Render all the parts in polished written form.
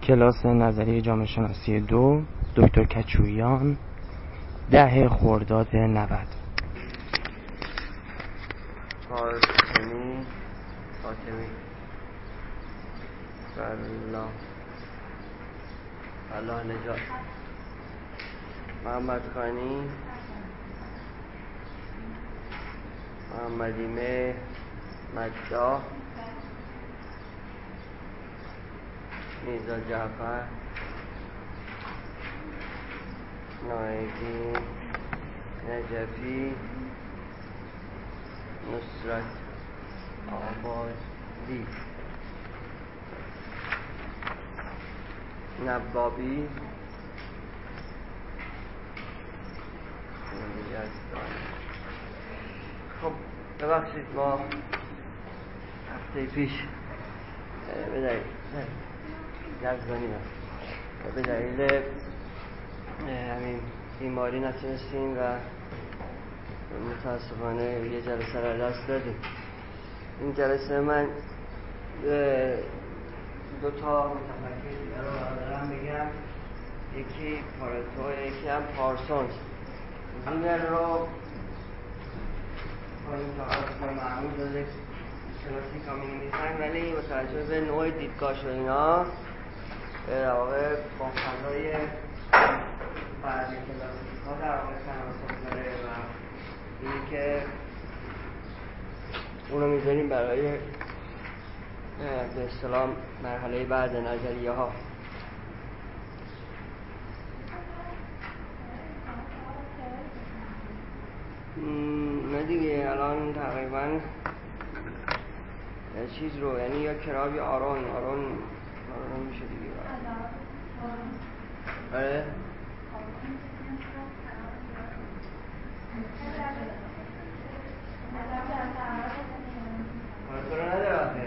کلاس نظریه جامعه شناسی 2 دکتر کچویان 10 خرداد 90. فاطمی الله نجات محمد خانی محمدی مهر مجدا میرزا جعفر نایبی نجفی نصرت آبادی نبابی خب ببخشید ما هفته پیش به دلیل همین بیماری نتونستیم و متاسفانه یه جلسه را دست دادیم. این جلسه من دو تا متفکر دیگر رو دارم بگم، یکی پارتو یکی هم پارسونز. زیمر رو با این تا معمول داده کلاسیک ها می‌نویسن، ولی با توجه به نوع دیدگاهش و اینا در واقع با فضای بعد کلاسیک ها در واقع تناسب داره و اینه که اونو میذاریم برای به اصطلاح مرحله بعد نظریه ها. نه دیگه الان تقریبا چیز رو یعنی یا کراب یا آرون میشه دیگه. آره پارتو رو نداره آخه.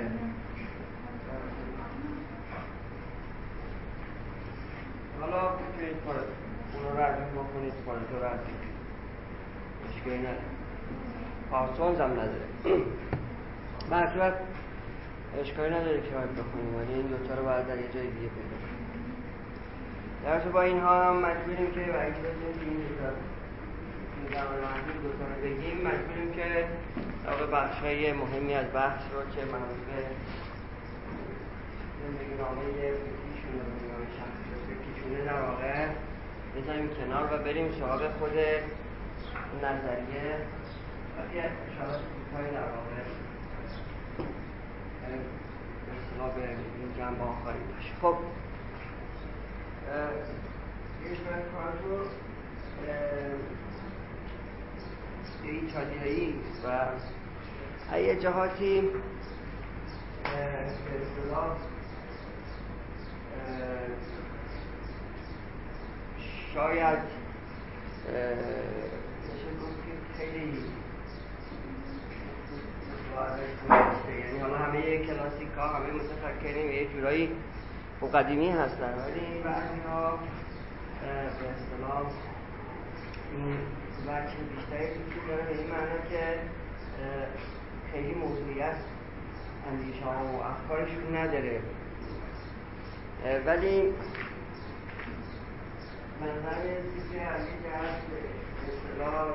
حالا بکنید اونو رو عرضی بکنید پارتو رو عرضی مشکلی نداره. پارسونز هم نداره. مرتبت اشکالی نداره که باید بخونیم، ولی این دوتا رو باید در یه جای دیگه پیدا کنیم. در تو با اینها هم مجبوریم که برای اینکه این دوتا رو بگیم مجبوریم که بخشای مهمی از بحث رو که مربوط به زندگی نامه فکریشون و زندگی نامه شخصی فکریشونه در واقع بذاریم کنار و بریم سراغ خود نظریه و یه اشارات کوتاهی در واقع به اصطلاح به این جنبه آخری باشه. خب یه شبه پارتو ایتالیایی و یه جهاتی به اصطلاح شاید میشه گفت که خیلی یعنی حالا همه کلاسیک ها همه متفکرین یه جورایی قدیمی هستن، ولی بعضی ها به اصطلاح این وجه بیشتری توی داره، به این معنا که خیلی موضوعیت اندیشه ها و افکارشون نداره، ولی نظر میرسی که همه جهت به اصطلاح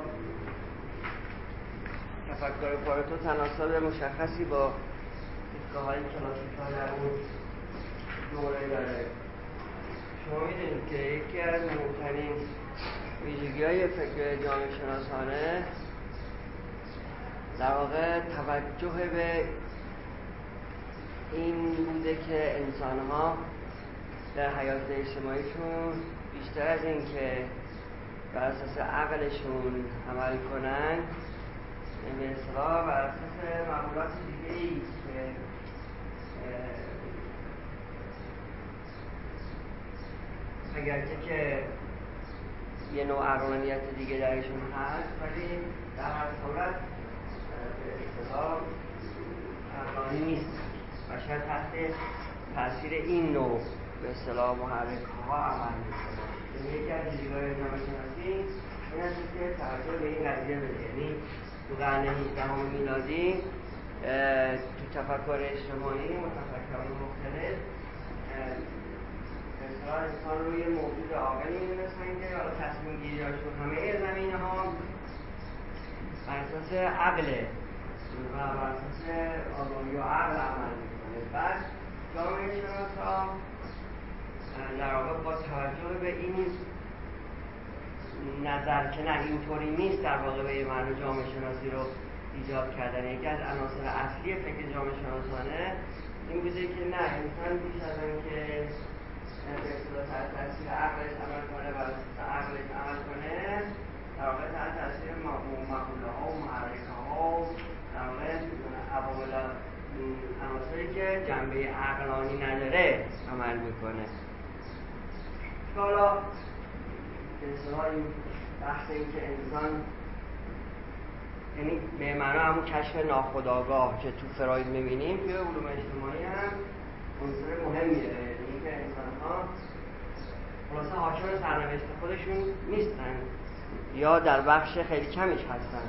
تفکر پارتو تناسب مشخصی با دیدگاه‌های کلاسیک ها در اون دوره داره. شما میدونید که یکی از مهمترین ویژگی‌های فکر جامعه شناسانه در واقع توجه به این بوده که انسان‌ها در حیات اجتماعیشون بیشتر از این که بر اساس عقلشون عمل کنن، به اصطلاح بر اساس معمولات دیگه‌ای که اگرچه که یه نوع عقلانیت دیگه درشون هست، ولی در هر صورت به اصطلاح عقلانی نیست و شاید تحت تاثیر این نوع به اصطلاح محرک‌ها عمل می‌کنه. یعنی یکی از ویژگی‌های جامعه شناسی این است که توجه به این قضیه بده. یعنی تو قرن 18 میلادی تو تفکر اجتماعی متفکران مختلف روی موجود عاقلی می‌دونستن که حالا تصمیم گیری‌هاشون همه زمینه‌ها بر اساس عقله و بر اساس آگاهی و عقل عمل می‌کنه. بعد جامعه شناسا در واقع با توجه به این نظر که نه اینطوری نیست، در واقع به معنی جامعه شناسی رو ایجاد کردن. یکی از عناصر اصلی فکر جامعه شناسانه این بوده که نه، انسان بیش از آن که به اصطلاح تحت تاثیر عقلش عمل کنه و عقلش عمل کنه، در واقع تحت تاثیر مقوله ها و محرکه ها و در واقع عوامل عناصری که جنبه عقلانی نداره عمل میکنه. حالا به اصطلاح این بحث این که انسان، یعنی به معنی همون کشف ناخودآگاه که تو فروید می‌بینیم، توی علوم اجتماعی هم عنصر مهمیه. یعنی اینکه انسان‌ها خلاصه حاکم سرنوشت خودشون نیستن یا در بخش خیلی کمیش هستن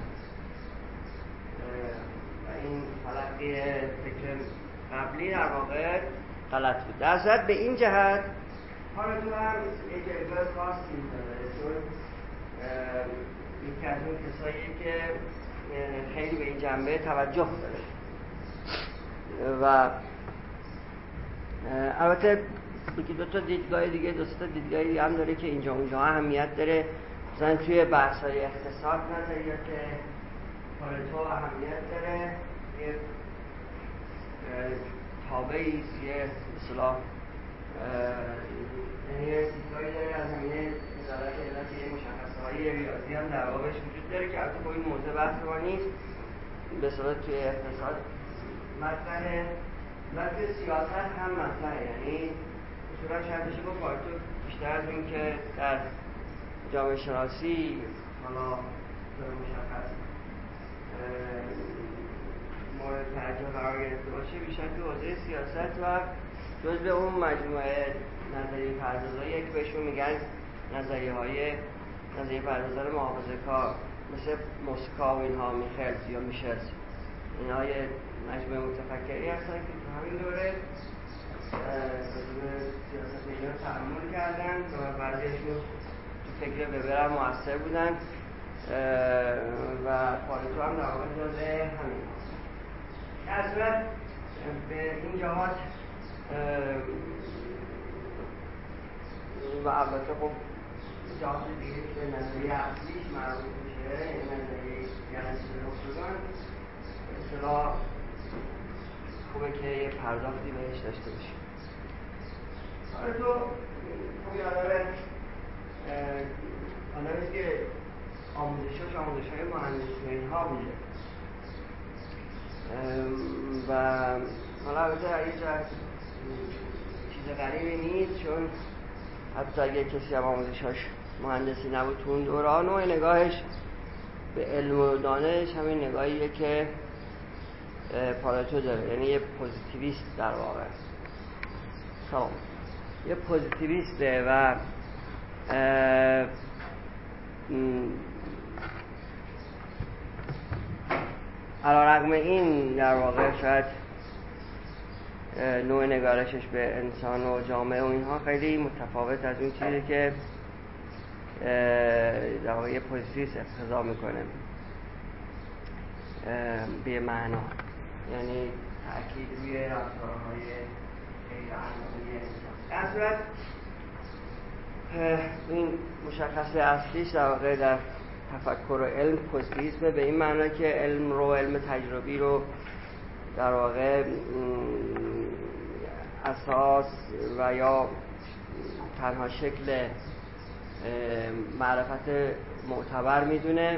و این تلقی فکر قبلی در واقع غلط بود. در ضد به این جهت حالا تو هم یک جایگاه خاصی داره، چون یکی از اون کسایی که خیلی به این جنبه توجه داره و البته دو تا دیدگاه دیگه، دو تا دیدگاه دیگه هم داره که اینجا اونجا اهمیت داره. مثلا توی بحث‌های اقتصاد نظریات پارتو اهمیت داره، یه تابعی یه اصطلاح یعنی چیزهایی داره از زمینه ادارات علت، یه مشخصه‌های ریاضی هم در واقعش وجود داره که البته با این موضوع بحث ما نیست، به اصطلاح توی اقتصاد مطرحه و توی سیاست هم مطرحه. یعنی اصولا شاید بشه گفت پارتو بیشتر از این که در جامعه شناسی حالا طور مشخص مورد توجه قرار گرفته باشه، بیشتر تو حوزه سیاست و جزء اون مجموعه نظریه پردازایی که بهشون میگن نظریه پردازان محافظه‌کار، مثل موسکا و اینها، میخلز یا میشلز، اینها یه مجموعه متفکری هستن که تو همین دوره سیاست اینا تعامل کردن و بعضیشون تو فکر وبر هم مؤثر بودن و پارتو هم در واقع جزء همین هست. در صورت به این جهات و البته خب جهات دیگه که به نظریه اصلیش مربوط میشه، این نظریه گرانشی رفتگان، به اصطلاح خوبه که یه پرداختی بهش داشته باشیم. حالا تو خوبی آدمی که آموزش‌های مهندسی و اینها بوده و حالا البته یه جهت چیز غریبی نیست، چون حتی اگه کسی هم آموزش‌هاش مهندسی نبود تو اون دوران، و نگاهش به علم و دانش همین نگاهیه که پارتو داره، یعنی یه پوزیتیویست در واقع. خب یه پوزیتیویسته و علیرغم این در واقع شاید نوع نگارشش به انسان و جامعه و اینها خیلی متفاوت از اون چیزی که در واقع یه پوزیتیویست اقتضا میکنه به معنا، یعنی تأکید روی رفتارهای غیر اخلاقی انسان. در صورت این مشخصه اصلیش در واقع در تفکر و علم پوزیتیویسم به این معنا که علم تجربی رو در واقع اساس و یا تنها شکل معرفت معتبر میدونه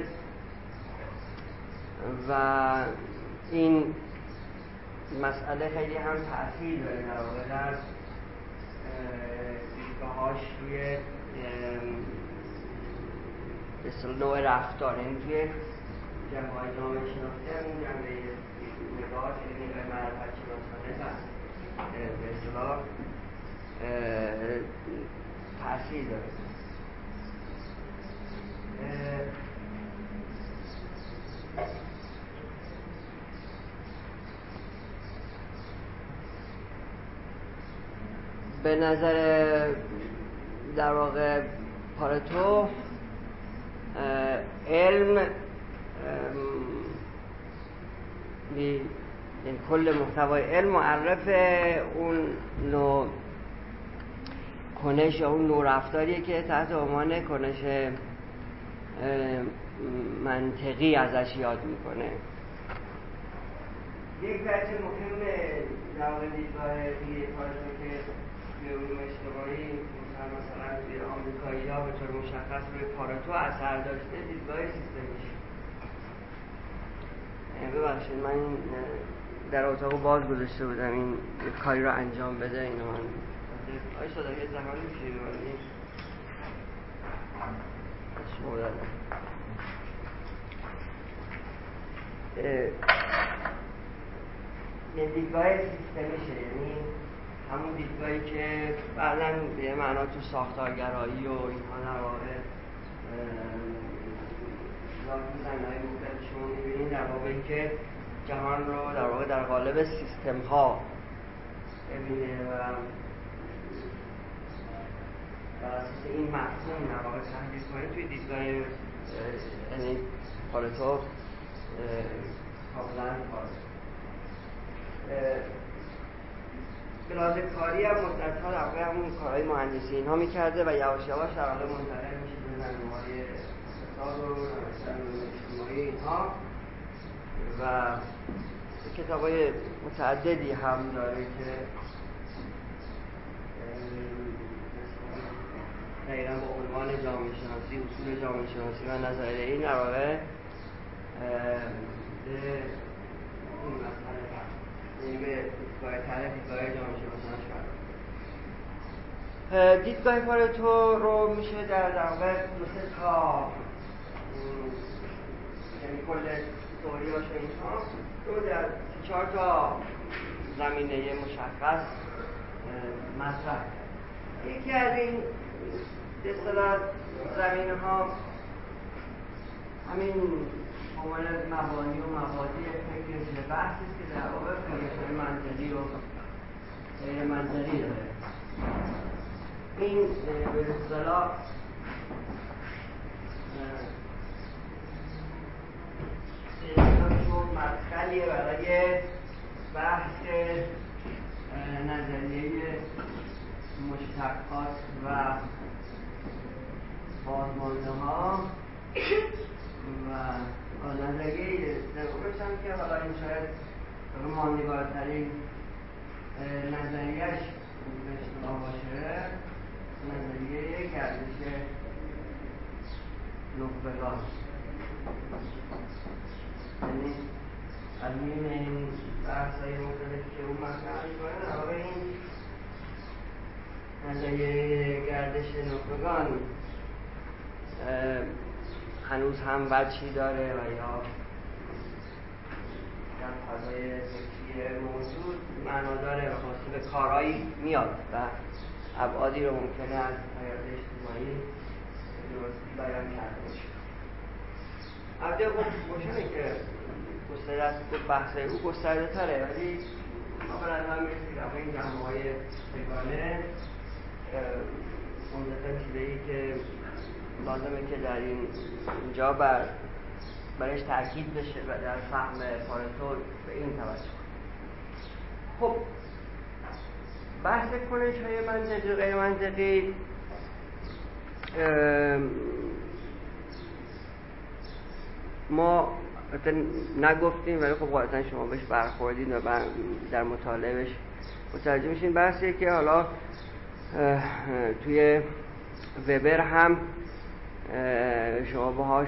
و این مسئله خیلی هم تأثیر داره در واقع در دیدگاهاش روی به نوع رفتار. یعنی توی جنبه‌های جامعه شناسی هم این جنبه نگاه، یعنی نگاه معرفت شناسانه هست، به اصطلاح تأثیر داره. به نظر در واقع پارتو علم یعنی کل محتوای علم معرف اون نوع کنش یا اون نوع رفتاریه که تحت عنوان کنش منطقی ازش یاد میکنه. یک بچه مهم در واقع دیدگاه دیگه پارتو که توی علوم اجتماعی مثلا توی آمریکایی‌ها به طور مشخص روی پارتو اثر داشته دیدگاه سیستمیش. ببخشید من در اتاق باز گذاشته بودم این کاری رو انجام بده اینو من آی صدا یه زمانی میشه ببینید شما دادم یه دیدگاه سیستمیشه، یعنی همون دیدگاهی که بعداً به یه معنا تو ساختارگرایی و اینها در واقع زنهای مختلف شما میبینید در واقع این که جهان رو در واقع در قالب سیستم ها ببینه و بر اساس این مفهوم در واقع تحلیل کنه. توی دیدگاه یعنی پارتو کاملا به لحاظ کاری هم مدت‌ها در واقع همون کارهای مهندسی اینها میکرده و یواش یواش در واقع منتقل میشه به زمینه‌های اقتصاد و اجتماعی اینها و کتاب‌های متعددی هم داره که دقیقاً با عنوان جامعه شناسی، اصول جامعه شناسی و نظریه این در واقع این مسئله یعنی به دیدگاه طرح دیدگاه جامعه شناسانش برد. دیدگاه پارتو رو میشه در واقع دو سه تا یعنی کل تئوری‌هاش و اینها رو در 4 تا زمینه مشخص مطرح. یکی از این به اصطلاح زمینه‌ها همین عنوان مبانی و مبادی فکر بحثی است که در واقع کنش‌های منطقی و غیر منطقی داره. این به اصطلاح مدخلیه برای بحث نظریه مشتقات و بازمانده‌ها و نظریه ضرورش هم که حالا این شاید ماندگارترین نظریهش به اشتباه باشه، نظریه گردش نخبگان. یعنی از این بحث‌های مختلفی که اون مطرح می‌کنه در واقع این نظریه گردش نخبگان هنوز هم وجهی داره و یا در فضای فکری موجود معنا داره و خاصی به کارهایی میاد و ابعادی رو ممکنه از حیات اجتماعی درستی بیان کرده باشه. البته خب ممکنه که بحثای او گسترده تره، ولی ما به نظر میرسید که این جمع‌های سگانه عمدتاً چیزایی که لازمه که در اینجا برایش تأکید بشه و در فهم پارتو به این توجه. خب بحث کنش‌های منطقی غیر منطقی ما نگفتیم ولی خب قاعدتا شما بهش برخوردید و در مطالعه بهش متوجه میشین. بحثیه که حالا توی وبر هم شما باهاش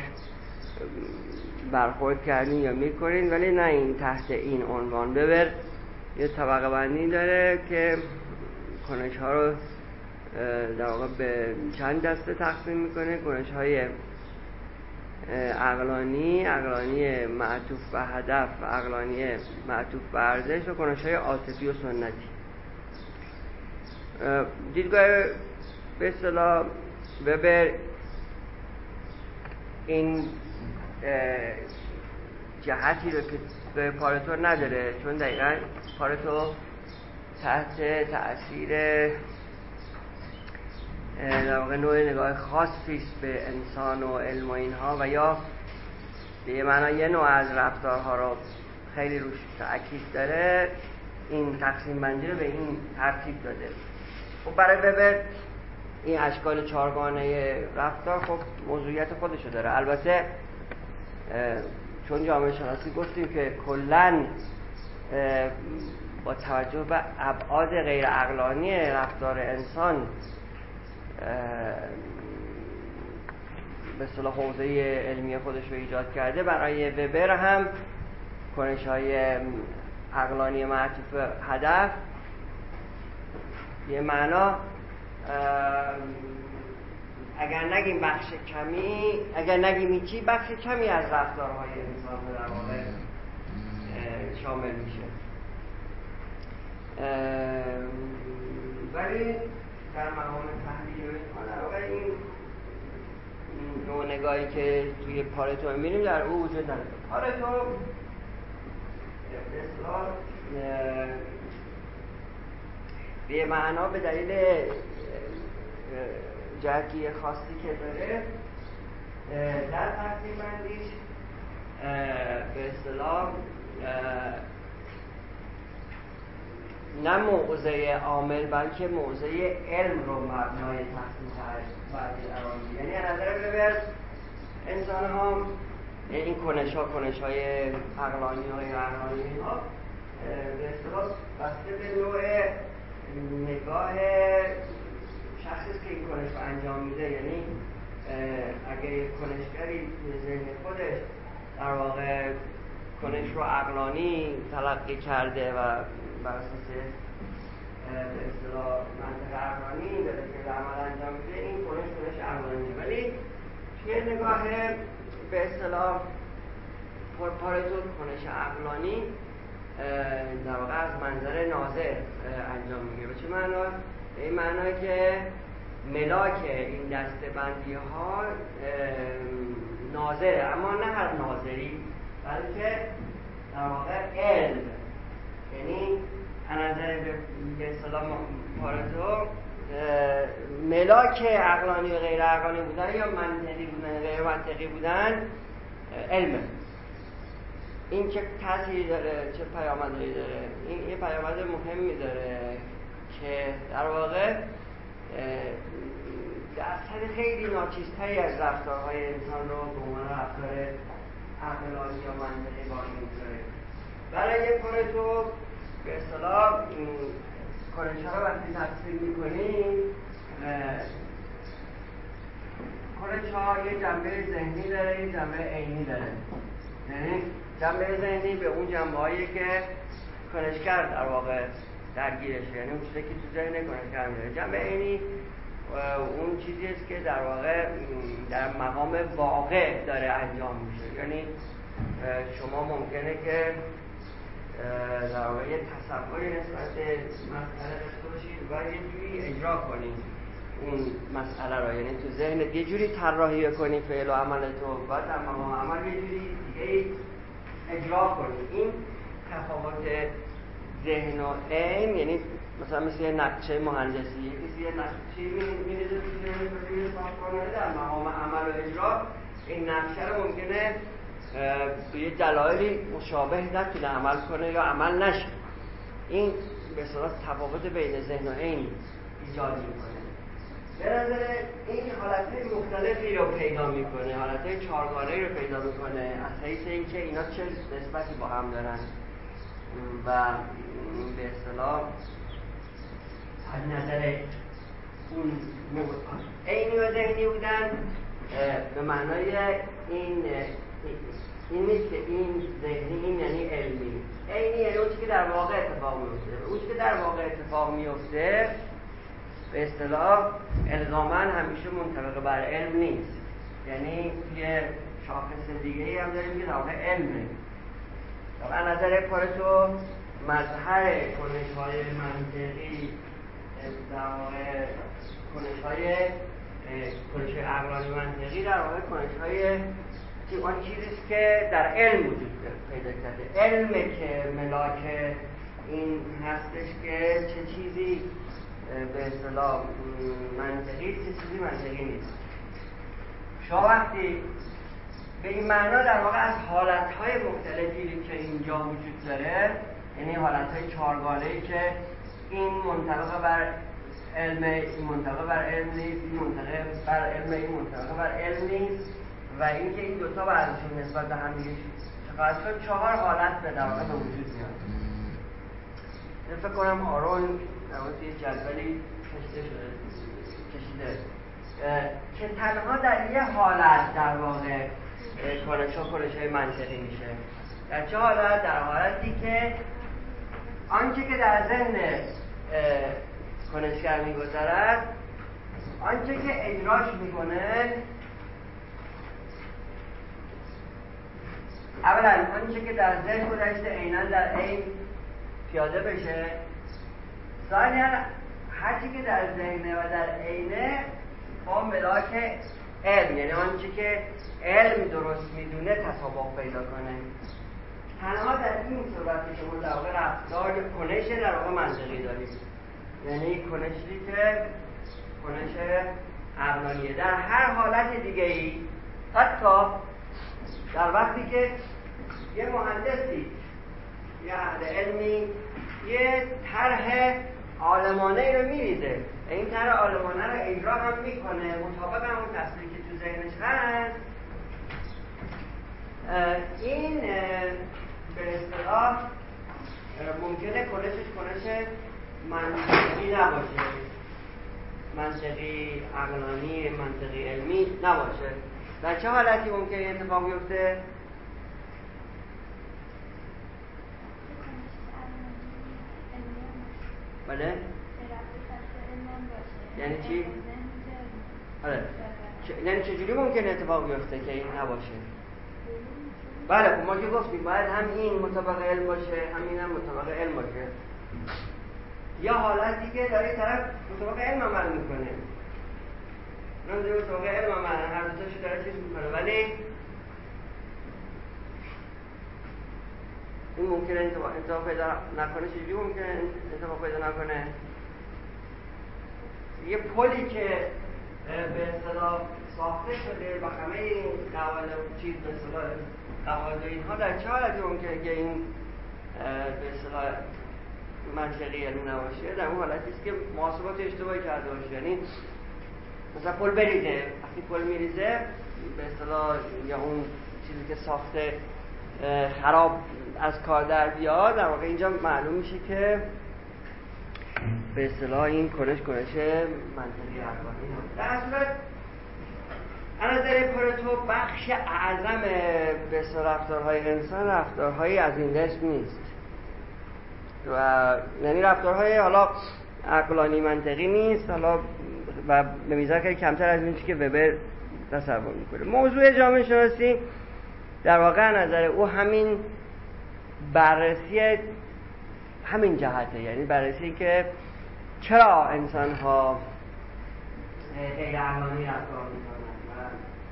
برخورد کردین یا میکنین، ولی نه این تحت این عنوان. وبر یه طبقه بندی داره که کنش ها رو در واقع به چند دسته تقسیم میکنه: کنش های عقلانی معطوف به هدف، عقلانی معطوف به ارزش و کنش های عاطفی و سنتی. دیدگاه به اصطلاح وبر این جهتی رو که به پارتو نداره، چون دقیقا پارتو تحت تأثیر در واقع نوع نگاه خاصی است به انسان و علم و اینها، و یا به یه معنی یه نوع از رفتارها رو خیلی روش تأکید داره، این تقسیم بندی رو به این ترتیب داده. خب برای وبر این اشکال چهارگانه رفتار خب موضوعیت خودشو داره. البته چون جامعه شناسی گفتیم که کلاً با توجه به ابعاد غیر عقلانی رفتار انسان به اصطلاح حوزه علمی خودش رو ایجاد کرده، برای وبر هم کنش‌های عقلانی معطوف به هدف یه معنا اگر نگیم بخش کمی، اگر نگیم هیچی، بخش کمی از رفتارهای انسان در واقع شامل میشه. ولی در مقام تحلیلی و اینها در واقع این نوع نگاهی که توی پارتو می‌بینیم در او وجود نداره. پارتو به اصطلاح به معنا به دلیل جهتی خاصی که داره در تقسیم بندیش به اصطلاح نه موضع عامل بلکه موضع علم رو مبنای تقسیم بندی قرار میده. یعنی از نظر وبر انسان ها این کنش های عقلانی های عقلانی ها به اصطلاح بسته به نوع نگاه شخصی است که این کنش رو انجام میده. یعنی اگر یک کنشگری ذهن خودش در واقع کنش رو عقلانی تلقی کرده و بر اساس به اصطلاح منطق عقلانی داره که عمل انجام میده، این کنش عقلانیه. ولی توی نگاه به اصطلاح پارتو کنش عقلانی در واقع از منظر ناظر انجام میگیره. به چه معنا؟ به این معنی که ملاک این دسته‌بندی ها ناظره، اما نه هر ناظری، بلکه در واقع علم. یعنی از نظر به اصطلاح پارتو ملاک عقلانی و غیر عقلانی بودن یا منطقی بودن غیر منطقی بودن علمه. این چه تأثیری داره، چه پیامدی داره؟ این یه پیامد مهمی داره که در واقع درصد خیلی ناچیزتری از رفتارهای انسان رو به عنوان رفتار عقلانی یا منطقی باقی می‌ذاره. برای پارتو به اصطلاح کنش‌ها رو وقتی تقسیم می‌کنیم، کنش‌ها یه جنبه ذهنی داره، یه جنبه عینی داره. یعنی جنبه ذهنی به اون جنبه‌هایی که کنشگر در واقع درگیرشه، یعنی اون چیزی که تو ذهن کنشگر میره. جنبه عینی اون چیزی است که در واقع در مقام واقع داره انجام میشه. یعنی شما ممکنه که در واقع یه تصوری نسبت به مسئله داشته باشید و یه جوری اجرا کنید اون مسئله رو، یعنی تو ذهنت یه جوری طراحی کنی فعل و عملتو و در مقام عمل یه جوری دیگه اجرا کنی. این تفاوت ذهن و عین، یعنی مثلا مثل یه نقشه مهندسی، یه نقشه می‌ریزه تو ذهن ساختمانه، در مقام عمل و اجرا این نقشه رو ممکنه به یه دلایلی مشابه نتونه عمل کنه یا عمل نشه. این به اصطلاح تفاوت بین ذهن و عین ایجاد میکنه. به نظر این حالتهای مختلفی رو پیدا میکنه، حالتهای چهارگانه‌ای رو پیدا میکنه از حیث اینکه اینا چه نسبتی با هم دارن و به اصطلاح از نظر اون عینی و ذهنی بودن به معنای این نیست که این ذهنی این یعنی علمی. عینی یعنی اون چیزی که در واقع اتفاق میفته. اون چیزی که در واقع اتفاق میفته به اصطلاح الزاماً همیشه منطبق بر علم نیست. یعنی یه شاخص دیگه‌ای هم داریم که در واقع علمه. از نظر پارتو مظهر کنش‌های منطقی در واقع کنش‌های عقلانی منطقی در واقع کنش‌های آن چیزیست که در علم وجود پیدا کرده. علمه که ملاک این هستش که چه چیزی به اصطلاح منطقی چیزی منطقی نیست. شما وقتی به این معنا در واقع از حالتهای مختلفی که اینجا وجود داره، یعنی حالتهای چهارگانه‌ای که این منطبق بر علم، این منطبق بر علم نیست، این منطبق بر علم، این منطبق بر علم نیست و اینکه این دوتا بعضشون نسبت به هم دیگه چقدر شد، 4 حالت به در واقع به وجود میاد. فکر کنم آرون در واقع یه جدولی کشیده که تنها در یه حالت در واقع کنش‌های منطقی میشه. در چه حالت؟ در حالتی که آنچه که در ذهن کنشگر میگذرد، آنچه که اجراش میکنه، اولا آنچه که در ذهن گذشته عیناً در عین پیاده بشه، ثانیاً هرچی که در ذهنه و در عینه با ملاک علم، یعنی آنچه که علم درست میدونه تطابق پیدا کنه. تنها در این صورتی که ما در واقع رفتار کنش در واقع منطقی داریم، یعنی کنشی که کنش عقلانیه. در هر حالت دیگه ای، حتی در وقتی که یه مهندسی، یه اهل علمی یه طرح عالمانه رو میریزه، این طرح عالمانه رو اجرا هم میکنه مطابق همون تصویری که تو ذهنش هست، این به اصطلاح ممکنه کنشش کنش منطقی نباشه، منطقی عقلانی، منطقی علمی نباشه. در چه حالتی ممکنه اتفاق بیفته؟ بله؟ یعنی چی؟ آره. یعنی چجوری ممکنه اتفاق بیفته که این نباشه؟ بله، خب ما که گفتیم باید هم این مطابق علم باشه، هم این هم مطابق علم باشه. یا حالتی که داره طرف مطابق علم عمل میکنه، نمیده مطابق علم عمل، هر دوتاشو داره چیز میکنه، ولی این ممکنه اتفاق پیدا نکنه. چجوری ممکنه اتفاق پیدا نکنه؟ یه پلی که به اصطلاح ساخته شده و همه این قواعد چیز به اصطلاح قواعد اینها، در چه حالتی ممکنه که این به اصطلاح منطقی علمی نباشه؟ در اون حالتی است که محاسبات اشتباهی کرده باشه. یعنی مثلا پل بریزه، وقتی پل میریزه به اصطلاح یا اون چیزی که ساخته خراب از کار در بیاد، در واقع اینجا معلوم میشه که به اصطلاح این کنش منطقی عقلانی هست. در صورت از نظر پارتو بخش اعظم به اصطلاح رفتارهای انسان رفتارهایی از این دست نیست و یعنی رفتارهای حالا عقلانی منطقی نیست، حالا و به میزان خیلی کمتر از این که وبر تصور میکنه. موضوع جامعه شناسی در واقع نظر او همین بررسی همین جهته، یعنی بررسی که چرا انسان ها غیر عقلانی رفتار میکنن و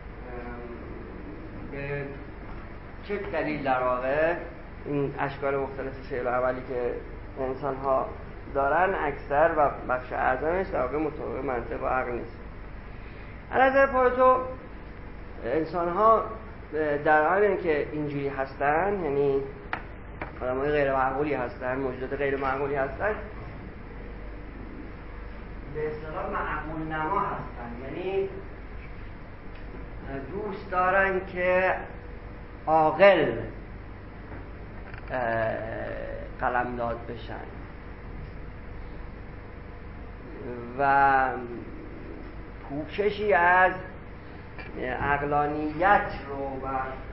به چه دلیل در واقع این اشکال مختلف فعل و عملی که انسان ها دارن اکثر و بخش اعظمش در واقع مطابق منطق و عقل نیست. از نظر پارتو انسان ها در حال اینکه اینجوری هستن، یعنی آدمای غیر معقولی هستن، موجودات غیر معقولی هستن، به اصطلاح معقول نما هستن، یعنی دوست دارن که عاقل قلمداد بشن و پوششی از عقلانیت رو و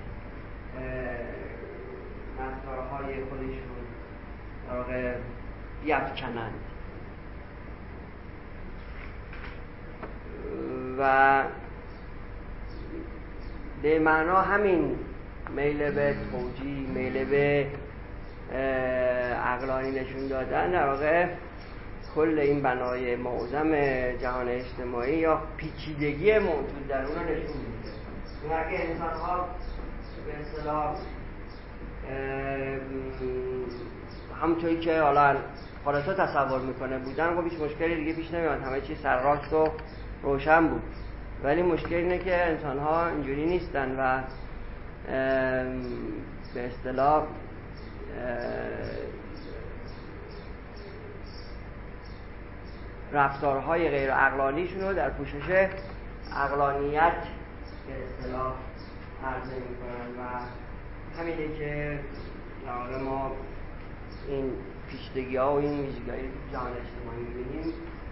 رفتارهای خودشون در واقع بیفکنند و به معنا همین میل به توجیه، میل به عقلانی نشون دادن در واقع کل این بنای معظم جهان اجتماعی یا پیچیدگی موجود در اون رو نشون میده. اگه انسان ها به اصطلاح همونطوری که حالا پارتو تصور میکنه بودن، خب هیچ مشکلی دیگه پیش نمیاد، همه چیز سرراست و روشن بود. ولی مشکل اینه که انسان ها اینجوری نیستن و به اصطلاح رفتارهای غیر عقلانیشون رو در پوشش عقلانیت به اصطلاح عرضه میکنن و همینه که در ما این پیچیدگی ها و این ویژگی‌هایی که جهان اجتماعی می‌بینیم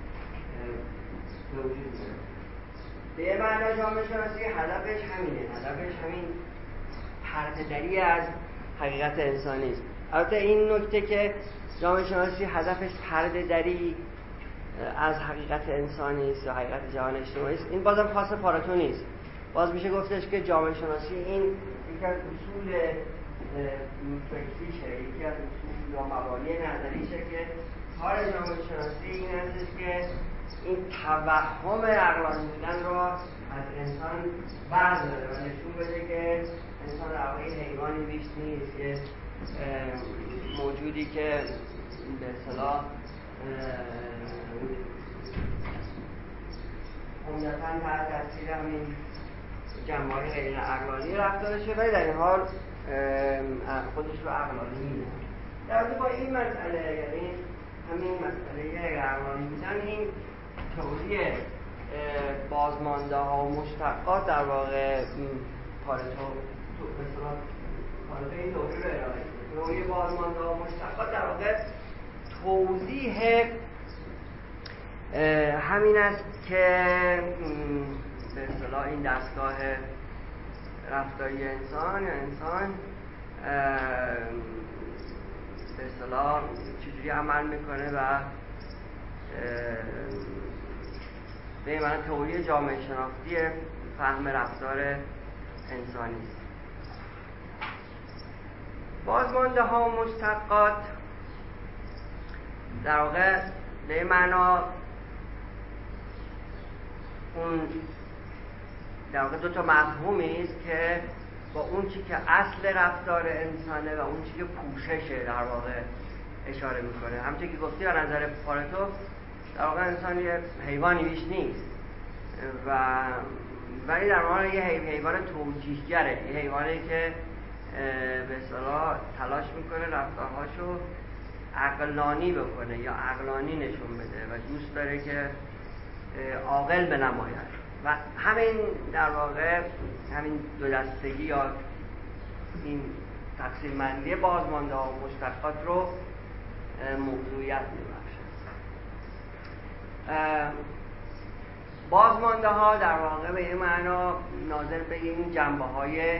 به وجود میاد. به معنی جامعه شناسی هدفش همینه، هدفش همین پرده‌دری از حقیقت انسانی است. البته این نکته که جامعه شناسی هدفش پرده‌دری از حقیقت انسانی است یا حقیقت جهان اجتماعی است، این بازم خاص پارتو نیست. باز میشه گفتش که جامعه شناسی این یکی از اصول فکریشه، یکی از اصول یا مبانی نظریشه که کار جامعه شناسی این هستش که این توهم عقلانی بودن رو از انسان برداره و نشون بده که انسان در واقع حیوانی بیش نیست، یه موجودی که به اصطلاح عمدتاً تحت تاثیر همین جنبه‌های غیر عقلانی رفتارشه، ولی در این حال خودش رو عقلانی می‌دونه. در واقع با این مسئله، یعنی همین مسئله غیر عقلانی بودن، این تئوری بازمانده ها و مشتقات در واقع پارتو این تئوری رو ارائه میده. تئوری بازمانده ها و مشتقات در واقع توضیح همین است که به اصطلاح این دستگاه رفتاری انسان به اصطلاح چجوری عمل میکنه و به معنی تئوری جامعه شناختی فهم رفتار انسانی است. بازمانده ها و مشتقات در واقع به معنا اون در واقع دو تا مفهومی است که با اون چی که اصل رفتار انسانه و اون چی که پوششه در واقع اشاره میکنه. همچنین که گفتی از نظر پارتو در واقع انسان یه حیوانی بیش نیست ولی در واقع یه حیوان توجیهگره، یه حیوانی که به اصطلاح تلاش میکنه رفتارهاشو عقلانی بکنه یا عقلانی نشون بده و دوست داره که عاقل بنماید و همین در واقع همین دو دستگی یا این تقسیم بندی بازمانده ها و مشتقات رو موضوعیت میبخشه. بازمانده ها در واقع به این معنا ناظر به این جنبه های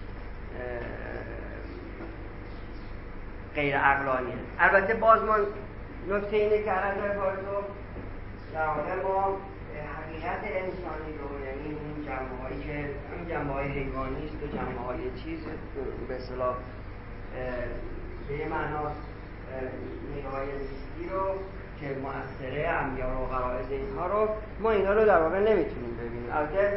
غیر عقلانیه. البته نکته اینه که از نظر پارتو در واقع ما حقیقت انسانی رو، یعنی این جنبه هایی که همین جنبه های حیوانی است و جنبه های چیز به اصطلاح به یه معنا نگاه زیستی رو که مؤثره امیال و غرایز اینها رو ما اینا رو در واقع نمیتونیم ببینیم. البته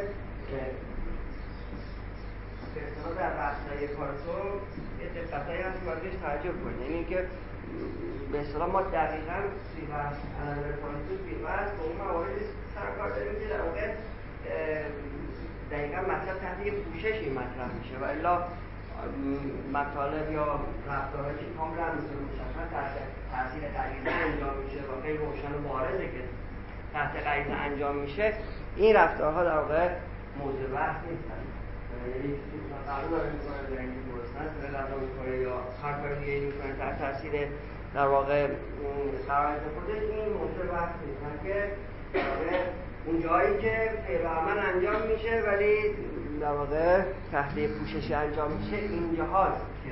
به اصطلاح در بحث‌های پارتو یه دقتایی هست که باید توجه کنیم، یعنی که به اصطلاح ما دقیقاً توی بحث علم پارتو توی بحث با اون مواردی سرکار داریم که در واقع دقیقاً مطلب تحت یه پوششی مطرح میشه و الا مطالب یا رفتارهایی که کاملاً مشخص تحت تاثیر غریزه انجام میشه و خیلی روشن و بارزه که تحت غریزه انجام میشه، این رفتارها در واقع موضوع بحث نیستن. یعنی غذا داره میکنه یا اینکه گرسنه داره غذا میکنه یا هر کار دیگه میکنه تحت تاثیر در واقع قرائز خودش، این موضوع بحث نیستن که در واقع اون جایی که فعل و عمل انجام میشه ولی در واقع تحت پوشش انجام میشه، اینجا هاست که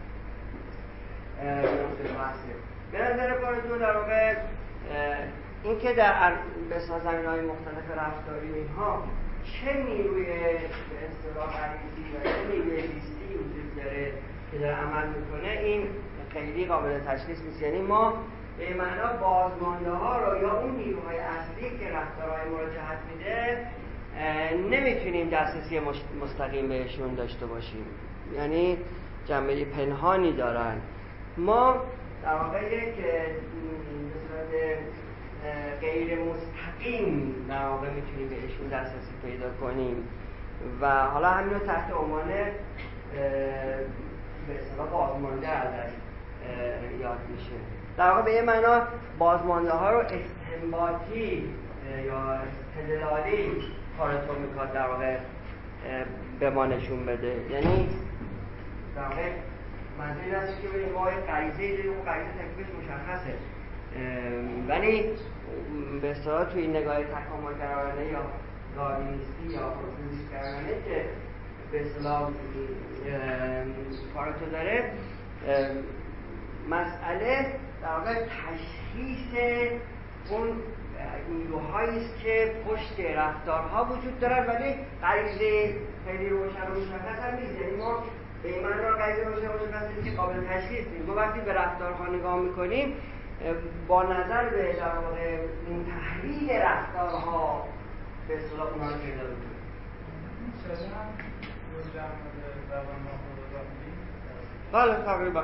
موضوع بحثه. به نظر پارتو در واقع این که در زمینه‌های مختلف رفتاری اینها چه نیروی به اصطلاح غریزی و چه نیروی زیستی وجود داره که داره عمل میکنه، این خیلی قابل تشخیص نیست. یعنی ما به معنا بازمانده ها رو یا اون نیروهای اصلی که رفتارهای ما رو جهت میده نمیتونیم دسترسی مستقیم بهشون داشته باشیم، یعنی جنبه پنهانی دارن. ما در واقع یک به صورت غیر مستقیم در واقع میتونیم بهشون دسترسی پیدا کنیم و حالا همین رو تحت عنوان به اصطلاح بازمانده ازش یاد میشه. در واقع به یه معنا بازمانده ها رو استنباطی یا استدلالی کارتون میخواد در واقع به ما نشون بده. یعنی در واقع منظور این است که ببینیم ما یک غریزه‌ای داریم، اون غریزه تکلیفش مشخصه، ولی به اصطلاح توی این نگاه تکاملگرایانه یا داروینیستی یا پروتوزیستگرایانه که به اصطلاح کارتو داره، مسئله در واقع تشخیص اون نیروهایی است که پشت رفتارها وجود دارن، ولی غریزه خیلی روشن و مشخص هم نیست. یعنی ما به این معنی غریزه روشن و مشخص نیست که قابل تشخیص نیست. ما وقتی به رفتارها نگاه میکنیم با نظر به در واقع این تحلیل رفتارها به اصطلاح اونها رو پیدا میکنیم. بله تقریبا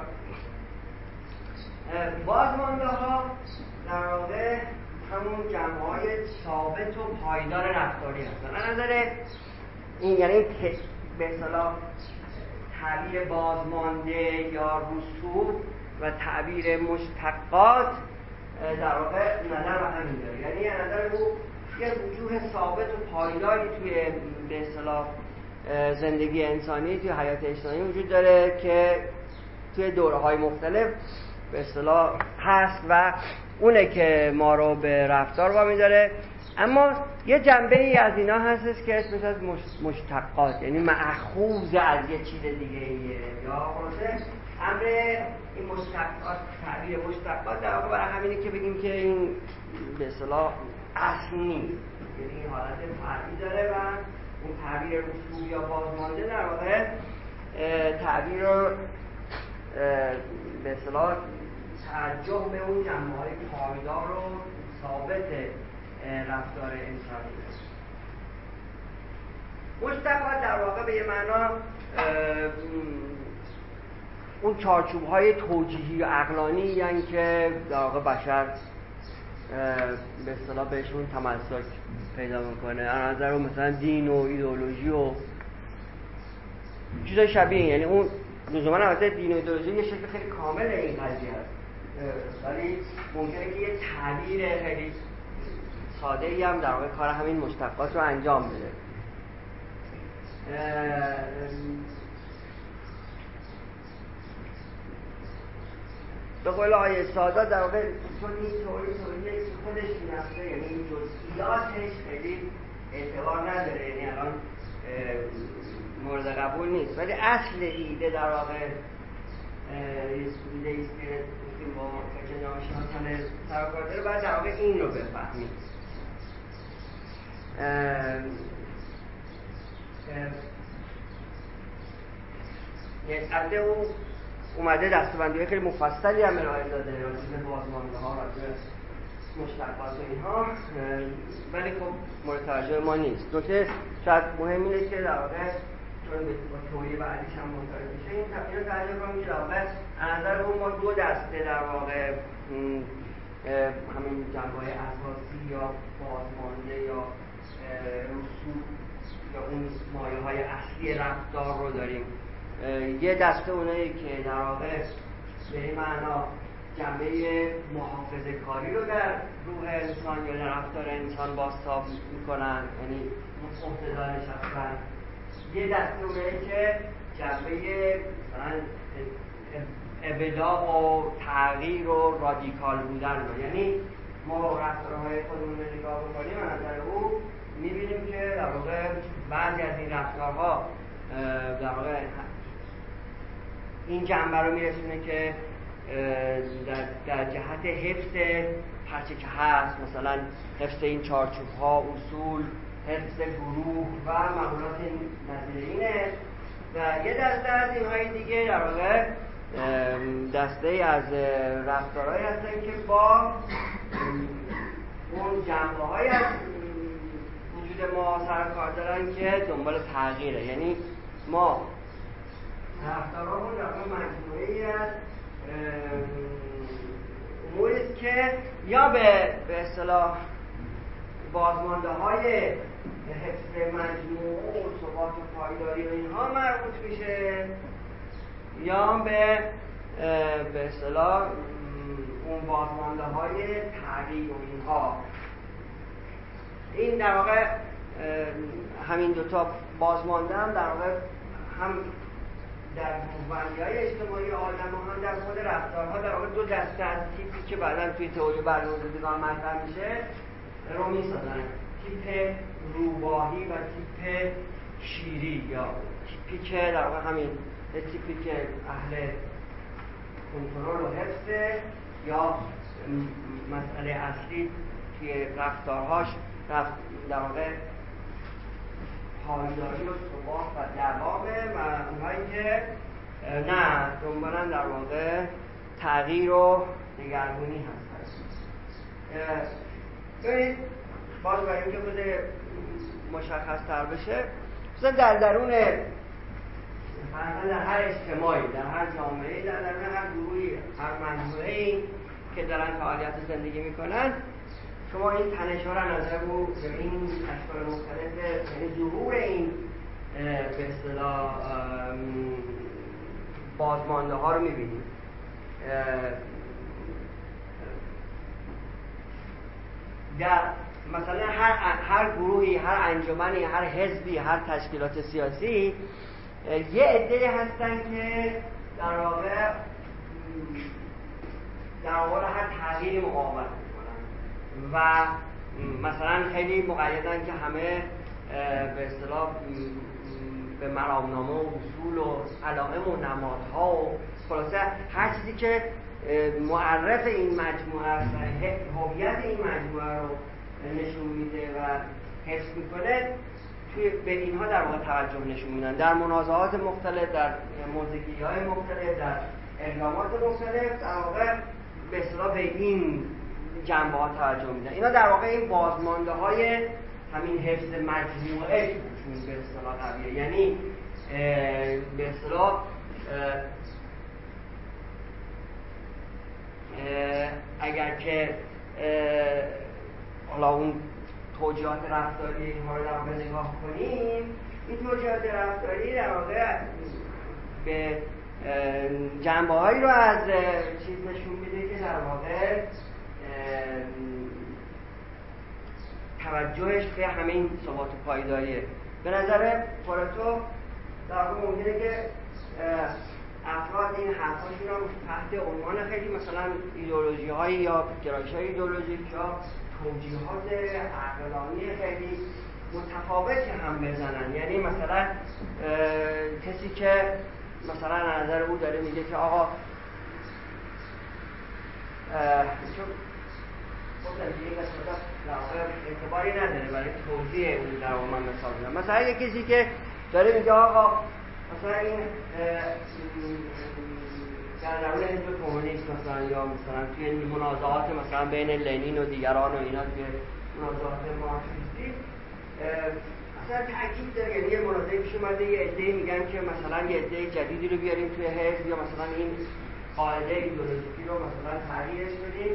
بازمانده ها در واقع همون جمع‌های ثابت و پایدار رفتاری هستن. از نظر این یعنی به اصطلاح تعبیر بازمانده یا رسوب و تعبیر مشتقات در واقع نظر به همین داره. یعنی از نظر او یه وجوه ثابت و پایداری توی به اصطلاح زندگی انسانی، توی حیات اجتماعی وجود داره که توی دوره‌های مختلف به اصطلاح هست و اونه که ما رو به رفتار وامی داره. اما یه جنبه ای از اینا هستش که اسمش از مشتقات، یعنی مأخوذ از یه چیز دیگه ایه یا خلاصه امر این مشتقات. تعبیر مشتقات در واقع برای همینه که بگیم که این به اصطلاح اصل نیست، یعنی این حالت فرعی داره و اون تعبیر رسوب یا بازمانده در واقع تعبیر رو به اصطلاح توجه به اون جنبه‌های پایدار و ثابت رفتار انسانی است. مشتقات در واقع به یه معنا اون چارچوب‌های توجیهی و عقلانی یعنی که در واقع بشر به اصطلاح بهشون تمسک پیدا میکنه. از نظر مثلا دین و ایدئولوژی و چیزای شبیه، یعنی اون لزوما البته دین و ایدئولوژی یه شکل خیلی کامل این قضیه است، ولی ممکنه که یه تعبیر خیلی ساده‌ای هم در واقع کار همین مشتقات رو انجام بده. به قول آیه سادات در واقع چون این توریه که خودش نفسه، یعنی این جزئیاتش خیلی اعتبار نداره، یعنی الان مورد قبول نیست، ولی اصل ایده در واقع ایده ایست که با فکر جامعه‌شناسانه سرکار داره، باید در واقع این رو بفهمید. البته او اومده دسته‌بندی‌های خیلی مفصلی هم ارائه داده راجع به بازمانده‌ها، راجع به مشتقات و اینها، ولی خب مورد توجه ما نیست. نکته شاید مهم اینه که در واقع چون با توری بعدیش هم مرتبط میشه این رو توجه کنیم که در واقع از نظر اون ما دو دسته در واقع همین جنبه‌های اساسی یا بازمانده یا رسوب یا اون مایه‌های اصلی رفتار رو داریم. یه دسته اونایی که در واقع به این معنا جنبه محافظه کاری رو در روح انسان یا در رفتار انسان بازتاب میکنن، یعنی مقتدرش هستن. یه دسته اونایی که جنبه مثلا ابداع و تغییر و رادیکال بودن رو، یعنی ما رفتارهای خودمون رو نگاه بکنیم از نظر او میبینیم که در واقع بعضی از این رفتارها در واقع این جنبه رو میرسونه که در جهت حفظ هرچه که هست، مثلا حفظ این چارچوب ها، اصول، حفظ گروه و مقولات نظیر اینه. و یه دسته از اینهای دیگه در واقع دسته از رفتارهایی هستن که با اون جنبه های از وجود ما سر کار دارن که دنبال تغییره. یعنی ما رفتارهامون در واقع مجموعه‌ای از موردی است که یا به اصطلاح بازمانده های حفظ مجموع و ثبات و پایداری و اینها مربوط میشه، یا به اصطلاح اون بازمانده های تغییر و اینها. این در واقع همین دوتا بازمانده هم در واقع هم در گروه‌بندی‌های اجتماعی آدم و هم در خود رفتارها در واقع دو دسته از تیپی که بعداً توی تئوری برنامه‌ریزی‌گان مطرح میشه رو میسازن: تیپ روباهی و تیپ شیری، یا تیپی که در واقع همین تیپی که اهل کنترل و حفظه، یا مسئله اصلی توی رفتارهاش در واقع پایداری و ثبات و دوامه، و اونهایی که نه دنبالن در واقع تغییر و دگرگونی هستن. ببینید باز برای اینکه خود مشخص تر بشه، مثلا در درون در هر اجتماعی، در هر جامعه، در درون هر گروهی، هر مجموعه‌ای که دارن فعالیت زندگی میکنن، شما این تنش‌ها را نظر رو این اشکال مختلف، یعنی ظهور این به اصطلاح بازمانده ها رو می‌بینید. در مثلا هر گروهی، هر انجمنی، هر حزبی، هر تشکیلات سیاسی یه عده‌ای هستن که در واقع هر تغییری مقاومت میکنن و مثلا خیلی مقیدن که همه به اصطلاح به مرامنامه و اصول و علائم و نمادها و خلاصه هر چیزی که معرف این مجموعه است و هویت این مجموعه رو نشون میده و حفظ میکنه، به اینها در واقع توجه نشون میدن در منازعات مختلف، در موضوعی‌های مختلف، در اقدامات مختلف، در واقع به اصطلاح به این جنبه ها توجه میدن. اینا در واقع این بازمانده های همین حفظ مجموعه چون به اصطلاح قویه، یعنی به اصطلاح اگر که حالا اون توجیهات رفتاری اینها رو در واقع نگاه کنیم، این توجیهات رفتاری در واقع به جنبه‌هایی رو از چیز نشون میده که در واقع توجهش به همین ثبات و پایداریه. به نظر پارتو در واقع ممکنه که افراد این حرفاشون رو تحت عنوان خیلی مثلا ایدئولوژی‌هایی یا گرایش‌های ایدئولوژیک یا توجیهات عقلانی خیلی متفاوتی هم بزنن. یعنی مثلا کسی که مثلا نظر او داره میگه که آقا چون خودم دیگه مثلا اعتباری نداره برای توضیح اون در واقع من مثال میزنم. مثلا یه کسی که داره میگه آقا مثلا این در درون حزب کمونیست مثلا یا مثلا توی منازعات مثلا بین لنین و دیگران و اینا توی منازعات مارکسیستی مثلا تاکید داره، یعنی یه منازعه پیش اومده یه عده‌ای میگن که مثلا یه عده جدیدی رو بیاریم توی حزب یا مثلا این قاعده ایدئولوژیکی رو مثلا تغییرش بدیم.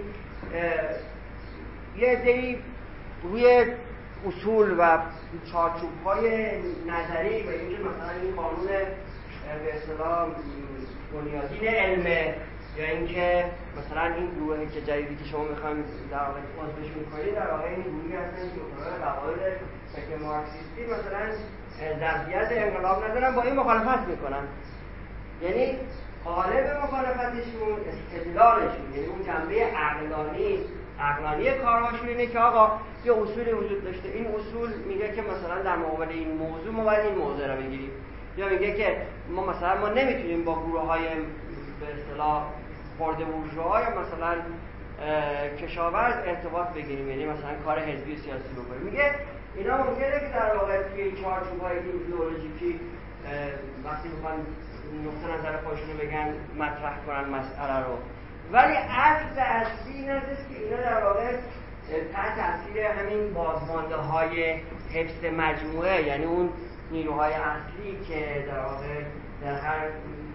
یه عده‌ای روی اصول و چارچوب‌های نظری و اینکه مثلا این قانون به اصطلاح بنیادین علم یا اینکه مثلا این گروهی که جدیدی که شما می‌خواید در واقع عضوش می‌کنید در واقع این گروهی هستن که مطابق قواعد فکر مارکسیستی مثلا ظرفیت انقلاب ندارن، با این مخالفت میکنن. یعنی قالب مخالفتشون استدلالشون، یعنی اون جنبه عقلانی کارهاشون اینه که آقا یه اصولی وجود داشته، این اصول میگه که مثلا در مقابل این موضوع ما باید این موضوع رو بگیریم، یا میگه که ما نمیتونیم با گروه‌های به اصطلاح خرده بورژوا یا مثلا کشاورز ارتباط بگیریم، یعنی مثلا کار حزبی سیاسی بکنیم. میگه اینا ممکنه که در واقع توی چارچوب‌های ایدئولوژیکی وقتی میخوان نقطه نظر خودشون رو بگن مطرح کنن مسئله رو، ولی اصلی این هستش که اینا در واقع تحت تاثیر همین بازمانده های حفظ مجموعه، یعنی اون نیروهای اصلی که در واقع در هر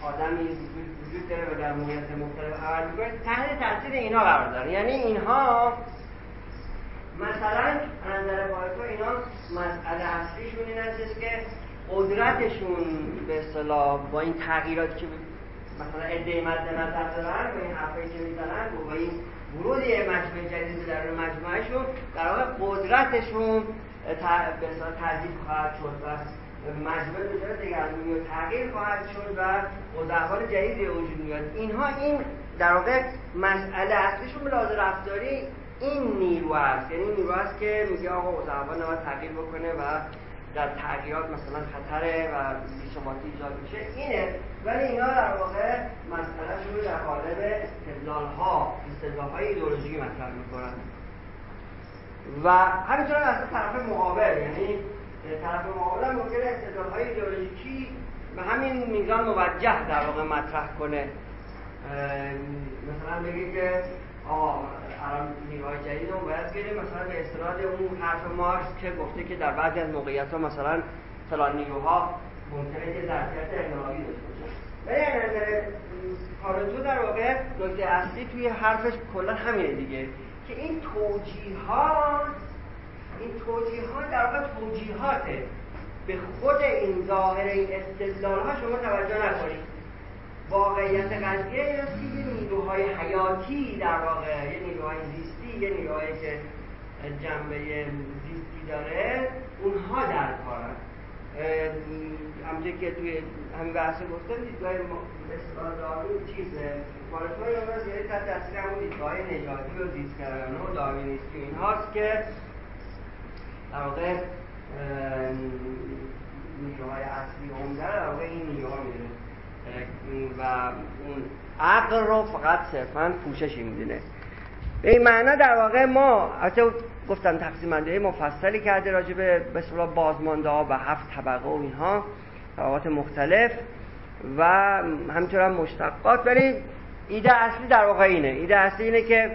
آدمی وجود داره و در موقعیت مختلف عمل میکنه تحت تاثیر اینا قرار داره. یعنی اینها مثلا از نظر پارتو اینا مسئله اصلیشون این هستش که قدرتشون به اصطلاح با این تغییراتی که مثلا عده مد نظر دارن با این حرفایی که میزنن و با این ورود مجموعه جدید در مجموعهشون در واقع قدرتشون به اصطلاح تضعیف خواهد شد و مجموعه دچار دگرگونی و تغییر خواهد شد و وضعیت جدیدی وجود میاد. اینها این در واقع مسئله اصلیشون به لحاظ رفتاری این نیرو است، یعنی نیرو است که میگه آقا وضعیت نباید تغییر بکنه و در تغییرات مثلا خطره و بی‌ثباتی ایجاد میشه اینه. ولی اینا در واقع مسئله‌شون رو در قالب استدلال‌های ایدئولوژیکی مطرح میکنن و همینطور از طرف مقابل، یعنی طرف مقابل هم ممکنه استدلال‌های ایدئولوژیکی به همین میزان موجه در واقع مطرح کنه. مثلا بگه که الان نیروهای جدید رو باید بریم مثلا به استناد اون حرف مارکس که گفته که در بعضی از موقعیت‌ها مثلا فلان نیروها ممکنه که ظرفیت انقلابی داشته باشه. ولی از نظر پارتو در واقع نکته اصلی توی حرفش کلا همینه دیگه که این توجیهات در واقع توجیهاته. به خود این ظاهر این استدلال‌ها شما توجه نکنید. واقعیت قضیه این است که یه نیروهای حیاتی در واقع، یه نیروهای زیستی، یه نیروهایی که جنبه زیستی داره اونها در کارن. همونجوری که توی همین بحث گفتم دیدگاه اصطلاح داروین چیزه پارتو یا زیاده تحت تاثیر همون دیدگاه نژادی و زیستگرایانه و داروینیستی اینهاست که در واقع نیروهای اصلی عمده در واقع این نیروها میدونه و اون عقل رو فقط صرفاً پوششی میدونه. به این معنا در واقع ما حتی گفتم تقسیم بندی مفصلی کرده راجع به اصطلاح بازمانده ها و 7 طبقه و اینها طبقات مختلف و همینطور هم مشتقات. ولی ایده اصلی در واقع ایده اصلی اینه که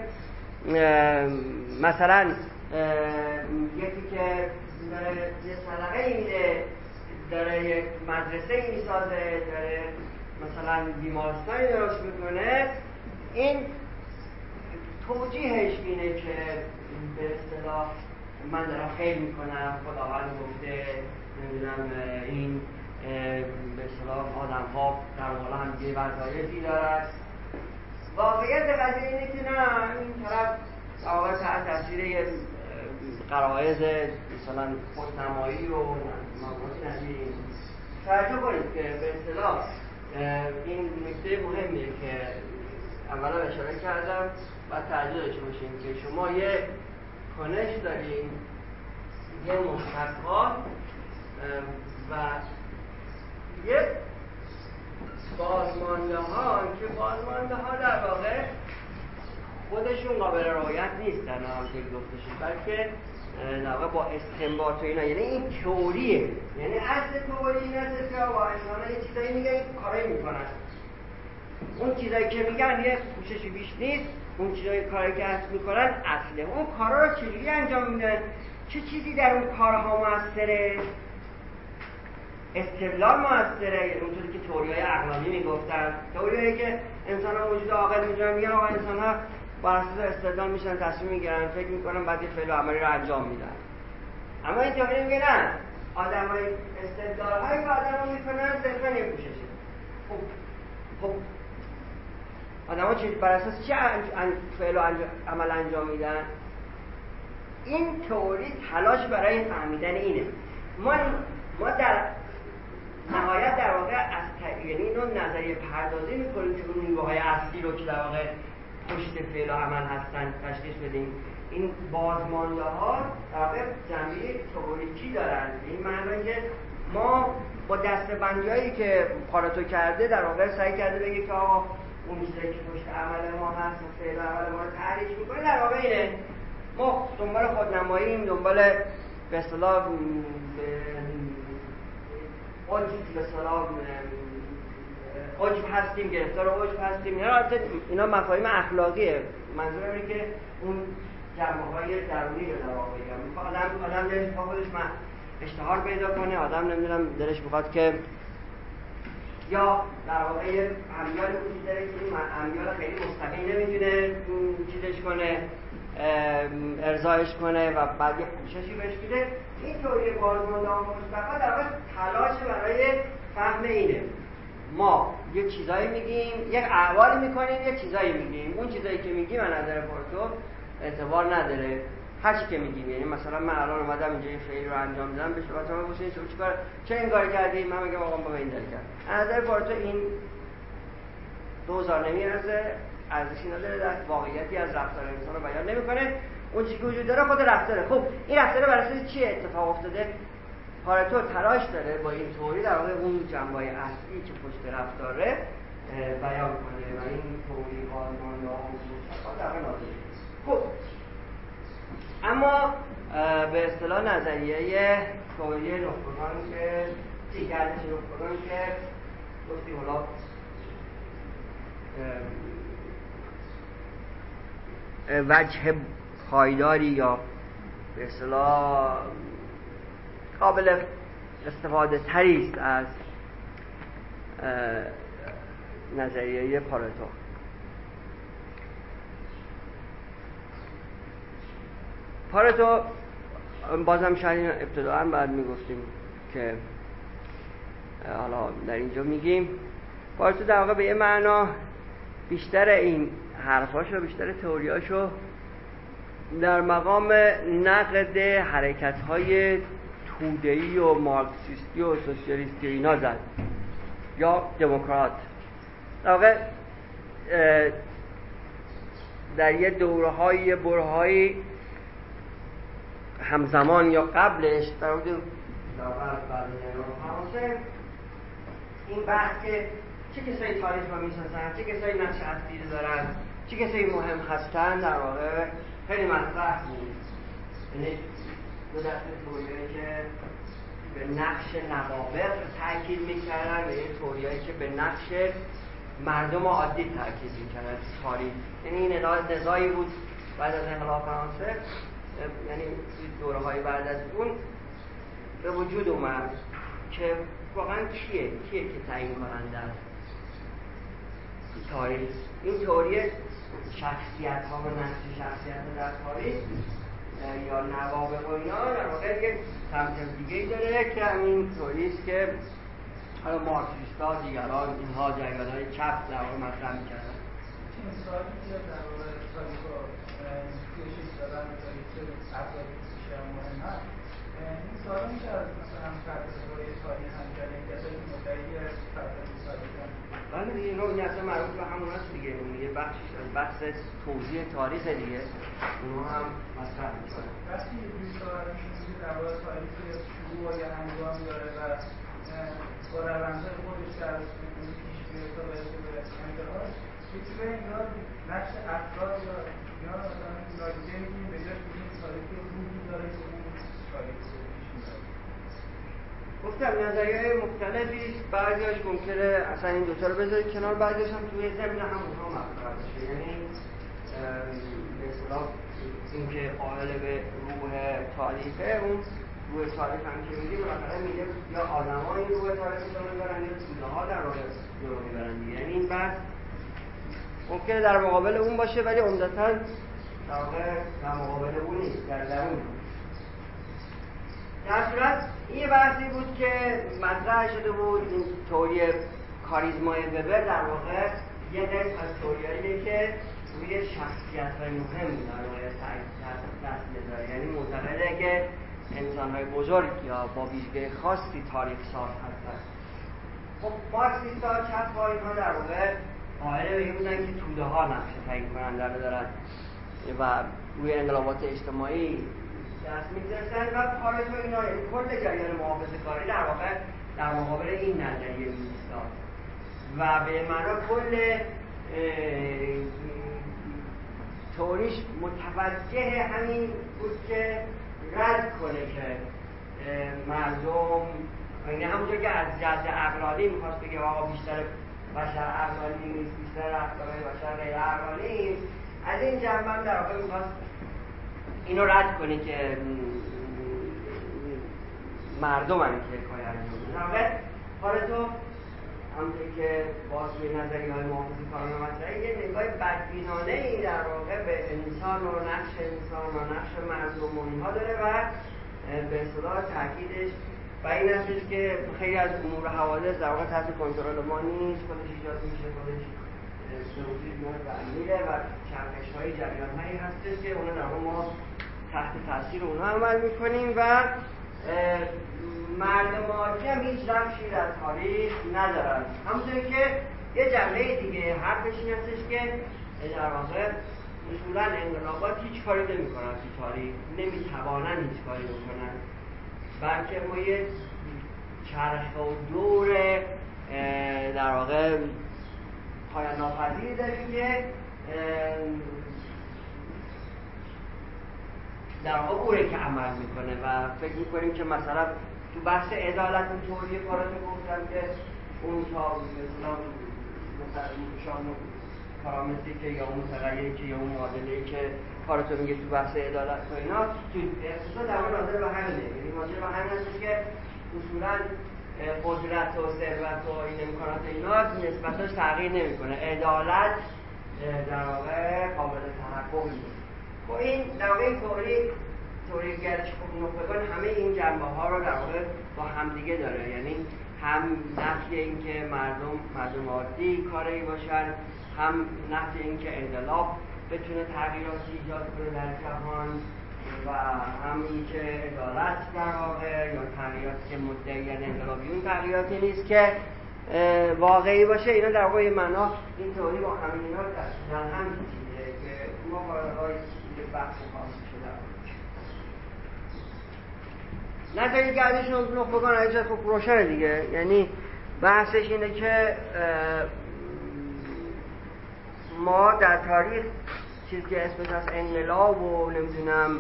مثلا یکی که داره یه صدقه میده، داره یک مدرسه میسازه، داره مثلا بیمارستانی درست میکنه، این توجیهش اینه که به اصطلاح من دارم خیر میکنم، خداوند گفته نمیدونم این به اصطلاح آدم ها در واقع هم یه وظایفی دارد. واقعیت قضیه اینه که نه، این طرف در واقع تحت تاثیر یه قرائز مثلا خودنمایی و مقاصد نظیر این توجه کنید که به اصطلاح این نکته مهمیه که اولا اشاره کردم و توجه داشته باشیم که شما یه کنش داریم، یه مشتقات و یه بازمانده ها که بازمانده ها در واقع خودشون قابل رعایت نیستن همونطور که گفته شد، بلکه در واقع با استنباط و اینا، یعنی این تئوریه، یعنی اصل تئوری این است که با انسان‌ها یه چیزایی میگن کارایی میکنن، اون چیزایی که میگن یه پوششی بیش نیست، اون چیزایی کاری که اصل میکنن اصله. اون کارا رو چجوری انجام میدن، چه چیزی در اون کارها موثره؟ استدلال موثره، یعنی اونطوری که تئوری‌های عقلانی میگفتن، تئوریایی که انسان‌ها موجود عاقل میدونن، میگن آقا انسان‌ها بر اساس استدلال میشن تصمیم میگیرن، فکر میکنن بعد یه فعل و عملی رو انجام میدن. اما این تئوری میگه نه، آدمای استدلال‌هایی که آدم‌ها میکنن صرفاً یه پوششه. خب آدم‌ها بر اساس چه فعل و عمل انجام میدن؟ این تئوری تلاش برای فهمیدن اینه. ما در نهایت در واقع یعنی اینو نظریه پردازی میکنیم که اون نیروهای اصلی رو که در واقع پشت فعل و عمل هستن تشخیص بدیم. این بازمانده ها در واقع جنبه تئوریکی دارن، این معنی که ما با دسته‌بندی‌هایی که پارتو کرده در واقع سعی کرده بگه که آقا اون چیزایی که پشت عمل ما هست و فعل و عمل ما رو تعریف میکنه در واقع اینه. ما دنبال خودنماییم، دنبال به اصطلاح به اصطلاح عجب هستیم، گرفتار عجب هستیم. اینا مفاهیم اخلاقیه. منظورم اینه که اون جنبه‌های درونی رو در واقع بگم. آدم دلش می‌خواد خودش اشتهار پیدا کنه، آدم نمیدونم دلش می‌خواد که یا در واقع یه امیال وجود داره که این امیال خیلی مستقیم نمیتونه چیزش کنه، ارضایش کنه و بعد یه پوششی بهش میده. این تئوری بازمانده‌ها مستقل در واقع تلاش برای فهم اینه. ما یه چیزایی میگیم، یک احوالی میکنیم، یه چیزایی میگیم. اون چیزایی که میگیم از نظر پارتو اعتبار نداره. هر چی که میگیم، یعنی مثلا من الان اومدم اینجا این فعل رو انجام دادم، بهش مثلا بگوشین شما چیکار چه این کارو کردی؟ من میگم آقا بابا این داره کرد. از نظر پارتو این 2000 نمیارزه، ارزشی نداره، در واقعیتی از رفتار انسان رو بیان نمیکنه. اون چیزی که وجود داره خود رفتاره. خب این رفتاره بر اساس چی اتفاق افتاده؟ پارتو تلاش داره با این تئوری در واقع اون جنبه‌های اصلی که پشت رفتاره بیان کنه و این تئوری بازمانده‌ها در واقع نازل. خب اما به اصطلاح نظریه تئوری نخبگان که گردش نخبگان که گفتیم حالا وجه پایداری یا به اصطلاح قابل استفاده تری است از نظریه پارتو. پارتو بازم شاید ابتداءً بعد میگفتیم که حالا در اینجا میگیم پارتو در واقع به یه معنا بیشتر این حرفاشو، بیشتر تئوریاشو در مقام نقد حرکت‌های توده‌ای و مارکسیستی و سوسیالیستی و اینا زد یا دموکرات. در واقع در یه دوره‌های برهه‌ای همزمان یا قبلش در واقع این بحث که چه کسایی تاریخ رو می‌سازن، چه کسایی نقش اصلی دارن، چه کسایی مهم هستن، در واقع خیلی مطرح بود. یعنی دو دسته تئوریایی که به نقش نوابغ تاکید می‌کردن و این تئوریایی که به نقش مردم عادی تاکید می‌کردن تاریخ. یعنی این نزاعی بود بعد از انقلاب فرانسه، یعنی دوره‌های بعد از اون به وجود اومد که واقعا کیه که تعیین کننده است تاریخ. این تئوری شخصیت‌ها و نقش شخصیت در تاریخ یا نوابغ و اینا در واقع یک سمت دیگه‌ای داره که همین تئوری است که حالا مارکسیست‌ها دیگران اینها جریان‌های چپ در واقع مطرح می‌کردن. این سوالی که در واقع تاریخ رو توشش دادن و تاریخ چه افرادی بیشتر مهم هست، این سوال میشه از مثلا فلسفه‌های تاریخ هم کرد، این کسایی که مدعی فلسفه تاریخ هم بله دیگه این اصلا مربوط به همون هست دیگه، اون یه بخشش از بحث توضیح تاریخ دیگه اونها هم مطرح می‌کنن. وقتی یه جوری صحبت می‌کنیم در واقع تاریخ شروع و یه انجام داره و با روندهای خودش در پیش میره تا برسه به انتهاش، یه جوری انگار نقش افراد یا مثلا نادیده می‌گیریم به جاش بگیم تاریخ روحی داره که اون تاریخ رو پیش می‌بره. گفتم نظریه‌های مختلفی است، بعضی‌هاش ممکنه اصلا این دوتا رو بذارید کنار، بعضی‌هاش هم توی ضمن همونها مطرح بشه. یعنی به اصطلاح اینکه قائل به روح تاریخه، اون روح تاریخ هم که میگه بالاخره میگه یا آدم‌ها این روح تاریخ رو میبرن یا توده‌ها در واقع رو میبرن دیگه. یعنی این بحث ممکنه در مقابل اون باشه ولی عمدتاً در واقع در مقابل اون نیست، در درون. در صورت این بحثی بود که مطرح شده بود، این تئوری کاریزمای وبر در واقع یه قسم از تئوریاییه که روی شخصیت‌های مهم در واقع دست می‌ذاره. یعنی معتقده که انسان‌های بزرگ یا با ویژگی خاصی تاریخ ساز هستن. خب مارکسیست‌ها چپ‌ها اینها در واقع قائل به این بودن که توده‌ها نقش تعیین کننده رو دارن و روی انقلابات اجتماعی دست می‌ذارن و پارتو اینا، یعنی کل جریان محافظه‌کاری در واقع در مقابل این نظریه می‌ایستاد و به معنا کل تئوریش متوجه همین بود که رد کنه که مردم، یعنی همونجور که از جهت عقلانی می‌خواست بگه آقا بیشتر بشر عقلانی نیست، بیشتر رفتارهای بشر غیر عقلانی، از این جنبه هم در واقع می‌خواست اینو رد کنه که مردم هم که کار انجام میدن. در واقع پارتو همونطور که باز توی نظریه‌های محافظه کارانه مطرحه یه نگاه بدبینانه‌ای در واقع به انسان و نقش انسان و نقش مردم و اینها داره و به اصطلاح تاکیدش و این هستش که خیلی از امور و حوادث در واقع تحت کنترل ما نیست، خودش ایجاد میشه، خودش به وجود میاد و میره و چرخش‌های جریان‌هایی هستش که اونا در واقع ما تحت تاثیر اونها عمل میکنیم و مردم عادی هم هیچ نقشی در تاریخ ندارن. همونطور که یه جنبه دیگه حرفش این هستش که در واقع اصولا انقلابات هیچ کاری نمی‌کنن تو تاریخ، نمیتوانن هیچ کاری بکنن، بلکه ما یه چرخه و دور در واقع پایان ناپذیری داریم که در واقع اوره که عمل میکنه و فکر میکنیم که مثلا تو بحث عدالت اونطوری کاراتو گفتم که اون تا مثلا شامل پارامتری که یا اون متغیری که یا اون معادله‌ای که کاراتو میگه تو بحث عدالت و اینا تو اقتصاد در واقع ناظر به همینه، یعنی ناظر به همین هستش که اصولا قدرت و ثروت و این امکانات اینا نسبتاش تغییر نمیکنه، عدالت در واقع قابل تحقق نیست. خب این در واقع توری گرچ نخبگان همه این جنبه ها رو در واقع با همدیگه داره، یعنی هم نفی این که مردم عادی کاری باشن، هم نفی این که انقلاب بتونه تغییراتی ایجاد کنه در جهان و هم این که عدالت در واقع یا تغییراتی که مدعیان انقلابیون تغییراتی نیست که واقعی باشه. اینا در واقع معنا این تئوری با همین اینا در هم می‌چینه که ما باید بحث خاصی شده. نظری گردش نخبگان عزیز خوب روشنه دیگه، یعنی بحثش اینه که ما در تاریخ چیزی که اسمش از انقلاب و نمیدونم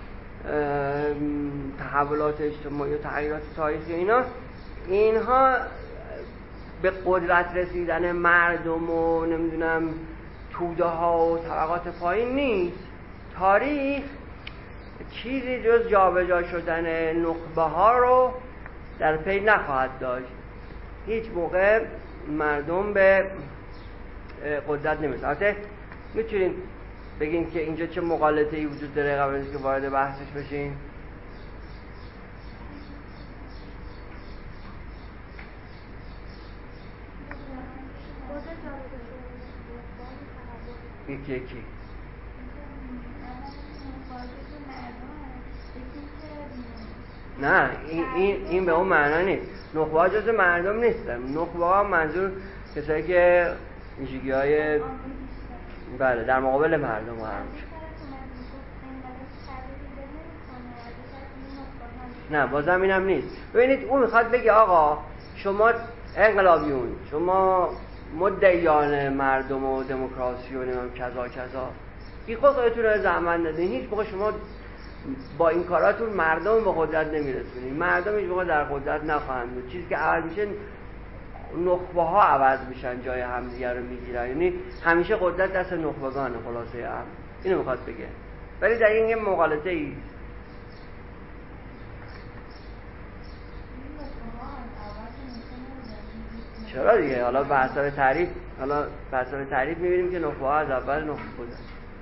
تحولات اجتماعی و تغییرات تاریخی اینها به قدرت رسیدن مردم و نمیدونم توده ها و طبقات پایین نیست. تاریخ چیزی جز جابجا شدن نخبه ها رو در پی نخواهد داشت. هیچ موقع مردم به قدرت نمیرسن. البته میتونیم بگیم که اینجا چه مغالطه‌ای وجود داره قبل از که وارد بحثش بشیم. یکی نه این به اون معنا نیست. نخبه ها جز مردم نیستن. نخبه ها منظور کسایی که ویژگی‌های بله در مقابل مردم قرار میشه. نه بازم اینم نیست. ببینید اون میخواد بگه آقا شما انقلابیون، شما مدعیان مردم و دموکراسی و نمیدونم کذا بی خود خودتون رو زحمت ندین، هیچ موقع شما با این کاراتون مردم به قدرت نمیرسونید، مردم هیچ موقع در قدرت نخواهند بود. چیزی که عوض میشه نخبه ها عوض میشن، جای همدیگه رو میگیرن، یعنی همیشه قدرت دست نخبگانه. خلاصه امر اینو میخواد بگه، ولی در این یه مغالطه ای. چرا دیگه؟ حالا به اثر تعریف میبینیم که نخبه ها از اول نخبه بودن.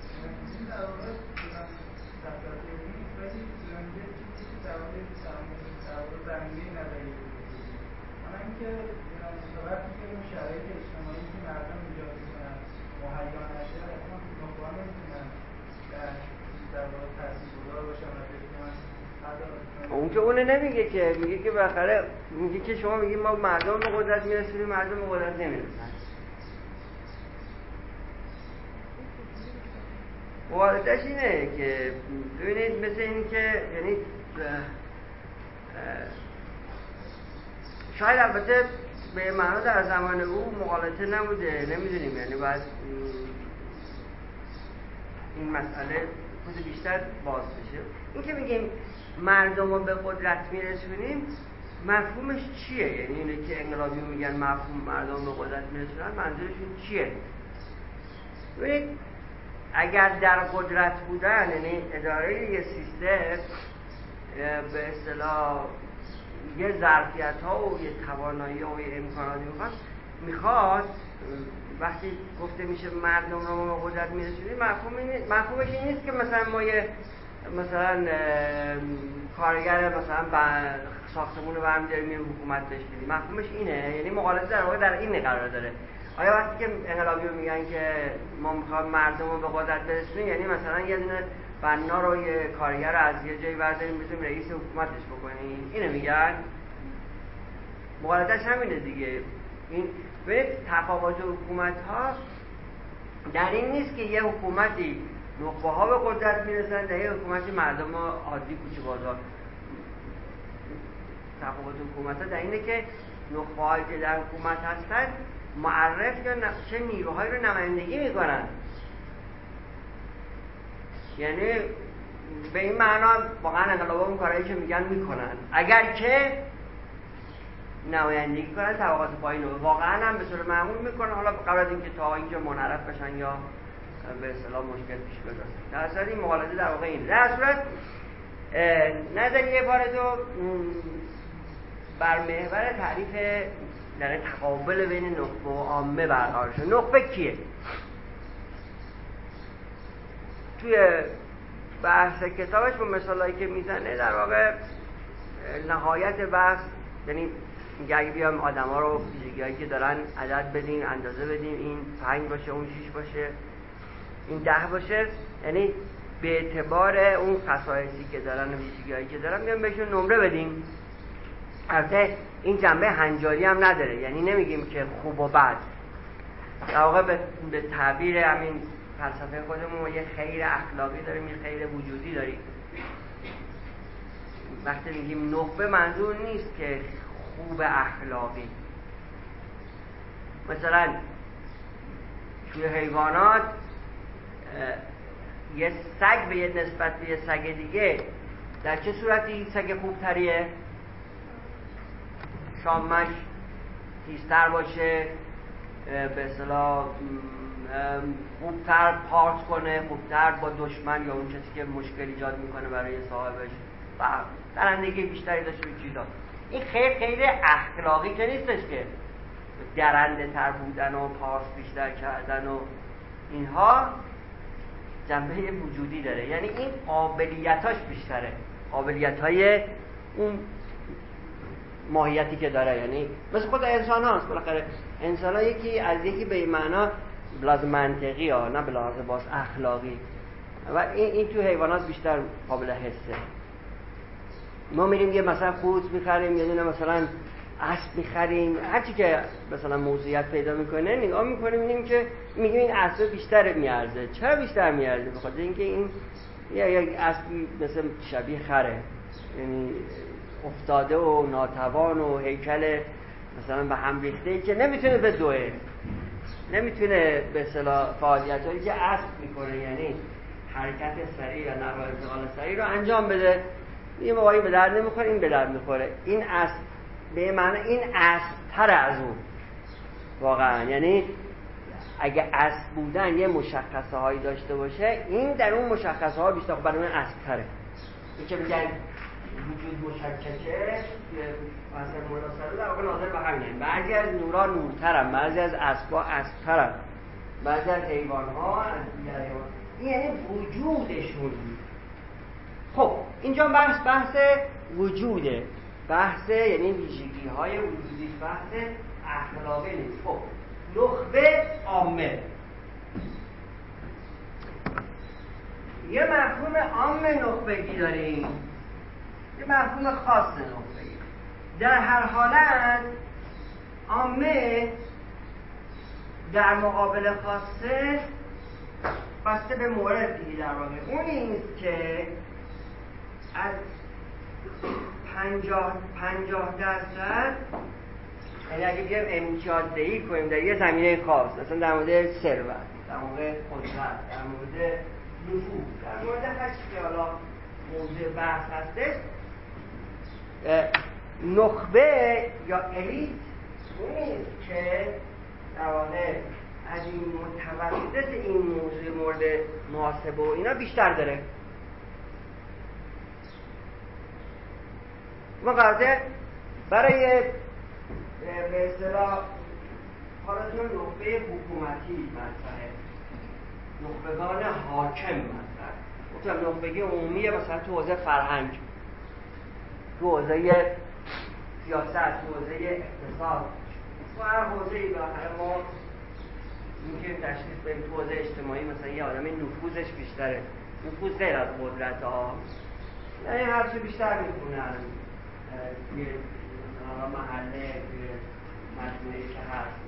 وقتی که اون شرایط اجتماعی که مردم ایجاد میکنن مهیا نشه، اصلا نخبه ها نمیتونن در واقع تاثیرگذار باشن و بتونن حتی اون که اونه نمیگه که، میگه که بالاخره میگه که شما میگید ما مردم به قدرت میرسونیم، مردم به قدرت نمیرسن. مغالطه‌اش اینه که ببینید مثل این که یعنی شاید البته به معنا در زمان او مغالطه نبوده، نمیدونیم، یعنی باید این مسئله خود بیشتر باز بشه. این که میگیم مردم رو به قدرت میرسونیم مفهومش چیه؟ یعنی اینه که انقلابیون میگن مفهوم مردم به قدرت میرسونن، منظورشون چیه؟ ببینید اگر در قدرت بودن، یعنی اداره یه سیستم به اصطلاح یه ظرفیت ها و یه توانایی ها و یه امکاناتی میخواد، میخواد وقتی گفته میشه مردم رو به قدرت میرسونیم، مفهومش این نیست که مثلا ما یه مثلا کارگر مثلا ساختمون رو برمی داریم میریم حکومت بهش میدیم. مفهومش اینه، یعنی مقالطه در واقع در این قرار داره. آیا وقتی که انقلابیون میگن که ما میخوایم مردم رو به قدرت برسونیم، یعنی مثلا یه دونه بنا رو یه کارگر رو از یه جایی برداریم بزنیم رئیس حکومتش بکنیم؟ اینو میگن. مقالطه‌اش همینه دیگه. این به تفاوت حکومت ها در این نیست که یه حکومتی نخبه ها به قدرت میرسن، در یه حکومتی مردم عادی کوچه بازار. تفاوت حکومت ها در اینه که نخبه هایی که در حکومت هستن معرف یا چه نیروهایی رو نمایندگی میکنن. یعنی به این معنا واقعا انقلابا اون کارهایی که میگن میکنن، اگر که نمایندگی کنن طبقات پایین رو واقعا هم به صورت معمول میکنن، حالا قبل از اینکه تا اینجا منحرف بشن یا به اصطلاح مشکل پیش بیاد. در اصل این مقالطه در واقع این. در صورت نظریه پارتو بر محور تعریف در تقابل بین نخبه و عامه برقرار شده. نخبه کیه؟ توی بحث کتابش با مثالایی که میزنه در واقع نهایت بحث، یعنی میگه اگه بیام آدما رو ویژگی‌هایی که دارن عدد بدیم، اندازه بدیم، این 5 باشه، اون 6 باشه، این 10 باشه، یعنی به اعتبار اون خصایصی که دارن و ویژگی‌هایی که دارن بیام بهشون نمره بدیم. البته این جنبه هنجاری هم نداره، یعنی نمیگیم که خوب و بد. در واقع به تعبیر همین فلسفه خودمون ما یه خیر اخلاقی داریم، یه خیر وجودی داریم. وقتی میگیم نخبه منظور نیست که خوب اخلاقی. مثلا توی حیوانات یه سگ به یه نسبت به یه سگ دیگه در چه صورتی سگ خوبتریه؟ شامش تیزتر باشه، به اصطلاح خوبتر پارس کنه، خوبتر با دشمن یا اون کسی که مشکل ایجاد میکنه برای صاحبش و درندگی بیشتری داشته به چیزا. این خیر اخلاقی که نیستش که درنده تر بودن و پارس بیشتر کردن و اینها، جنبه وجودی داره. یعنی این قابلیتاش بیشتره، قابلیت‌های اون ماهیتی که داره. یعنی مثل خود انسان هاست، بالاخره انسان ها یکی به این معنا بلاز منطقی ها، نه بلاز باز اخلاقی، و این تو حیوانات بیشتر قابل حسه. ما میریم یه مثلا قوز میخریم، یه دونه مثلا اسب میخریم، هرچی که مثلا موضوعیت پیدا میکنه نگاه میکنیم میبینیم که میگیم این اسب بیشتر میارزه. چرا بیشتر میارزه؟ بخاطر اینکه این یک اسبی مثلا شبیه خره، یعنی افتاده و ناتوان و هیکل مثلا به هم ریخته که نمیتونه بدوه، نمیتونه به اصطلاح فعالیتایی که اسب میکنه، یعنی حرکت سریع یا نقل و انتقال سریع رو انجام بده. یه موقعی به درد نمیخوره، این به درد میخوره. این اسب به معنی این اسب تر از اون واقعا. یعنی اگه اسب بودن یه مشخصه هایی داشته باشه، این در اون مشخصه ها بیشتر برای من اسب تره. این که میگن وجود مشککه مثلا مناسبه در واقع ناظر به همینه. بعضی از نورا نورترن، بعضی از اسبا اسبترن، بعضی از حیوان‌ها از دیگر حیوان. این یعنی وجودشون. خب اینجا بحث وجوده، بحث یعنی ویژگی‌های وجودی، بحث اخلاقی نیست. خب نخبه عامه، یه مفهوم عام نخبگی داریم، یه مفهوم خاص نخبگی. در هر حالت عامه در مقابل خاصه بسته به موردی در واقع اون نیست که از 50%، یعنی اگه بیایم امتیازدهی کنیم در یه زمینه خاص، مثلا در مورد ثروت، در مورد قدرت، در مورد نفوذ، در مورد هر چیزی که حالا موضوع بحث هستش، نخبه یا الیت اون نیست که در واقع از این متوسط این موضوع مورد محاسبه و اینا بیشتر داره. ما قراره برای به اصطلاح پاراتون نخبه حکومتی مطرحه، نخبگان حاکم مطرح. گفتم نخبگی عمومیه، مثلا تو حوزه فرهنگ، تو حوزه سیاست، تو حوزه اقتصاد، تو هر حوزه‌ای بالاخره ما می‌تونیم تشخیص بدیم. تو حوزه اجتماعی مثلا یه آدمی نفوذش بیشتره، نفوذ غیر از قدرت ها، یعنی هرچی بیشتر می‌خونن یه مثلا محله، یه مجموعه‌ای که هست.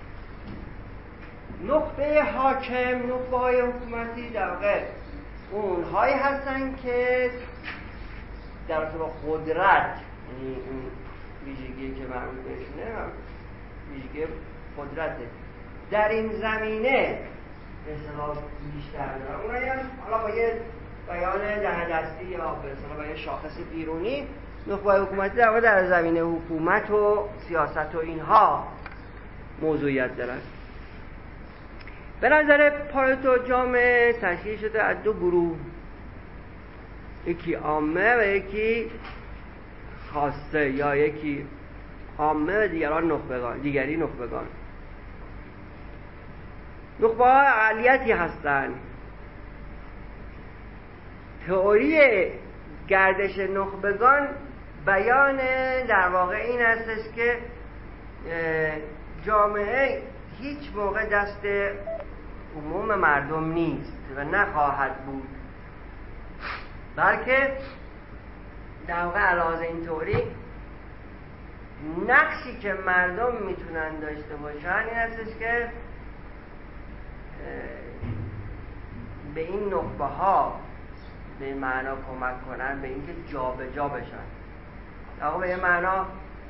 نخبه حاکم، نخبه‌های حکومتی در واقع اونهایی هستن که در رابطه با قدرت، یعنی اون ویژگی که مربوط بهشونه ویژگی قدرته، در این زمینه به اصطلاح بیشتر دارن. اونایی هم حالا با یه بیان دهن‌دستی یا به اصطلاح با یه شاخص بیرونی، نخبه حکومتی در واقع در زمینه حکومت و سیاست و اینها موضوعیت دارن. به نظر پارتو جامعه تشکیل شده از دو گروه، یکی عامه و یکی خاصه، یا یکی عامه و دیگری نخبگان. نخبه ها اقلیتی هستند. تئوری گردش نخبگان بیان در واقع این هستش که جامعه هیچ موقع دست عموم مردم نیست و نخواهد بود، بلکه در واقع علاوه این تئوری نقشی که مردم میتونن داشته باشن این هستش که به این نخبه ها به این معنا کمک کنن به اینکه جابجا بشن. در واقع به این معنا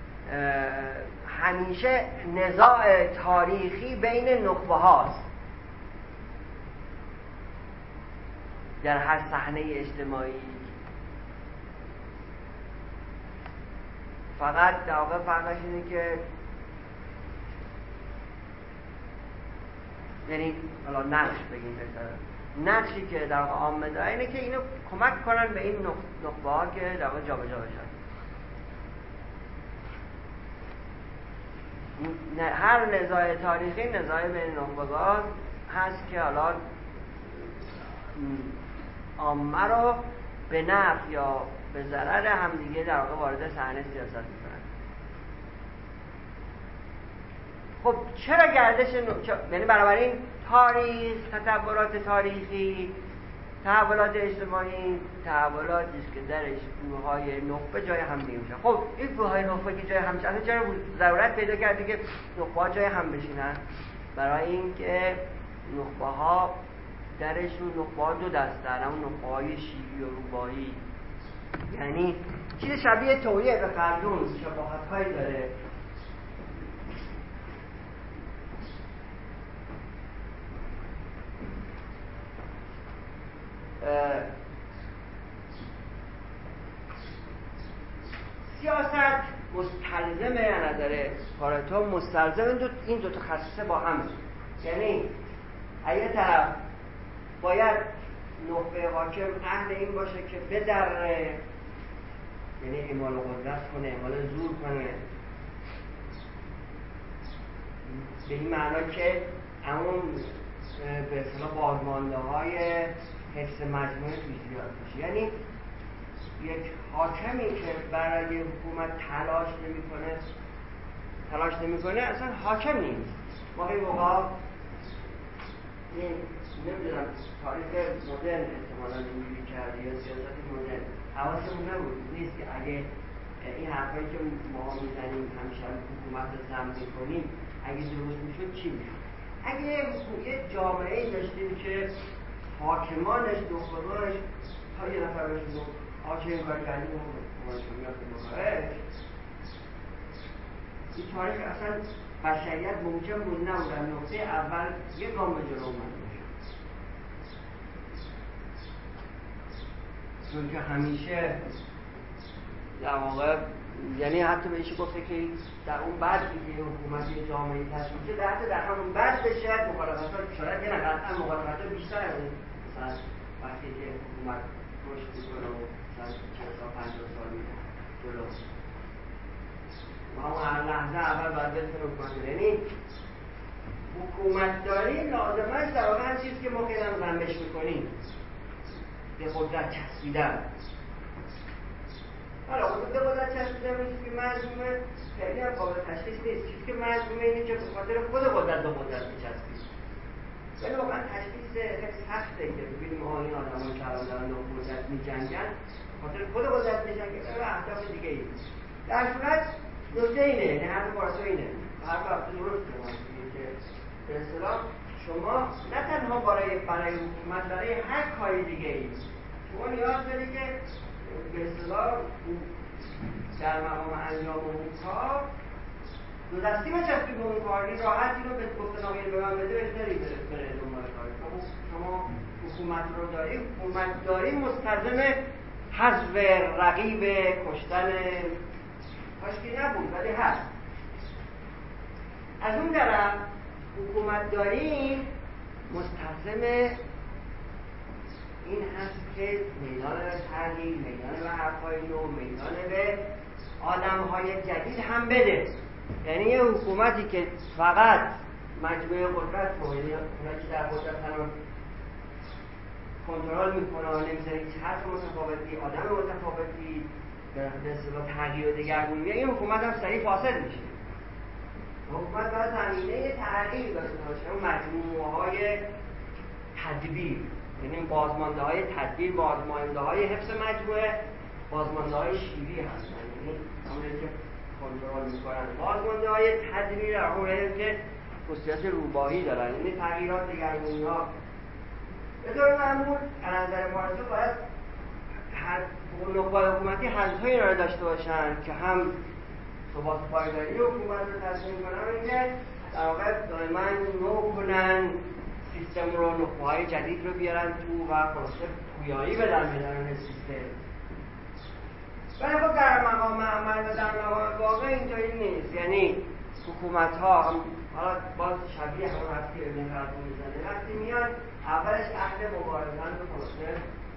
همیشه نزاع تاریخی بین نخبه هاست در هر صحنه اجتماعی. فقط در واقع فرقش اینه که یعنی حالا نقش بگیم بهتره، نقشی که در واقع عامه داره اینه که اینو کمک کنن به این نخبه ها که در واقع جابجا بشن. هر نزاع تاریخی نزاع بین نخبگان هست که حالا عامه رو به نفع یا به ضرر همدیگه در واقع وارد صحنه سیاست میکنن. خب چرا گردش یعنی بنابراین تاریخ، تطورات تاریخی، تحولات اجتماعی، تحولاتی است که درش گروه‌های نخبه جای هم نمیشن. خب این گروه‌های نخبه که جای هم میشن، چرا ضرورت پیدا کرده که نخبه‌ها جای هم بشینن؟ برای اینکه نخبه‌ها درشون نخبه‌ها دو دستن، اون نخبه‌های شیعی و روبایی، یعنی چیز شبیه تئوری ابن خلدون، شباهت‌هایی داره. سیاست مستلزم از نظر پارتو مستلزم این دو تخصصه با هم، یعنی اگه طرف باید نخبه حاکم اهل این باشه که بدره، یعنی اعمال قدرت کنه، اعمال زور کنه، به این معنا که همون به اصطلاح بازمانده های حفظ مجموعه توی زیاد باشه. یعنی یک حاکمی که برای حکومت تلاش نمیکنه اصلا حاکم نیست. ما این موقع نمیدونم تاریخ مدرن احتمالا اینجوری کرده یا سیاست مدرن حواسمون نیست که اگه این حرفایی که ما میزنیم همیشه حکومت رو ضم میکنیم اگه درست میشد چی میشد؟ اگه یه جامعه داشتیم که حاکمانش نخبگانش تا یه نفر بهش گفت آچه این کار کردیم این تاریخ اصلا بشریت ممکن بود نبود در نقطه اول یک گام به جلو اومده باشه، چون که همیشه در واقع یعنی حتی بهش گفته که در اون بعد که حکومتی جامعه تشکیل شده حتی در همون بعد شاید مخالفت‌ها شاید یه نقطه مخالفت‌ها بیشتر از مثلا وقتی که حکومت رشد می‌کنه و مثلا 40 سال 50 سال میره جلو ما همون هر لحظه اول باید بتونه حکومت کنه. یعنی حکومتداری لازمش در واقع هم چیزی که ما خیلی هم زنبش میکنیم، به قدرت چسبیدن. حالا به قدرت چسبیدن نیست که مجموعه خیلی هم قابل تشخیص نیست. چیزی که مجموعه اینه که به خاطر خود قدرت به قدرت میچسبید. ولی واقعا تشخیص خیلی سخته که ببینیم این آدمایی که الان دارن با قدرت میجنگن خاطر خود قدرت میجنگن و اهداف دیگه ای. در صورت نکته اینه، یعنی حرف بارسا اینه، حرف درسته که به اصطلاح شما نه تنها برای حکومت، برای هر کاری دیگه ای شما نیاز داری که به اصطلاح در مقام انجام اون کار دو دستی بچسبی به اون کار، این راحتی رو به گفته ناغیر به من بده بهتری بره دنبال کاری. شما حکومت رو داری، حکومت داری مستلزم حذف رقیب، کشتن کاشکی نبود ولی هست. از اون طرف حکومت داری مستلزم این هست که میدان به تغییر، میدان به حرفای نو، میدان به آدمهای جدید هم بده. یعنی یه حکومتی که فقط مجموعه قدرت رو، یعنی اونایی که در قدرت هنون کنترل میکنه و نمیذاره هیچ حرف متفاوتی، آدم متفاوتی به اصطلاح تغییر و دگرگونی بیاد، این حکومت هم سریع فاسد میشه. حکومت باید زمینه تغییر داشته باشه، اون مجموعه های تدبیر، یعنی بازمانده های تدبیر، بازمانده های حفظ مجموعه، بازمانده های شیری هستن، یعنی همونایی که کنترل میکنن. بازمانده های تدبیر در حوله که خصوصیت روباهی دارن، یعنی تغییرات دگرگونی ها. به طور معمول از نظر پارسا باید هر نخبه حکومتی حزم‌های اینا رو داشته باشن که هم ثبات پایداری حکومت رو تضمین کنن و اینکه در واقع دائما نو کنن سیستم رو، نخبه‌های جدید رو بیارن تو و خلاصه پویایی بدن سیستم. ولی خب در مقام عمل و در مقام واقع اینطوری نیست. یعنی حکومت‌ها حالا باز شبیه همون حرفی ابن خلدون میزنه، وقتی میان اولش اهل مبارزن رو خلاصه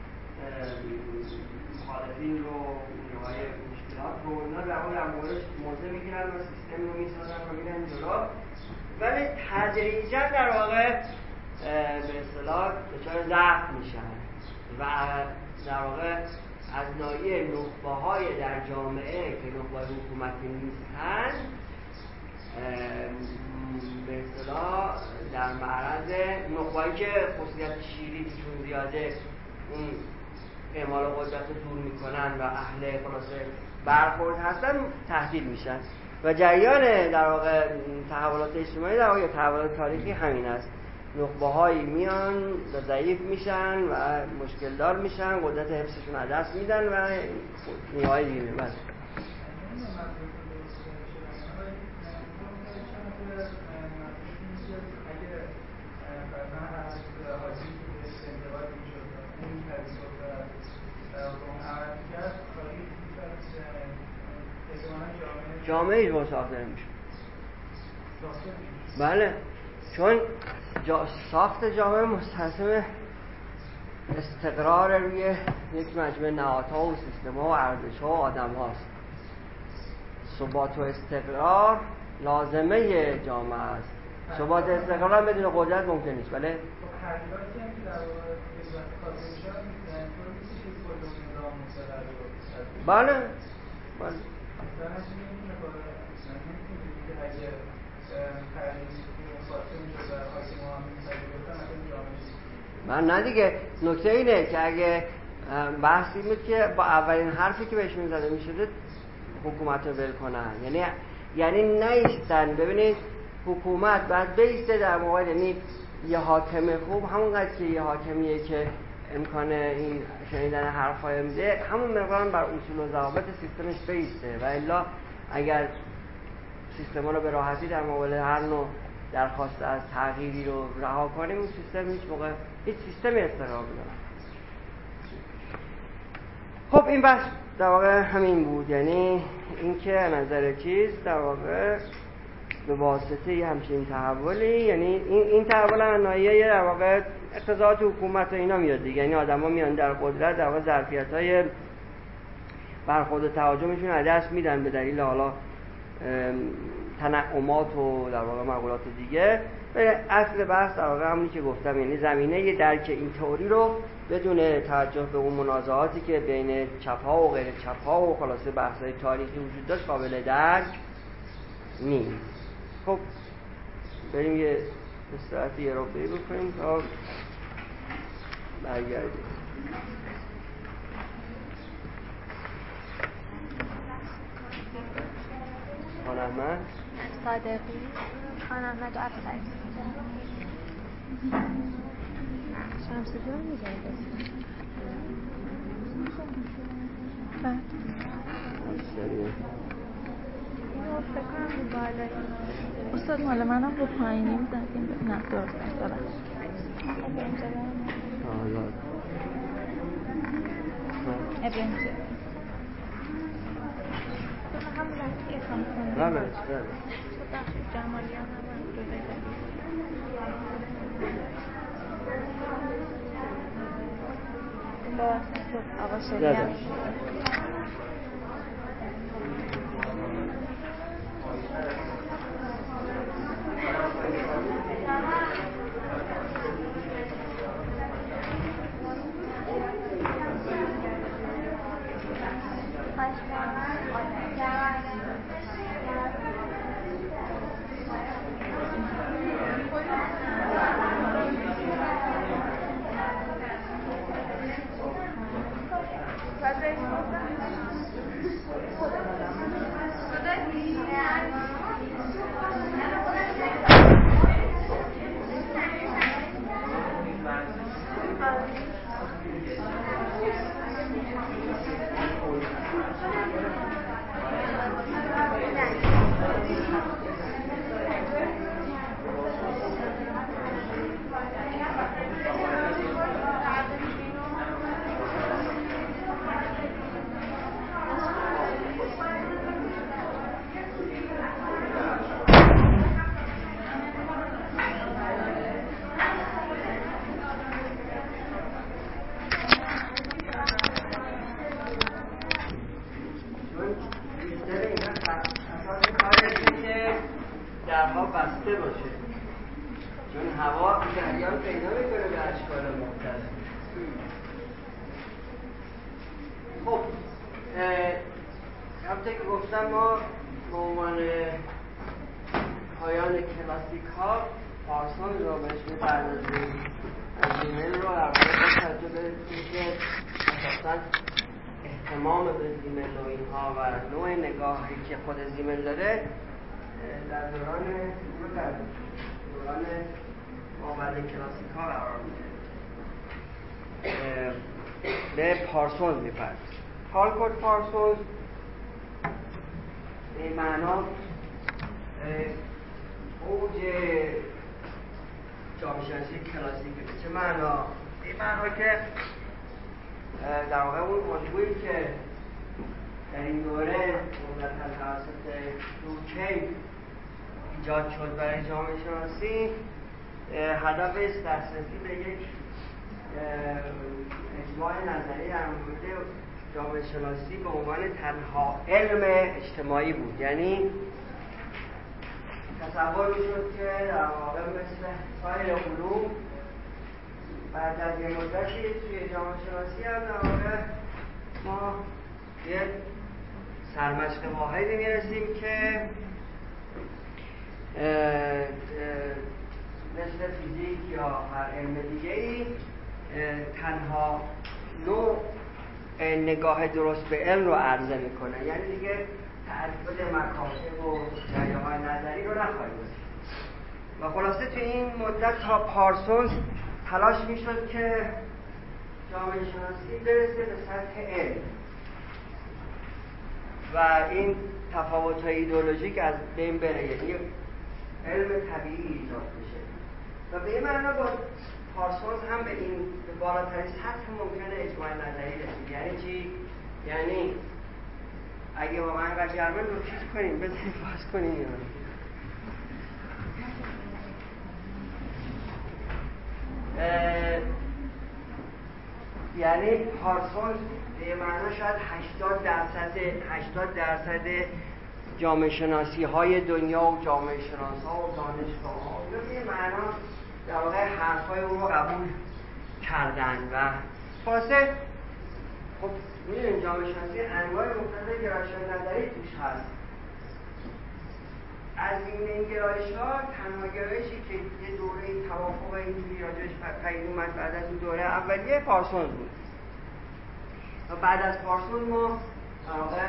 مخالفین رو، نیروهای مشکلات رو اینا در موردش موضع میگیرن و سیستم رو میسازن و میرن جلو، ولی تدریجا در واقع به اصطلاح دچار ضعف میشن و در واقع از ناحیه نخبه‌های در جامعه که نخبه حکومتی نیستن به اصطلاح در معرض نخبه‌ای که خصوصیت شیری توشون زیاده، اون اعمال قدرت رو دور میکنن و اهل خلاصه برخورد هستن، تهدید میشن و جریان در واقع تحولات اجتماعی در واقع تحولات تاریخی همین است. نخبه‌هایی میان و ضعیف میشن و مشکل دار میشن، قدرت حفظشون از دست میدن و نیروهای دیگه میبرن. جامعه رو ساخته نمیشه. بله، چون ساخت جامعه مستلزم استقرار روی یک مجموعه نهادها و سیستم‌ها و ارزش‌ها و آدم‌هاست. ثبات و استقرار لازمه جامعه است. ثبات استقرار هم بدون قدرت ممکن نیست. بله. تغییراتی هم که در واقع وزارت کافی میشه طوری نیست که کل نظام مستقر رو بله. مثلا نمی‌تونه که اگه تغییری خاصی میشه در حاکم ها می‌گفتن مثلا جامعه من نه دیگه، نکته اینه که اگه بحثی بود که با اولین حرفی که بهشون زده میشده حکومت رو ول کنن، یعنی نیستن. ببینید حکومت باید بیسته در مقابل، یعنی یه حاکم خوب همونقدر که یه حاکمیه که امکان این شنیدن حرفای میده، همون مقدار بر اصول و ضوابط سیستمش بیسته و الا اگر سیستما رو به راحتی در مقابل هر نوع درخواست از تغییری رو رها کنیم، اون سیستم هیچ موقع هیچ سیستمی استقرار نداره. خب این بحث در واقع همین بود، یعنی اینکه نظر چیز در واقع به واسطه یه همچین تحولی، یعنی این تحول ناحیه در واقع اقتضاعات حکومت و اینا میاد دیگه، یعنی آدما میان در قدرت در واقع ظرفیت‌های برخورد و تهاجمشون از دست میدن به دلیل حالا تنعمات و در واقع مقولات دیگه. اصل بحث در واقع همونی که گفتم، یعنی زمینه درک این تئوری رو بدون توجه به اون منازعاتی که بین چپ‌ها و غیر چپ‌ها و خلاصه بحث‌های تاریخی وجود داشت قابل درک نیست. خب بریم یه استراحت یه رو بکنیم تا برگردیم. خان احمد صادقی، خان احمد و افسری. شمس‌دین رو می‌ذارید بعد افسری اینو فکر کنم رو بالایی استاد مال منم رو پایینی می‌زدیم. نه درست است ابراهیم همون لحظه که خانم کنه جمالی هم همون دو ببخشید آقا شریعت که خود زیمل داره در دوران مابعد کلاسیک ها قرار میده. به پارسونز میپرد. هالکوت پارسونز به معنا اوج جامعه شناسی کلاسیک. چه معنا؟ به معنا که در واقع اون الگویی که در این دوره مدت‌ها توسط دورکیم ایجاد شد برای جامعه شناسی هدفش دسترسی به یک اجماع نظری در مورد جامعه شناسی به عنوان تنها علم اجتماعی بود. یعنی تصور می‌شد که در واقع مثل سایر علوم بعد از یه مدتی توی جامعه شناسی هم در واقع ما یه سرمشق واحدی میرسیم که مثل فیزیک یا هر علم دیگه‌ای تنها نوع نگاه درست به علم رو عرضه میکنه. یعنی دیگه تعدد مکاتب و جریان‌های نظری رو نخواهیم داشت. و خلاصه تو این مدت تا پارسونز تلاش میشد که جامعه شناسی برسه به سطح علم و این تفاوت‌های ایدئولوژیک از بین بره، یعنی علم طبیعی ایجاد بشه. و به این معنا با پارسونز هم به این بالاترین سطح ممکنه اجماع نظری رسید. یعنی چی؟ یعنی اگه واقعا اینقدر گرمه رو چیز کنیم، بزنیم باز کنیم یا یعنی پارسونز به معنا شاید 80% جامعه شناسی های دنیا و جامعه شناس ها و دانشگاه ها به یه معنا در واقع حرفای اون رو قبول کردن و خلاصه خب میدونیم جامعه شناسی انواع مختلف گرایش‌های نظری توش هست. از این گرایش‌ها تنها گرایشی که یه دوره توافق اینجوری راجعش پدید اومد بعد از اون دوره اولیه پارسونز بود و بعد از پارسونز ما در واقع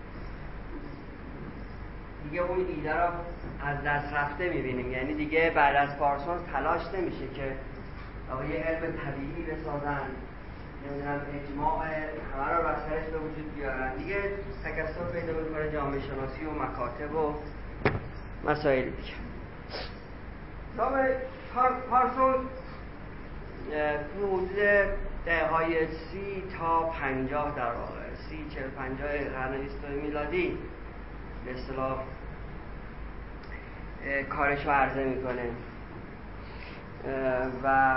دیگه اون ایده را از دست رفته می‌بینیم. یعنی دیگه بعد از پارسونز تلاش نمیشه که یه علم طبیعی بسازن، نمیدونم اجماع همه رو بسرش به وجود بیارن. دیگه تکثر پیدا میکنه جامعه شناسی و مکاتب و مسائل دیگه. پارسونز تو حدود دهه‌های 30 تا 50 در واقع 30-40-50 قرن 20 میلادی به اصطلاح کارش رو عرضه میکنه و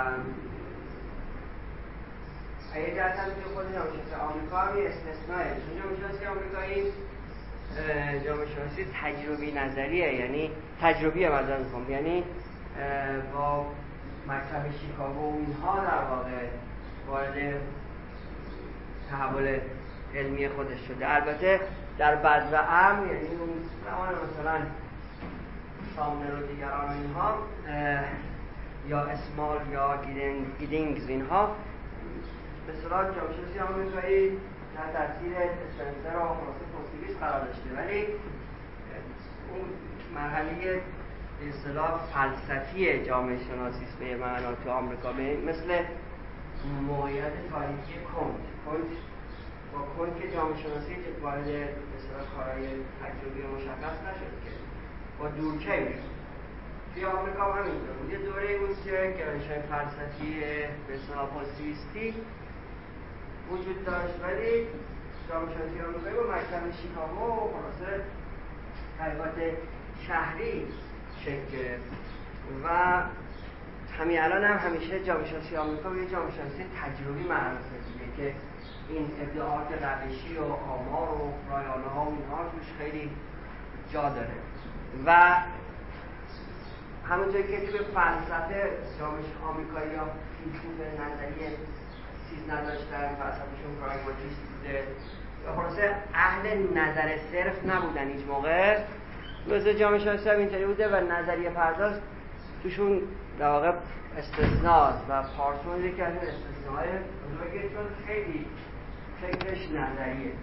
اگه جهت هم توی خود جامعه شناسی آمریکا هم یه استثنائه. چون جامعه شناسی آمریکایی جامعه شناسی تجربی نظریه، یعنی تجربیه مدرن میکنم، یعنی با مکتب شیکاگو و اینها در واقع وارد تحول علمی خودش شده. البته در بدر امر، یعنی اون زمان مثلا سامنر و دیگران اینها یا اسمال یا گیدینگز اینها به صلاح جامعه شناسی آمریکایی در تاثیر اسپنسر و خلاصه پوستیویس قرار داشته، ولی اون مرحله به اصطلاح فلسفی جامعه شناسی است به یه معنا تو آمریکا، مثل موقعیت تاریخی کنت با کنت جامعه شناسی وارد به اصطلاح کارهای تجربی مشخص نشد که با دورکی میشد. توی آمریکا هم همینطور بود. یه دوره بود که گرایش‌های فلسفی به اصطلاح پوستیویستی وجود داشت، ولی جامعه شناسی آمریکایی با مکتب شیکاگو و خلاصه تحقیقات شهری شکل گرفت و همین الان هم همیشه جامعه شناسی آمریکا به جامعه شناسی تجربی معروفه دیگه، که این ابداعات روشی و آمار و رایانه ها و اینها توش خیلی جا داره و همونطور که توی فلسفه جامعه آمریکایی ها فیلسوف نظریه چیز نداشتن، فلسفهشون پراگماتیست بوده و خلاصه اهل نظر صرف نبودن هیچ موقع. مثل جامعه شناسی هم اینطوری بوده و نظریه پرداز توشون در واقع استثناست و پارسونز یکی از این استثناهای بزرگه، چون خیلی فکرش نظریه.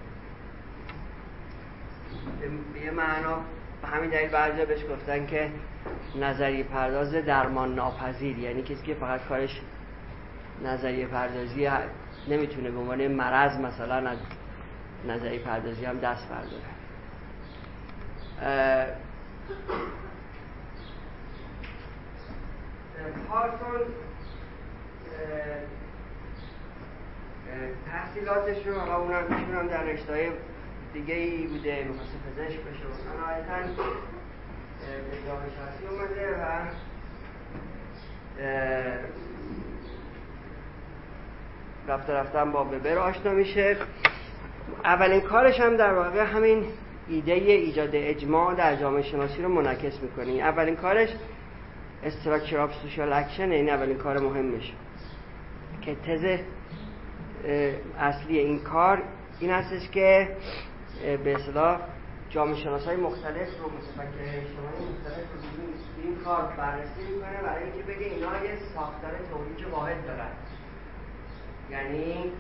به یه معنا به همین دلیل بعضیا بهش گفتن که نظریه پرداز درمان ناپذیر، یعنی کسی که فقط کارش نظریه پردازی نمیتونه به عنوان مرض مثلا از نظریه پردازی هم دست برداره. پارسونز تحصیلاتش رو حالا اونم در رشته‌های دیگه ای بوده، می‌خواسته پزشک بشه و نهایتاً به جامعه شناسی اومده و رفتن با وبر آشنا میشه. اولین کارش هم در واقع همین ایده ایجاد اجماع در جامعه شناسی رو منعکس میکنه. اولین کارش استراکچر آف سوشال اکشن، این اولین کار مهمش که تز اصلی این کار این هستش که به اصطلاح جامعه شناسای مختلف رو متفکرین اجتماعی مختلف رو این کار بررسی میکنه برای اینکه بگه اینا یه ساختار تئوریک واحد دارن، یعنی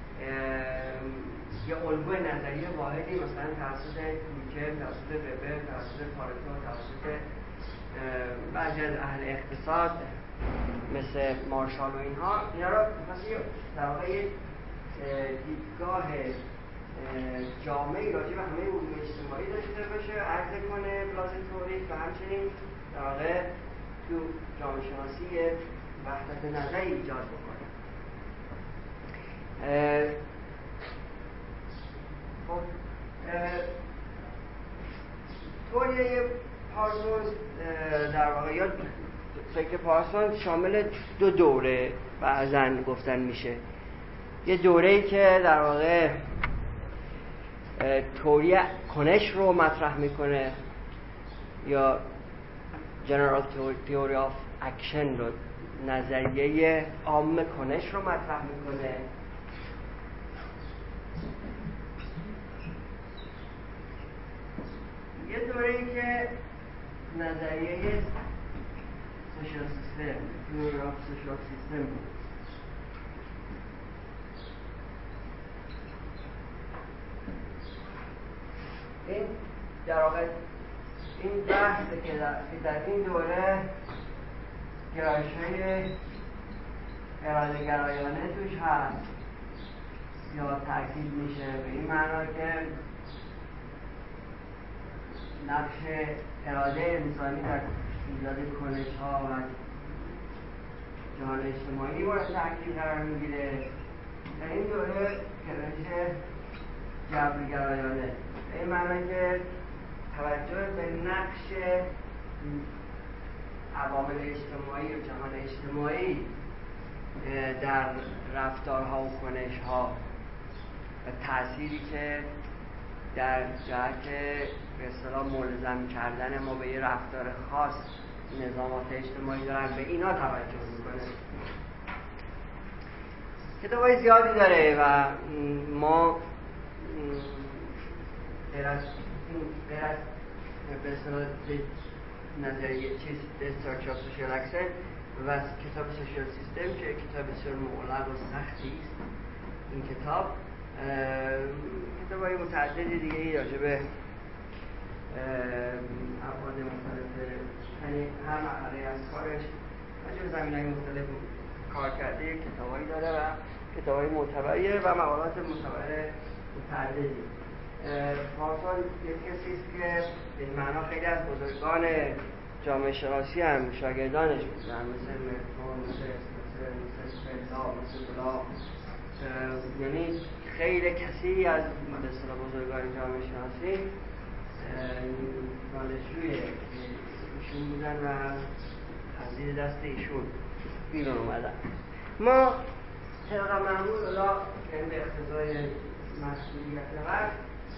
یه الگوی نظریه واحدی مثلا توسط نیوتن، توسط وبر، توسط پارتو، توسط بعضی از اهل اقتصاد مثل مارشال و اینا رو مثلا در واقع دیدگاه جامعی راجع به همه علوم اجتماعی داشته باشه، عرضه کنه بلاز تئوریک و همچنین در واقع تو جامعه شناسی وحدت نظری ایجاد بکنه. خب توریه پارسونز در واقع یا فکر پارسونز شامل دو دوره بعضن گفتن میشه. یه دوره‌ای که در واقع تئوری کنش رو مطرح میکنه یا General Theory of Action رو، نظریه عام کنش رو مطرح میکنه. یه دوره‌ای که نظریه سوشال سیستم، Theory of Social System بود. این در واقع این بحثه که در این دوره گرایش‌های اراده گرایانه توش هست یا تاکید میشه به این معنا که نقش اراده انسانی در ایجاد کنش‌ها و جهان اجتماعی مورد تاکید قرار میگیره. در این دوره گرایش جبرگرایانه به این معنی که توجه به نقش عوامل اجتماعی و جهان اجتماعی در رفتارها و کنش‌ها و تأثیری که در جهت به اصطلاح ملزم کردن ما به یه رفتار خاص نظامات اجتماعی دارن، به اینا توجه میکنه. کتابای زیادی داره و ما غیر از به اصطلاح نظریه چیز Search of Social Action و کتاب سوشال سیستم که کتاب بسیار مغلق و سختی است، این کتاب‌های متعددی دیگه ای راجع به ابعاد مختلف، یعنی هر مرحله از کارش راجع به زمینه‌های مختلف کار کرده، کتابایی داره و کتابای معتبریه و مقالات معتبر متعددی. پارسون یک کسی است که به معنا خیلی از بزرگان جامعه شناسی هم شاگردانش بودن، مثل مرتون، مثل فلدا، مثل بلا، یعنی خیلی کسی از به اصطلاح بزرگان جامعه شناسی دانشجوی ایشون بودن و از زیر دست ایشون بیرون اومدن. ما طبق معمول الا یعنی به اقتضای مسئولیت وقت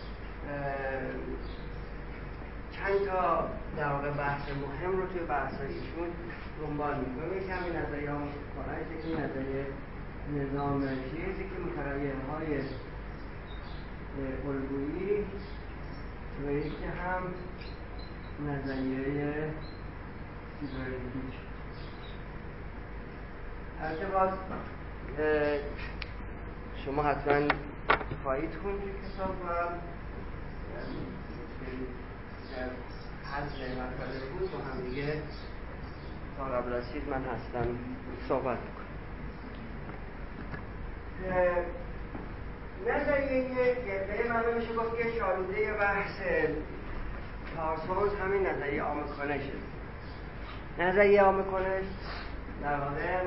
چند تا در واقع بحث مهم رو توی بحث‌های ایشون دنبال می‌کنیم. یکی همین نظریه ها کنش، یکی نظریه نظام چیزی که متغیرهای الگویی و یکی هم نظریه سیبرنتیک. البته باز شما حتما خواهید خوند کتاب و در حضر مطالب بود با هم دیگه تا قبل از چیز من هستم صحبت کنم. نظریه به معنی میشه گفت که شالوده بحث پارسونز همین نظریه عام کنشه. نظریه عام کنش در واقع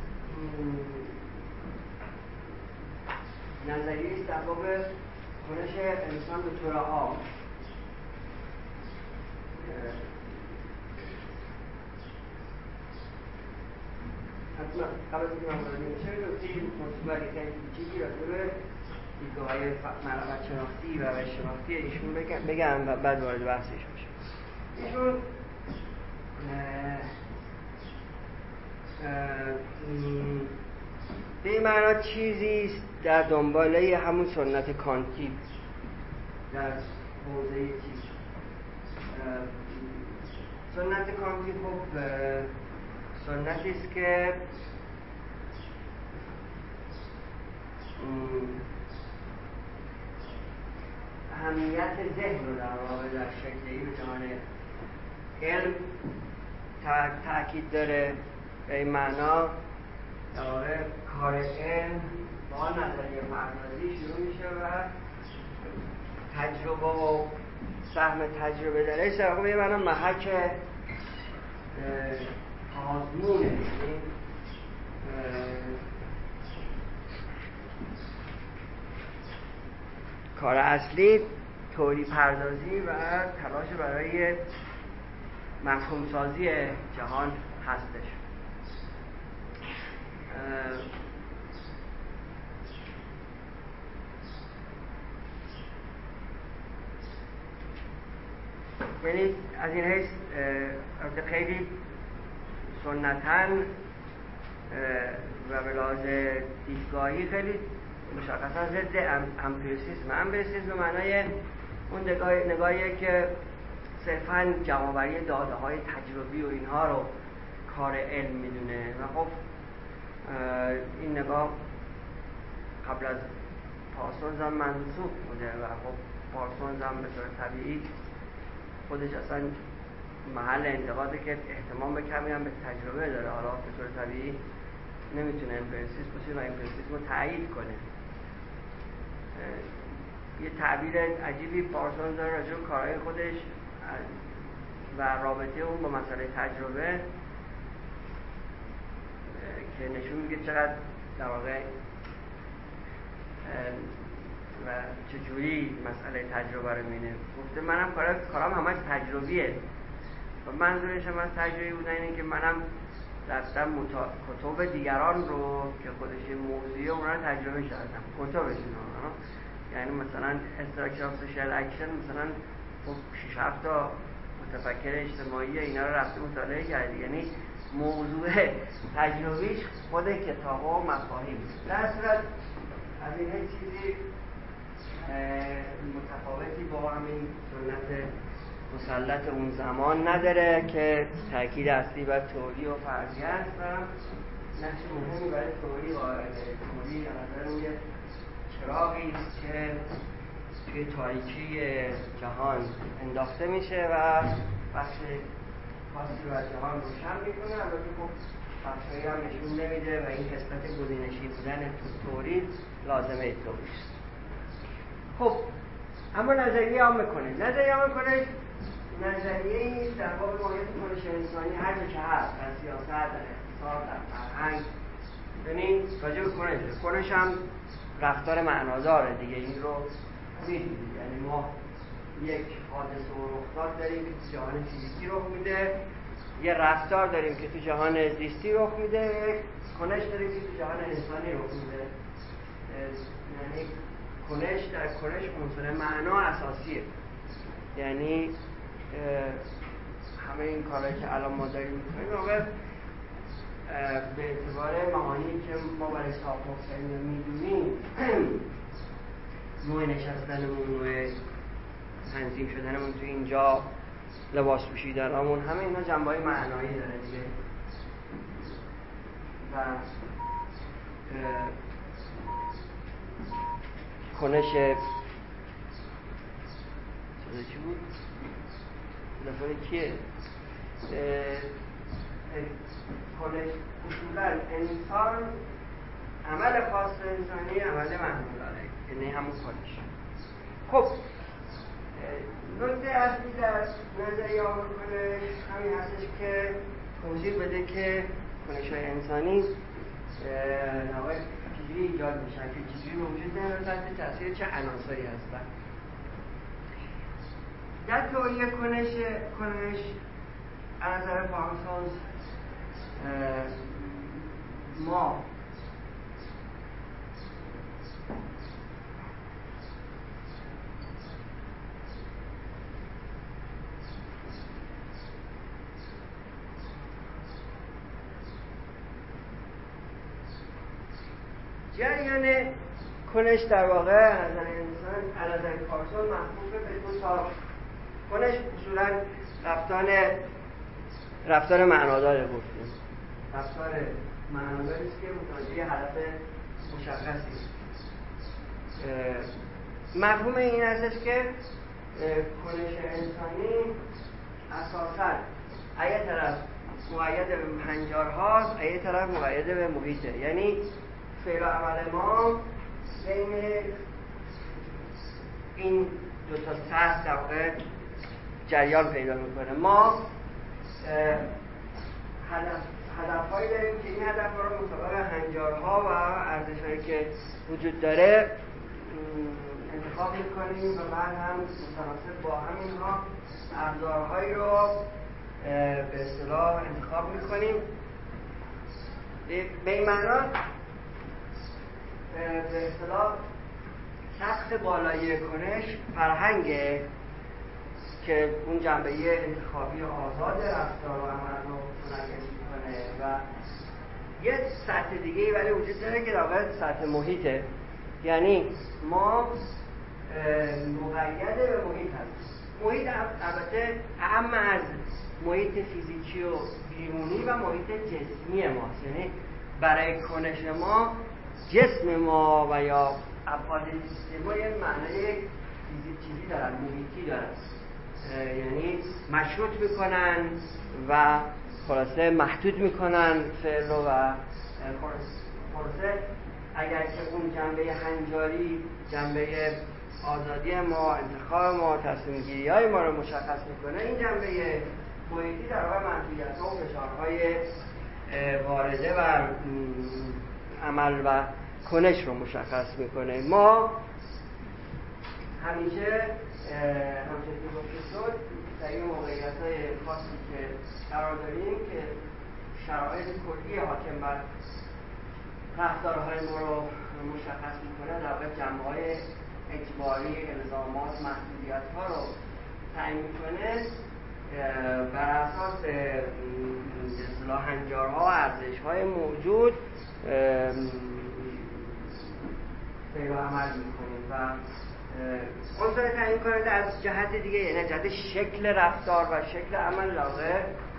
نظریه است در باب کنش انسان به طور عام. حتما قبل از اینکه من وارد بشم نکته مصوبری خیلی کوچیکی راجع به دیدگاه‌های معرفت شناختی و روش شناختی ایشون بگم و بعد وارد بحثش بشم. ایشون به این معنا چیزی در دنباله همون سنت کانتی در حوزه چیز. سنت کانتی خب سنتی است که اهمیت ذهن رو در واقع در شکلی به جهان علم تأکید داره. به این معنا در واقع کار علم با نظریه پردازی شروع میشه و تجربه و سهم تجربه درش در واقع به معنا محک آزمونه. کار اصلی تئوری پردازی و تلاش برای مفهوم سازی جهان هستش. یعنی از این حیث خیلی سنتاً و به لحاظ دیدگاهی خیلی مشخصا ضد امپریسیسم. امپریسیسم به معنای اون نگاهیه که صرفاً جمع‌آوری داده‌های تجربی و اینها رو کار علم میدونه و خب این نگاه قبل از پارسونز هم منسوخ بوده و خب پارسونز هم به طور طبیعی خودش اصلا محل انتقاده که احتمام به کمی هم به تجربه داره. حالا به طور طبیعی نمیتونه امپریسیست باشه و امپریسیسم رو تایید کنه. یه تعبیر عجیبی پارسونز داره راجع به کارهای خودش و رابطه اون با مسئله تجربه که نشون میده چقدر در واقع و چجوری مسئله تجربه رو می‌بینه. گفته منم کارام همش تجربیه و منظورش هم از تجربی بودن اینه که منم رفتم کتب دیگران رو که خودش موضوعیه اونا رو تجربه کردم، کتبشون رو. یعنی مثلا Structure of Social Action مثلا 6-7 تا متفکر اجتماعی اینا رو رفته مطالعه کرده، یعنی موضوع تجربیش خود کتاب‌ها و مفاهیم. در صورت از این چیزی متفاوتی با همین سنت مسلط اون زمان نداره که تأکید اصلی بر تئوری و فرضیه است و نقش مهمی برای تئوری قائل. تئوری از نظر یه چراغی است که توی تاریکی جهان انداخته میشه و بخش خاصی رو از جهان روشن میکنه. البته خب بخشایی هم نشون نمیده و این قسمت گزینشی بودن تئوری لازمه تئوری. خب اما نظریه عامه کنش. نظریه عامه کنش نظریه‌ای در باب ماهیت کنش انسانی هر جا که هست، در سیاست، در اقتصاد، در فرهنگ، یعنی راجع به کنش هم رفتار معناداره دیگه. این رو می‌دونید، یعنی ما یک حادثه و رخداد داریم که تو جهان فیزیکی رخ میده، یه رفتار داریم که تو جهان زیستی رخ میده، یک کنش داریم که تو جهان انسانی رخ میده. یعنی کنش در کنش عنصر معنا اساسیه. یعنی همه این کارهایی که الان ما داریم میکنیم واقعا به اعتبار معانی که ما برای ساخت مفصلی میدونیم، نوع نشستنمون، نوع تنظیم شدنمون تو اینجا، لباس پوشیدنمون، همه اینا جنبه‌های معنایی داره دیگه. و کنش چی بود؟ دفعه کیه؟ کنش اصولا انسان عمل خاص انسانی عمل معمول داره، یعنی همون کنش. خب نکته اصلی در نظریه عامه کنش همین هستش که توضیح بده که کنش‌های انسانی چجوری ایجاد میشن، که چجوری به وجود میان و تحت تاثیر چه عناصری هستن. در تئوری کنش از نظر پارسونز ما جریان کنش در واقع از نظر انسان، از نظر پارسون محبوب به دو تا کنش. اصولا رفتار معنادار گفتیم. رفتار معناداری است که متوجه هدف مشخصی. مفهوم این هستش که کنش انسانی اساساً از طرف مقید به هنجارهاست، از طرف مقید به محیطه. یعنی فعل و عمل ما بین این دو تا سطح در واقع جریان پیدا میکنه. ما هدفهایی داریم که این هدفها رو مطابق هنجارها و ارزشهایی که وجود داره انتخاب میکنیم و بعد هم متناسب با همینها ابزارهایی رو به اصطلاح انتخاب میکنیم. به این معنا به اصطلاح سقف بالایی کنش فرهنگه که اون جنبه انتخابی آزاد رفتار و عمل رو منعکس میکنه و یه سطح دیگه ولی وجود داره که در واقع سطح محیطه. یعنی ما مقید به محیط هست. محیط البته اهم از محیط فیزیکی و بیرونی و محیط جسمی ماست. یعنی برای کنش ما جسم ما و یا ابعاد سیستم ما یه معنای چیزی دارن، محیطی دارن، یعنی مشروط میکنن و خلاصه محدود میکنن فعل و خلاصه اگر که اون جنبه هنجاری، جنبه آزادی ما، انتخاب ما، تصمیم گیری های ما رو مشخص میکنه، این جنبه محیطی در واقع محدودیت ها و فشارهای وارده بر عمل و کنش رو مشخص میکنه. ما همیشه همچنین که گفته شد در این موقعیت های خاصی که قرار داریم که شرایط کلی حاکم بر رفتارهای ما رو مشخص میکنه، در واقع جنبه‌های اجباری، الزامات، محدودیت ها رو تعیین میکنه، بر اساس اصطلاح هنجارها و ارزش‌های موجود فعل و عمل میکنیم و عنصر تعیین کننده از جهت دیگه، یعنی جهت شکل رفتار و شکل عمل، در واقع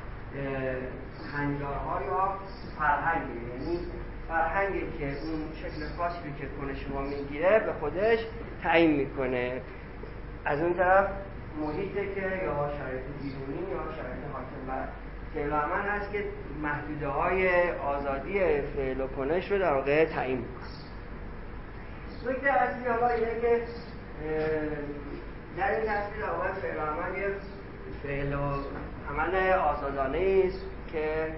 هنجارها یا فرهنگه. یعنی فرهنگی که اون شکل خاصی که کنش ما میگیره به خودش تعیین میکنه. از اون طرف محیطه که یا شرایط بیرونی یا شرایط حاکم بر فعل و عمل هست که محدوده های آزادی فعل و کنش رو در واقع تعیین میکنه. نکته اصلی حالا اینه که در این تصویر در واقع فعل و عمل یه فعل و عمل آزادانه است که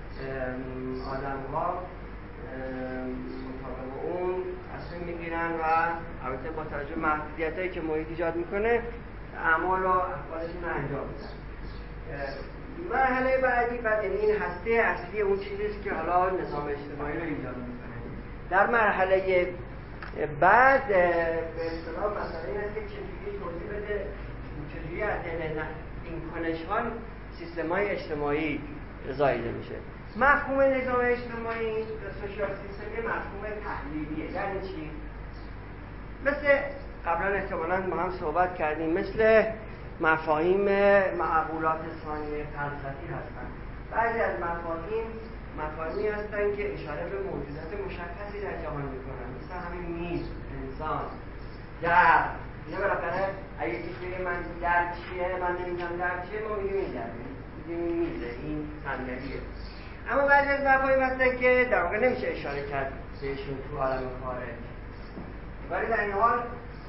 آدم‌ها مطابق اون تصمیم میگیرن و البته با توجه به محدودیتایی که محیط ایجاد میکنه اعمال و افعالشون انجام میدن. مرحله بعدی این هسته اصلی اون چیزیست که حالا نظام اجتماعی رو ایجاد میکنه. در مرحله بعد به اصطلاح مسئله این است که چجوری توضیح بده، چجوری از این کنش‌ها سیستم‌های اجتماعی زایده میشه. مفهوم نظام اجتماعی سوشیال سیستم یه مفهوم تحلیلیه. یعنی چی؟ مثل قبلا احتمالاً با هم صحبت کردیم، مثل مفاهیم معقولات ثانیه فلسفی هستن. بعضی از مفاهیمی هستن که اشاره به موجودات مشخصی در جهان میکنن، مثل همین میز، انسان، در. اینا بالاخره اگه کسی بگه من در چیه، من نمیدونم در چیه، ما میگیم این در، میگیم این میزه، این صندلیه. اما بعضی از مفاهیم هستن که در واقع نمیشه اشاره کرد بهشون تو عالم خارج، ولی در این حال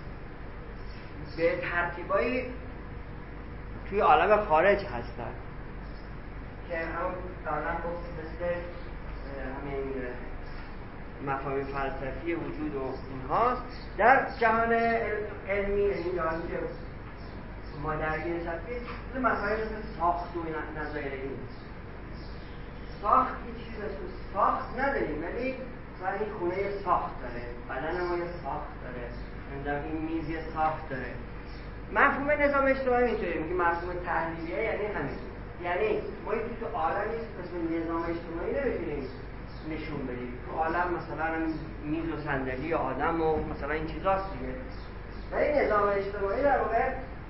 به ترتیبایی توی عالم خارج هستن که هم دارن مثل همین مفاهیم فلسفی وجود و اینها در جهان علمی، این جهانی که ما درگیرش هستیم، مفاهیم مثل ساخت و نظایر این ساخت یه چیزی مثل ساخت نداریم، ولی این خونه ساخت داره، بدن ما یه ساخت داره، این میز یه ساخت داره. مفهوم نظام اجتماعی اینطوری میگه، مفهوم تحلیلیه یعنی همین، یعنی ما تو عالمی مثل نظام اجتماعی نمیتونیم نشون بدیم. تو عالم مثلا میز و صندلی و آدم و مثلا این چیزاست دیگه، ولی نظام اجتماعی در واقع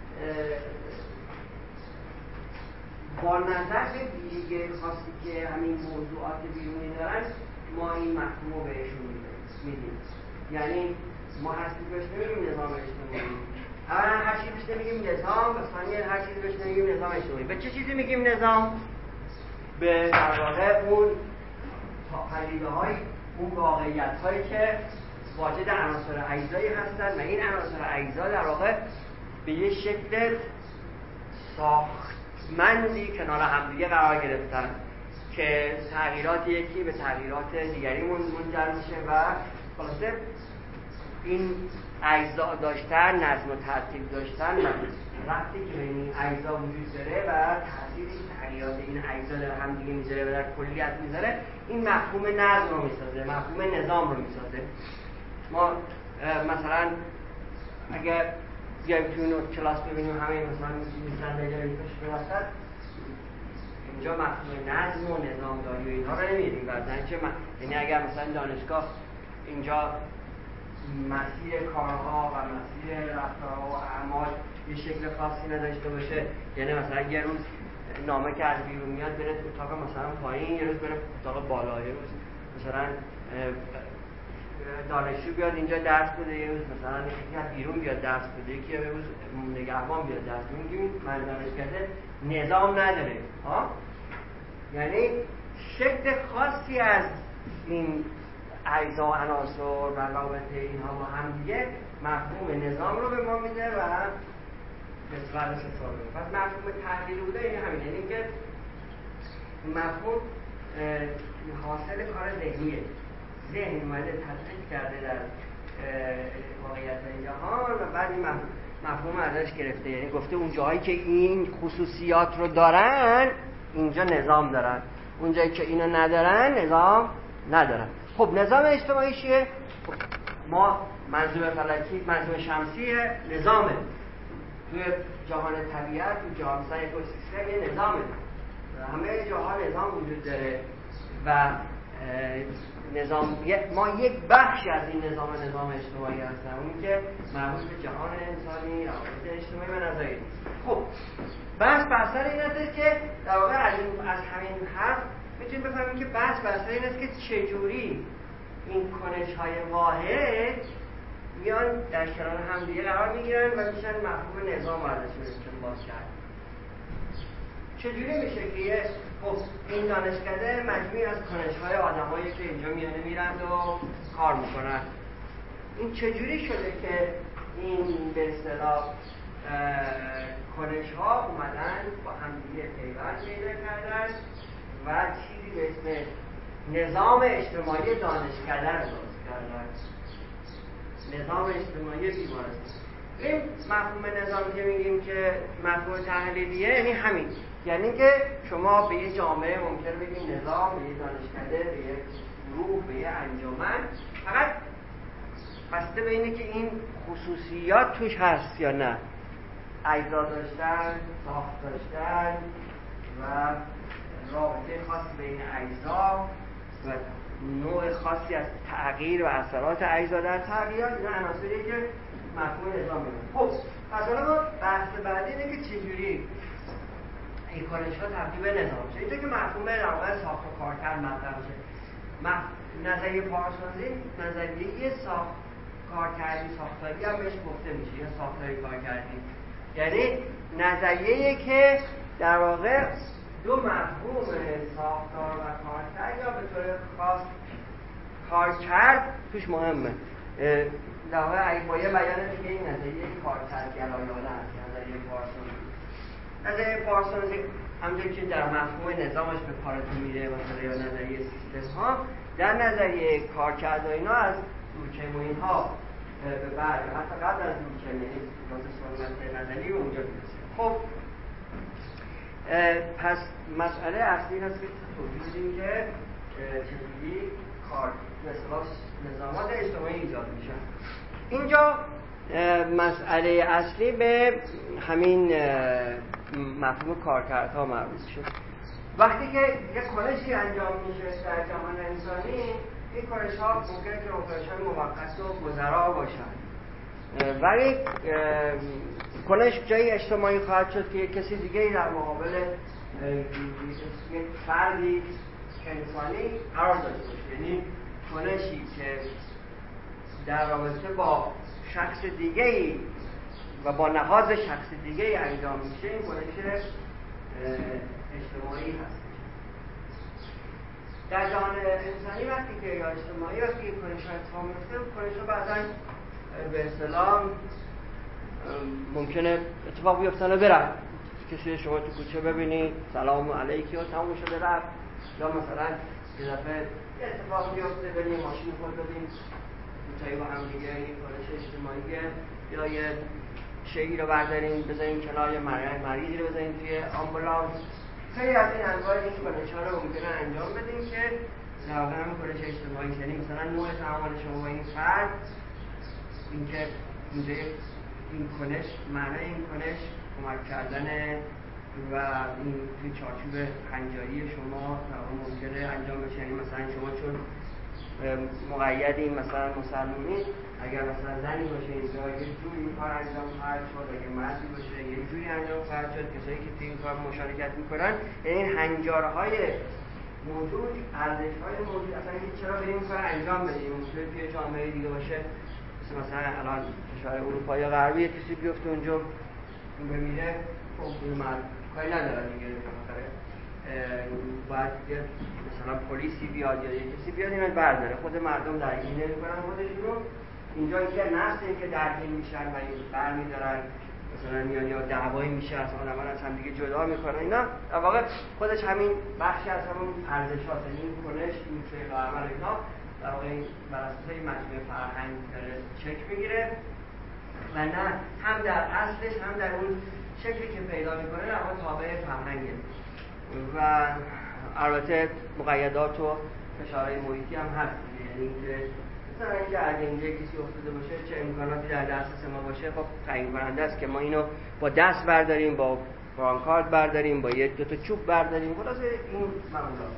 با نظر به ویژگی خاصی که همین موضوعات بیرونی دارن ما این مفهوم رو بهشون میدیم. یعنی ما هر چیزی بهش نمیگیم نظام اجتماعی، اولا هر چیزی بهش نمیگیم نظام، و ثانیاً هر چیزی بهش نمیگیم نظام اجتماعی. به چه چیزی میگیم نظام؟ به در واقع اون پدیده‌های، اون واقعیت‌هایی که واجد عناصر اجزایی هستن و این عناصر اجزا در واقع به یه شکل ساختمندی کنار همدیگه قرار گرفتن که تغییرات یکی به تغییرات دیگری منجر میشه و خلاصه این اجزا داشتن، نظم و ترتیب داشتن و ربطی که بین این اجزا وجود داره و تأثیری که تغییرات این اجزا در هم دیگه میذاره و در کلیت میذاره، این مفهوم نظم رو میسازه، مفهوم نظام رو میسازه. ما مثلا اگر بیایم توی اون کلاس ببینیم همه مثلا میزن بگیریم برسد، اینجا مفهوم نظم و نظامداری و اینها رو نمیدیم. یعنی اگر مثلا دانشگاه اینجا مسیر کارها و مسیر رفتارها و اعمال یه شکل خاصی نداشته باشه، یعنی مثلا یه روز نامه که از بیرون میاد بره اتاق مثلا پایین، یه روز بره اتاق بالا، یه روز مثلا دانشجو بیاد اینجا درس بده، یه روز مثلا یکی از بیرون بیاد درس بده، یکی یه روز نگهبان بیاد درس بده. میگیم من دانشکده نظام نداره ها، یعنی شکل خاصی از این اجزا و عناصر و رابطه اینها با هم دیگه مفهوم نظام رو به ما میده و نسبت سالمه. پس مفهوم تحلیلی بوده این همینه، یعنی که مفهوم حاصل کار ذهنیه، ذهن اومده تدقیق کرده در واقعیت جهان و بعد این مفهوم ازش گرفته، یعنی گفته اون جایی که این خصوصیات رو دارن اینجا نظام دارن، اون جایی که اینو ندارن نظام ندارن. خب نظام اجتماعی چیه؟ خب ما منظومه فلکی، منظومه شمسی نظامه، توی جهان طبیعت، توی جهان مثلا اکوسیستم یه نظامه، همه جاها نظام وجود داره و نظام ما یک بخشی از این نظام اجتماعی هستن، اونی که مربوط به جهان انسانی، روابط اجتماعی و نظری. خب بحث این است که در واقع از همین حرف میتونیم بفهمیم که بحث این است که چجوری این کنش‌های واحد میان در کنار هم دیگه قرار میگیرن و میشن مفهوم نظام رو ازشون استنباط کرد. چجوری میشه که خب این دانشکده مجموعی از کنش‌های آدمایی که اینجا میانه میرند و کار میکنن، این چجوری شده که این به اصطلاح کنش‌ها اومدن با همدیگه پیوند پیدا کردن و چیزی به اسم نظام اجتماعی دانشکده رو درست کردن، نظام اجتماعی بیمارستان. این مفهوم نظام که میگیم که مفهوم تحلیلیه یعنی همین، یعنی که شما به یه جامعه ممکنه بگید نظام، به یه دانشکده، به یه گروه، به یه انجمن، فقط بسته به اینه که این خصوصیات توش هست یا نه، اجزا داشتن، ساخت داشتن و رابطه خاصی بین اجزا و نوع خاصی از تغییر و اثرات اجزا در تغییرات، این عناصریه که مفهوم نظام میدن. خب پس حالا ما بحث بعدی اینه که چجوری این کنش‌ها تبدیل به نظام شه. اینجا که مفهوم در واقع ساخت و کارکرد مطرح میشه. نظریه پارسونزی نظریه کارکردی ساختاری هم بهش گفته میشه، یا ساختاری کارکردی، یعنی نظریه‌ای که در واقع دو مفهوم ساختار و کارکرد یا به طور خاص کارکرد توش مهمه. در واقع با یه بیان دیگه این نظریه کارکردگرایانه است، نظریه پارسونزی. نظریه پارسونزی همونطور که در مفهوم نظامش به کارتون میره مثلا یا نظریه سیستم ها، در نظریه کارکرد و اینا از دورکیم و اینها به بعد حتی قبل از دورکیم، یعنی سنت نظری و اونجا میرسه. خب پس مسئله اصلی هست که توضیح بدیم که چجوری مثلا نظامات اجتماعی ایجاد میشن. اینجا مسئله اصلی به همین مفهوم کارکردها مربوط میشه. وقتی که یک کنشی انجام میشه در جهان انسانی، این کنش‌ها ممکنه که کنش‌های موقت و گذرا باشن، ولی کنش جایی اجتماعی خواهد شد که کسی دیگه در مقابل یک فردی انسانی قرار داشته باشه، یعنی کنشی که در رابطه با شخص دیگه‌ای و با نهاد شخص دیگه‌ای انجام میشه، این کنش اجتماعی هست. در جهان انسانی وقتی که یا اجتماعی وقتی که کنش‌ها اتفاق میفته، کنش‌ها بعضاً به اصطلاح ممکنه اتفاق بیفتن و برن. کسی شما تو کوچه ببینید سلام علیکی و تموم شده رفت، یا مثلا یه دفعه اتفاق بیفته بریم ماشین خود بدیم دوتایی با هم دیگه، این کنش اجتماعیه، یا یه شیعی رو برداریم بذاریم کنار، یا مریضی رو بذاریم توی آمبولانس. خیلی از این انواع این کنش‌ها رو ممکنه انجام بدیم که در واقع هم کنش اجتماعی، یعنی مثلا نوع تعامل شما با این فرد، اینکه اینجا این کنش، معنای این کنش کمک کردن و این توی چارچوب هنجاری شما ممکنه انجام بشه. یعنی مثلا شما چون مقیدین مثلا مسلمونین، اگر مثلا زنی باشه اینجا یه جوری این کار انجام خواهد شد، اگر مردی باشه یه جوری انجام خواهد شد. کسایی که توی این کار مشارکت میکنن، یعنی این هنجارهای موجود، ارزش‌های موجود، اصلا چرا بریم این کار انجام بدیم؟ ممکنه توی جامعه دیگه باشه، مثلا الان کشور اروپا یا غربی کسی بیفته اونجا بمیره، خب اون مرد کاری نداره دیگه، بالاخره باید مثلا پلیسی بیاد یا کسی بیاد اینو برداره. خود مردم درگیر نمی‌کنن خودشون رو. اینجا یه نسلی که درگیر میشن و این برمی‌دارن، مثلا میان یا دعوایی میشه، از آدم‌ها از هم دیگه جدا میکنن. اینا در واقع خودش همین بخشی از همون ارزش‌هاست، این کنش، این فعل و عمل اینا در واقع بر اساس این مجموعه فرهنگ داره شکل میگیره و نه هم در اصلش هم در اون شکلی که پیدا میکنه در واقع تابع فرهنگه. و البته مقیدات و فشارهای محیطی هم هست، یعنی اینکه مثلا اینکه اگه اینجا کسی افتاده باشه چه امکاناتی در دسترس ما باشه، خب تعیین کننده است که ما اینو با دست برداریم، با برانکارد برداریم، با یک دو تا چوب برداریم، خلاصه این معمولات.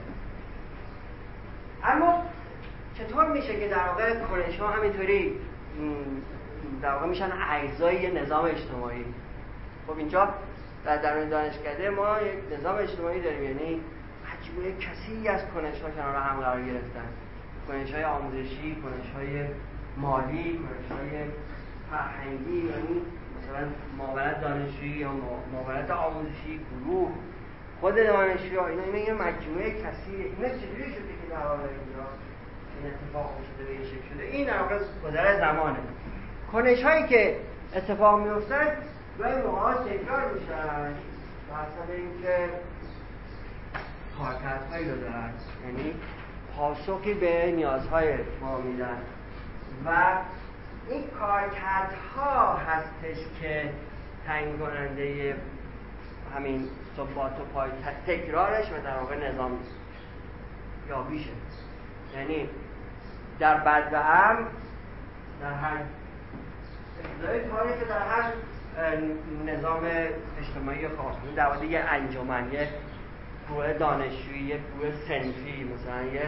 اما چطور میشه که در واقع کنش‌ها همینطوری در واقع میشن اجزای نظام اجتماعی؟ خب اینجا در درون دانشکده ما یک نظام اجتماعی داریم، یعنی مجموعه کثیری از کنش‌ها کنار هم قرار گرفتن. کنش‌های آموزشی، کنش‌های مالی، کنش‌های فرهنگی، یعنی مثلا معاونت دانشجویی یا معاونت آموزشی، گروه، خود دانشجوها، اینا یه مجموعه کثیره. اینا چجوری شده که در واقع اینجا این اتفاق افتاده به این شکل شده؟ این در واقع گذر زمانه. کنش‌هایی که اتفاق می‌افتن گاهی موقع تکرار میشن واسه اینکه کارکردهایی رو دارن، یعنی پاسخی به نیازهای ما میدن و این کارکردها هستش که تعیین کننده همین ثبات و پای تکرارش و در واقع نظام یابیشه. یعنی در بد و امن، در هر ابتدای تاریخ، در هر نظام اجتماعی خاص، در واقع یه انجمن، یه گروه دانشجویی، یه گروه صنفی، مثلا یه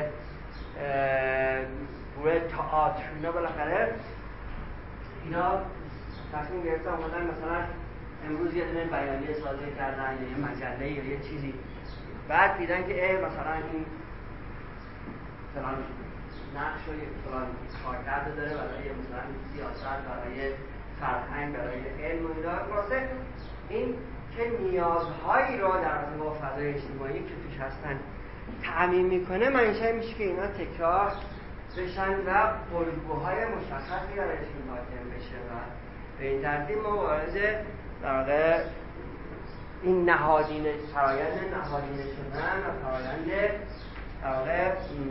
گروه تئاتر، اینا بالاخره اینا تصمیم گرفتن اومدن مثلا امروز یه دونه بیانیه صادر کردن یا یه مجله یا یه چیزی، بعد دیدن که مثلا این فلان نقش و فلان کارکرد داره برای مثلا سیاست، برای فرهنگ، برای علم و اینا. واسه این که نیازهایی رو در واقع با فضای اجتماعی که توش هستن تعمیم میکنه، منشأ میشه که اینا تکرار بشن و الگوهای مشخصی درشون حاکم بشه و به این ترتیب ما وارد در واقع این نهادینه، فرآیند نهادینه شدن و فرآیند در واقع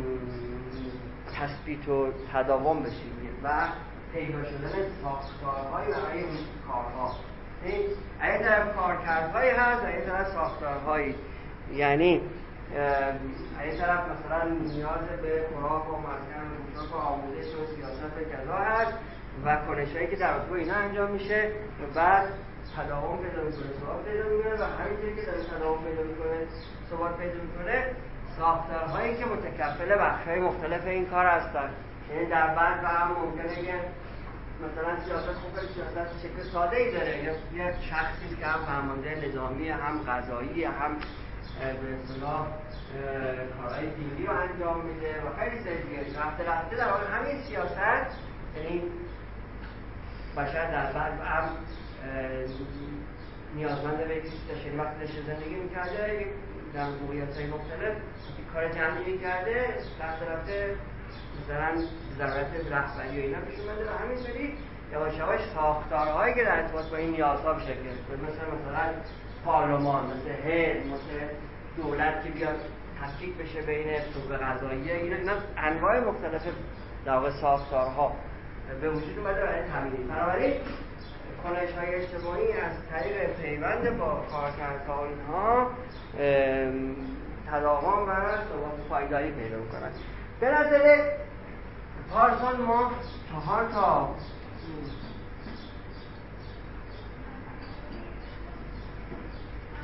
تثبیت و تداوم بشیم و پیدا شدن ساختارهایی برای اون کارها. این طرف کارکردهایی هست و این طرف ساختارهایی، یعنی این طرف مثلا نیاز به خوراک و مسکن و پوشاک و آموزش و سیاست کذا هست و کنش‌هایی که در رابطه با اینا انجام میشه و بعد تداوم پیدا میکنه، ثبات پیدا میکنه و همینطوری که داره تداوم پیدا میکنه، ثبات پیدا میکنه، ساختارهایی که متکفل بخش‌های مختلف این کار هستن. یعنی در بعد و هم ممکنه که مثلا سیاست خوب سیاست شکل ساده‌ای داره، یه شخصی که هم فرمانده نظامی، هم قضایی، هم به اصطلاح کارهای دینی رو انجام میده و خیلی سریعه. رفته در واقع همین سیاست، یعنی بشر در بعد هم نیازمند به کسی داشته وقتی داشته زندگی میکرده در موقعیت‌های مختلف کار جمعی میکرده، رفته مثلا ضرورت رهبری و اینا پیش اومده و همینطوری یواش یواش ساختارهایی که در ارتباط با این نیازها به شکل گرفته، مثلا پارلمان، مثل حزب، مثل دولت که بیاد تفکیک بشه بین سوق قضاییه، اینا انواع مختلف در واقع ساختارها به وجود اومده برای تامین. بنابراین کنش‌های اجتماعی از طریق پیوند با کارکردها و اینها تداوم و ثبات پایداری پیدا می‌کنند. به نظر پارسال ما 4 تا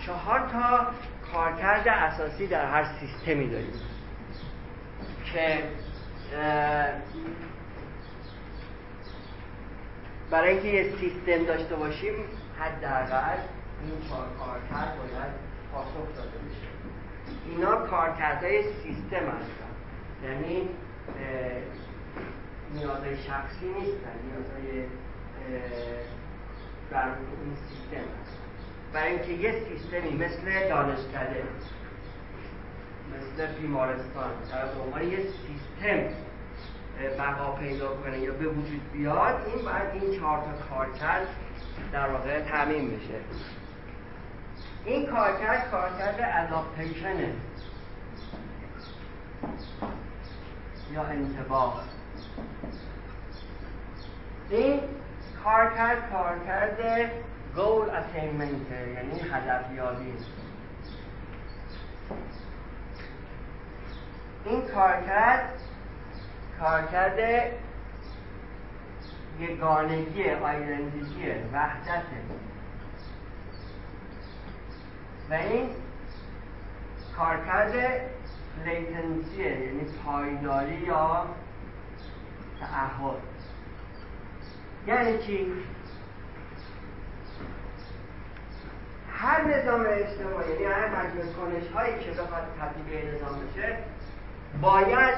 4 تا کارکرد اساسی در هر سیستمی داریم که برای اینکه یه سیستم داشته باشیم حداقل این 4 کارکرد باید پاسخ داده بشه. اینا کارکردهای سیستم هستن، یعنی نیازهای شخصی نیستن، نیازهای در این سیستم هستن. برای اینکه یه سیستمی مثل دانشکده، مثل بیمارستان در عنوان یه سیستم بقا پیدا کنه یا به وجود بیاد، این باید این 4 تا کارکرد در واقع تامین بشه. این کارکرد اداپتیشنه یا انطباق. این کارکرد گول اتینمنت، یعنی هدفیابی. این کارکرد یگانگی، آیدنتیتی، وحدت. و این کارکرد لیتنسی، یعنی پایداری یا تعهد. یعنی چی؟ هر نظام اجتماعی، یعنی هر مجموعه کنش هایی که بخواد تبدیل به نظام بشه، باید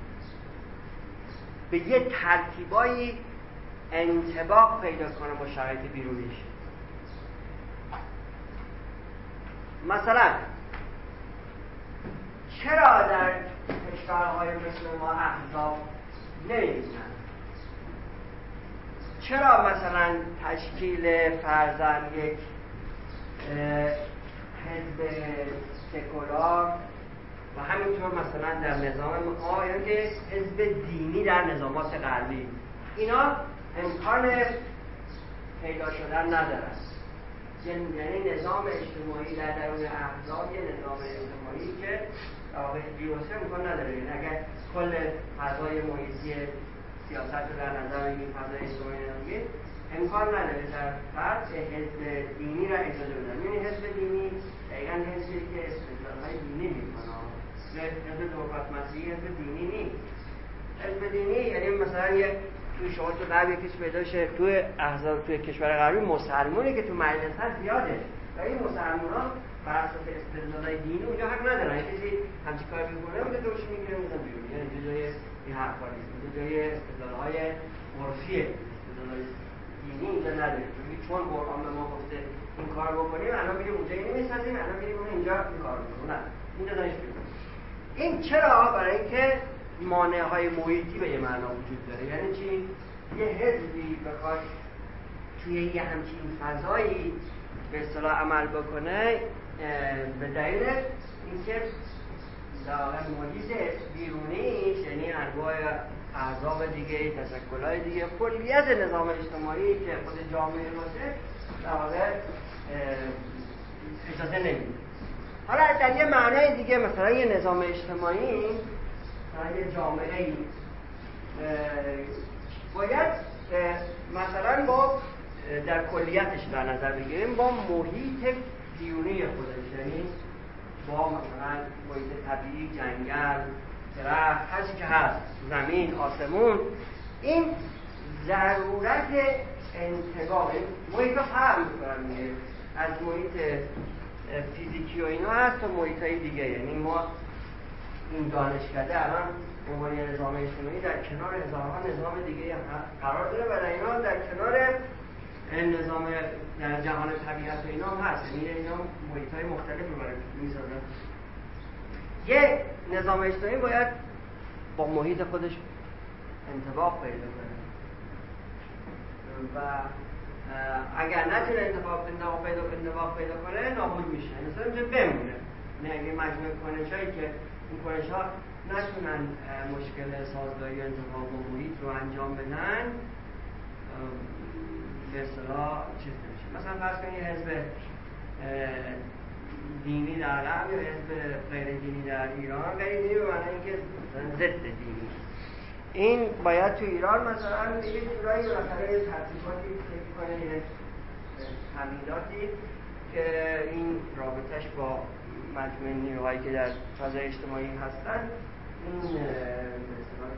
به یه ترکیبایی انطباق پیدا کنه با شرایط بیرونیش. مثلا چرا در کشورهای مثل ما احزاب نمی‌بینن؟ چرا مثلا تشکیل فرضاً یک حزب سکولار و همینطور مثلا در نظام ما یا که حزب دینی در نظامات غربی، اینا امکان پیدا شدن ندارن. یعنی نظام اجتماعی در درون احزاب یه نظام اجتماعی که واقعی بیوسه امکان نداره. یعنی اگر کل فضای محیطی سیاست رو در نظر بگیریم، فضای اجتماعی نگیریم، امکان نداره در فرض حزب دینی را اجازه بدن. یعنی حزب دینی دقیقاً حزبی که استدلال‌های دینی میکنه. حزب دموکرات مسیحی حزب دینی نیست. حزب دینی یعنی مثلا یه توی شما تو غرب یکیش پیدا شه، توی احزاب توی کشور غربی مسلمانی که تو مجلس هست زیاده و این مسلمان‌ها بر اساس استدلال‌های دینی اونجا حق ندارن. کسی همچین کاری میکنه اونجا دوش میگیره میذارن بیرون. یعنی جای این حرفا نیست، جای استدلال‌های عرفی، استدلال‌های دینی اینجا نداره. چون قرآن به ما گفته این کار بکنیم، الان میریم اونجا اینو میسازیم، الان میریم اینجا این کارو میکنیم. نه، اینجا دانش بیرون. این چرا؟ برای اینکه مانع‌های محیطی به یه معنا وجود داره. یعنی چی؟ یه حزبی بخواد توی یه همچین فضایی به اصطلاح عمل بکنه به دلیل اینکه در واقع محیط بیرونیش، یعنی انواع احزاب دیگه، تشکل‌های دیگه، کلیت نظام اجتماعی که خود جامعه باشه در واقع اجازه نمیده. حالا در یه معنای دیگه مثلا یه نظام اجتماعی، مثلا یه جامعه‌ای باید مثلا با در کلیتش در نظر بگیریم با محیط بیرونی خودش، یعنی با مثلا محیط طبیعی، جنگل، درخت، هر چی که هست، زمین، آسمون، این ضرورت انطباق محیط ها فرق میکنن دیگه، از محیط فیزیکی و اینا هست تا محیط های دیگه. یعنی ما این دانشکده الان عنوان نظام اجتماعی در کنار هزارها نظام دیگه قرار داره و در اینا در کنار نظام در جهان طبیعت و اینا هم هست. یعنی اینا محیط های مختلفی رو برای میسازن. یه نظام اجتماعی باید با محیط خودش انطباق پیدا کنه و اگر نتونه انطباق پیدا کنه نابود میشه. مثلا اینجا بمونه. نه اگه مجموعه کنشایی که این کنش‌ها نتونن مشکل سازگاری و انطباق با محیط رو انجام بدن، به اصطلاح چیز نمیشه. مثلا فرض کنید حزب دینی در غرب یا حزب غیر دینی در ایران، غیر دینی به معنی اینکه مثلا ضد دینی، این باید تو ایران مثلا یه جورایی بالاخره ترتیباتی فکر کنه، یه تمهیداتی که این رابطش با مجموعه نیروهایی که در فضای اجتماعی هستن این مثلا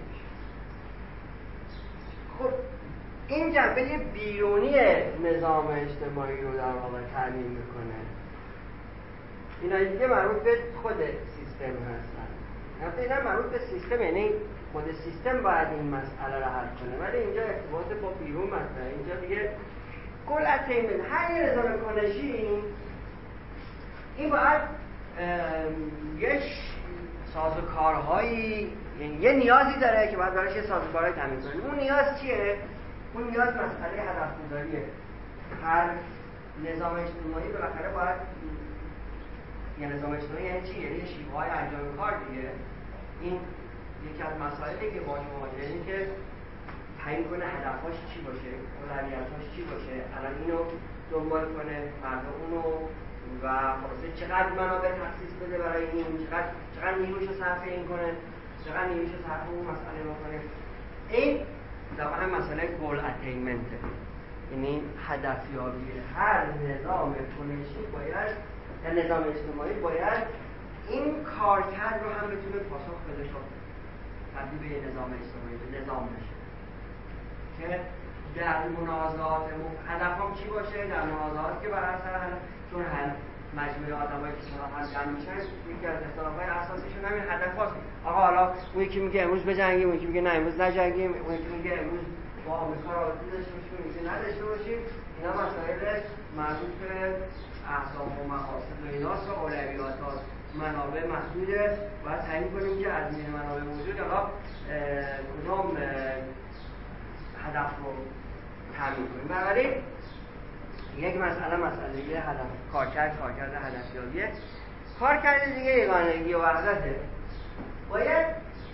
خب این جنبه بیرونی نظام اجتماعی رو در واقع تعیین میکنه. اینا دیگه مربوط به خود سیستم هستن. البته اینا مربوط به سیستم، یعنی خود سیستم باید این مسئله رو حل کنه، ولی اینجا ارتباط با بیرون مسئله. اینجا دیگه کل اتیمنت هر یه نظام کنشی این باید یه سازوکارهایی، یعنی یه نیازی داره که باید براش یه سازوکارهایی تامین کنه. اون نیاز چیه؟ اون نیاز مسئله هدف‌گذاریه. هر نظام اجتماعی بالاخره باید، یه نظام اجتماعی یعنی چی؟ یعنی شیوه‌های انجام کار دیگه. این یکی از مسائلی که باهاش مواجهه، اینه که تعیین کنه هدف‌هاش چی باشه، اولویت‌هاش چی باشه، الان اینو دنبال کنه، فردا اونو، و خلاصه چقدر منابع تخصیص بده برای این، چقدر نیروشو صرف این کنه، چقدر نیروشو صرف اون مسئله بکنه. این در مسئله گول اتینمنته، یعنی هدفیابی. هر نظام کنشی باید، یا نظام اجتماعی باید این کارکرد رو هم بتونه پاسخ بده تا تبدیل به نظام اجتماعی، به نظام بشه که در منازعات هدفم چی باشه، در منازعات که بر اثر چون هر مجموعه آدمایی که کنار هم جمع میشن، یکی از اختلافات اساسیشون همین هدف هاست. آقا حالا اون یکی میگه امروز بجنگیم، اون یکی میگه نه امروز نجنگیم، اون یکی میگه امروز با آمریکا رابطه داشته باشیم، اون یکی نداشته باشیم. اینا مسائل مربوط به اهداف و مقاصد و ایناست و اولویات هاست. منابع محدوده، باید تعیین کنیم که از بین منابع موجود حالا کدام هدف رو تامین کنیم. بنابراین یک مسئله هدف، کارکرد هدفیابیه. کارکرد دیگه یگانگی و وحدته. باید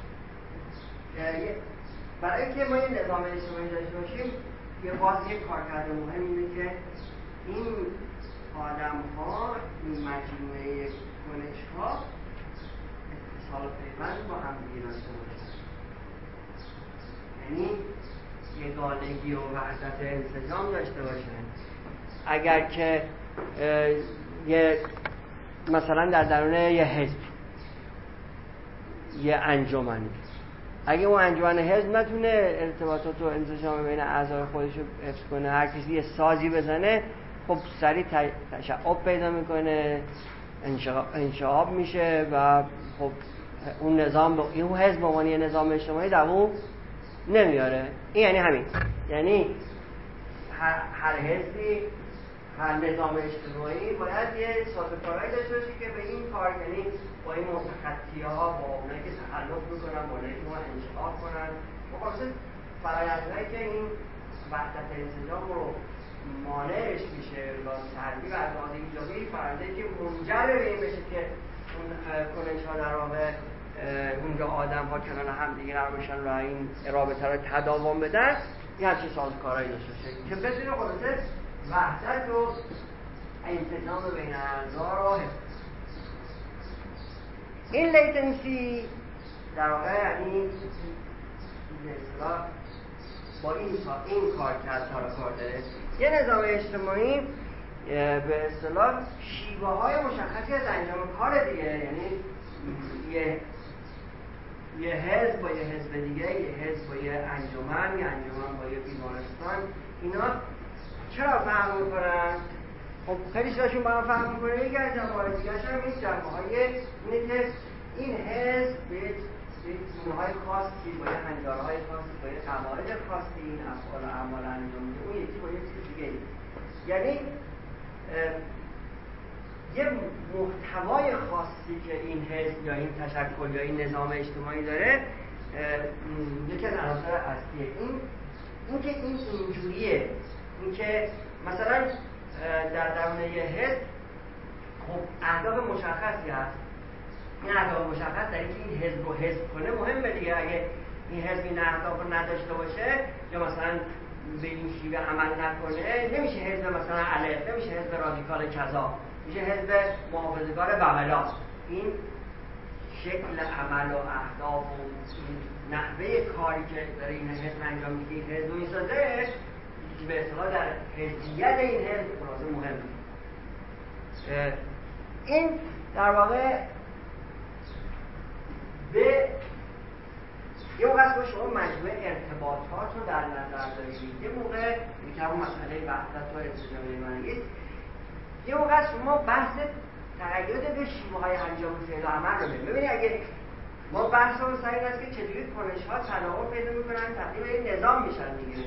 برای اینکه ما یه نظام اجتماعی داشته باشیم، یه کارکرد مهم اینه که این آدم‌ها، این مجموعه کنش‌ها اتصال و پیوند با هم دیگه داشته باشن، یعنی یگانگی و وحدت انسجام داشته باشن. اگر که یه مثلا در درون یه حزب، یه انجمنی، اگه اون انجمن حزب نتونه ارتباطات و انسجام بین اعضای خودش رو حفظ کنه، هر کسی یه سازی بزنه، خب سریع تشعب پیدا میکنه، انشعاب میشه و خب اون نظام، اون حزب به عنوان یه نظام اجتماعی دوام نمیاره. این یعنی همین، یعنی هر حزبی، هر نظام اجتماعی باید یه سازوکارهایی داشته باشه که به این کار، یعنی با این متخطی‌ها، با اونایی که تخلف میکنن، با اونایی که ما انشعاب کنن، و خلاصه فرآیندهایی که این وحدت انسجام رو مانعش میشه و سلبی و ابعاد ایجابی، فرآیندهایی که منجر به این بشه که اون کنش‌ها در واقع اونجا آدم‌ها کنار هم دیگه قرار بشن و این رابطه رو تداوم بدن، یه همچین سازوکارهایی داشته باشه که بتونه خلاصه وحدت و انسجام بین اعضا رو حفظ. این لیتنسی در واقع یعنی به اصطلاح با این کارکرد کار داره. یه نظام اجتماعی به اصطلاح شیوه‌های مشخصی از انجام کار دیگه، یعنی یه حزب با یه حزب دیگه، یه حزب با یه انجمن، یه انجمن با یه بیمارستان، اینا چرا فهم میکنن؟ خب خیلی چیزاشون با هم فهم میکنه. یکی از جنبه‌های دیگه‌ش هم این جنبه‌های اینه که این حزب به گونه‌های خاصی، با یه هنجارهای خاصی، با یه قواعد خاصی این افعال و اعمال انجام میده، اون یکی با یه چیز دیگه. یعنی یه محتوای خاصی که این حزب یا این تشکل یا این نظام اجتماعی داره، یکی از عناصر اصلیه. این که این اینجوریه، این که مثلا در درون یه حزب خب اهداف مشخصی هست. این اهداف مشخص در اینکه این حزب رو حزب کنه مهمه دیگه. اگه این حزب این اهداف رو نداشته باشه یا مثلا به این شیوه عمل نکنه، نمیشه حزب مثلا الف، نمیشه حزب رادیکال کذا، میشه حزب محافظه‌کار بغلا. این شکل عمل و اهداف و نحوه کاری که داره این حزب انجام میده، این حزب رو میسازه، به اصطلاح در حزبیت این حزب لازم مهمه. این در واقع به یه موقع است که شما مجموعه ارتباطات رو در نظر دارید، یه موقع که همون مسئله وحدت و انسجام منگیز، یه موقع است شما بحث تقید به شیوه‌های انجام فعل و عمل رو ببینید. اگه ما بحث رو سر این است که چجوری کنش‌ها تداوم پیدا می‌کنن تبدیل به یک نظام میشن دیگه.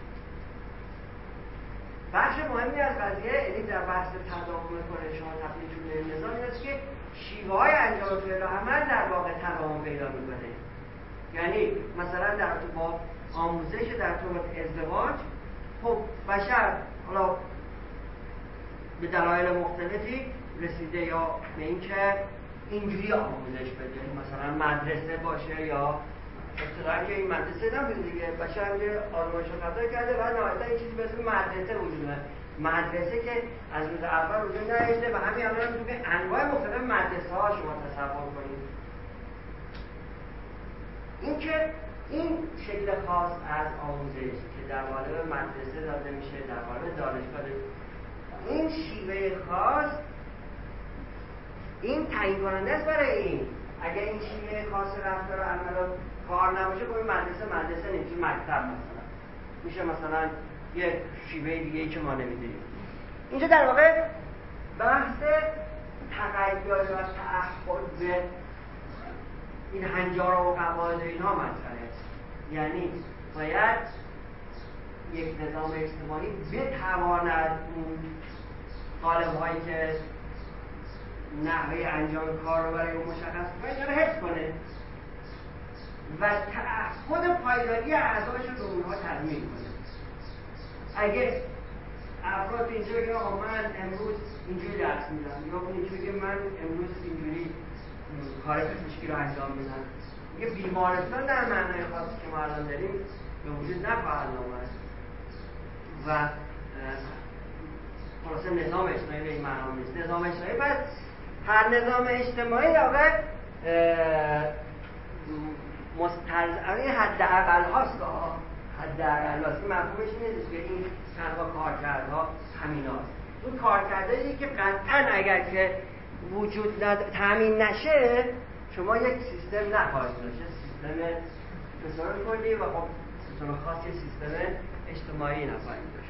بخش مهمی از قضیه یعنی در بحث تداوم کنش‌ها تبدیل به نظام این است که شیوه‌های انجام فعل و عمل در واقع تداوم پیدا می‌کنه. یعنی مثلا در با آموزش در طور ازدواج، خب بشر حالا به دلایل مختلفی رسیده یا به اینکه اینجوری آموزش بده، مثلا مدرسه باشه یا ابتداً که این مدرسه نبوده دیگه، بشر میره آزمایش رو خطا کرده و نهایتا این چیزی به اسم مدرسه وجود داره. مدرسه که از روز اول وجود نداشته و همین الان میتونه که انواع مختلف مدرسه ها شما تصور کنید. اینکه این شکل خاص از آموزش که در قالب مدرسه داده میشه، در قالب دانشگاه، این شیوه خاص این تعیین کننده است برای این. اگر این شیوه خاص رفتار و عمل کار نباشه، خب این مدرسه نمیشه، مکتب مثلا میشه مثلا یه شیوه دیگه‌ای که ما نمیدونیم. اینجا در واقع بحث تقید و تعهد به این هنجارها و قواعد اینها مطرحه. یعنی باید یک نظام اجتماعی بتواند اون قالب‌هایی که نحوه انجام کار رو برای اون مشخص کنه اینا رو حفظ کنه و تعهد پایداری اعضایش رو به اونها تضمین کنه. اگه افراد اینجا بگه آقا من امروز اینجوری درس میدم، یا اون اینجوری بگه من امروز اینجوری کار پزشکی رو انجام میدم، میگه بیمارستان در معنای خاصی که ما الان داریم به وجود نخواهد آمد و خلاصه نظام اجتماعی به این معنا نیست. نظام اجتماعی پس هر نظام اجتماعی در واقع مستلزم حداقل هاست، حداقل هاست که مفهومش نیست که این تنها کارکردها همین هاست. این کارکردهایی که قطعا اگر که وجود تامین نشه شما یک سیستم نخواهید داشت، سیستم بسیار کلی و خب بسیار خاصی سیستم اجتماعی نخواهید داشت.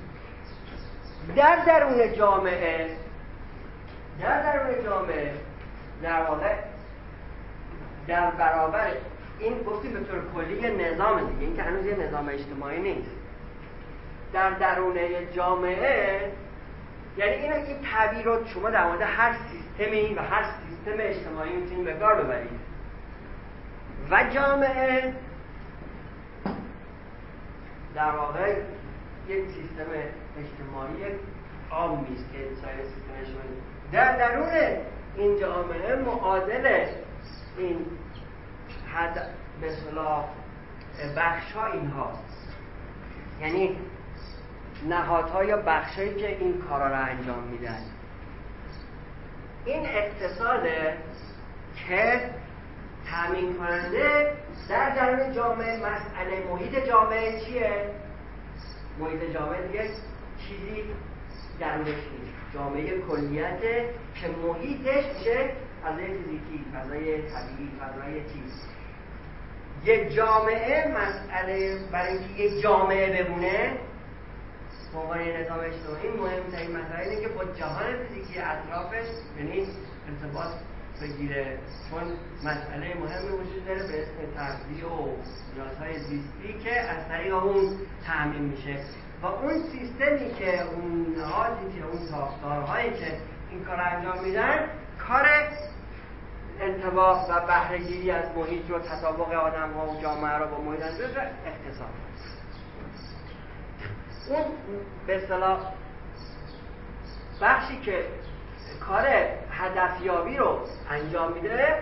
در درون جامعه در واقع در برابر این گفتیم به طور کلی یه نظام دیگه، این که هنوز یه نظام اجتماعی نیست. در درون جامعه یعنی این تعبیر رو شما در مورد هر سیستمی و هر سیستم اجتماعی میتونید به کار ببرید و جامعه در واقع یک سیستم اجتماعی عامی است که سایر سیستم اجتماعی در درون این جامعه معادل این حد به اصطلاح بخش‌ها اینهاست، یعنی نهادها یا بخشایی که این کارا را انجام میدن. این اقتصاده که تامین کننده در درون جامعه مسئله محیط جامعه چیه؟ محیط جامعه دیگه چیزی درونش نیست، جامعه کلیته که محیطش میشه فضای فیزیکی، فضای طبیعی، فضای چیز. یک جامعه مسئله برای اینکه یک جامعه بمونه به عنوان نظام اجتماعی مهمترین مسئله اینه که با جهان فیزیکی اطرافش یعنی ارتباط بگیره، چون مسئله مهمی وجود داره به اسم تغذیه و نیازهای زیستی که از طریق اون تامین میشه و اون سیستمی که اون نهادی که اون ساختارهایی که این کار انجام میدن کار انطباق و بهره‌گیری از محیط رو، تطابق آدم‌ها و جامعه رو با محیط اطراف اقتصاد. اون به اصطلاح بخشی که کار هدفیابی رو انجام میده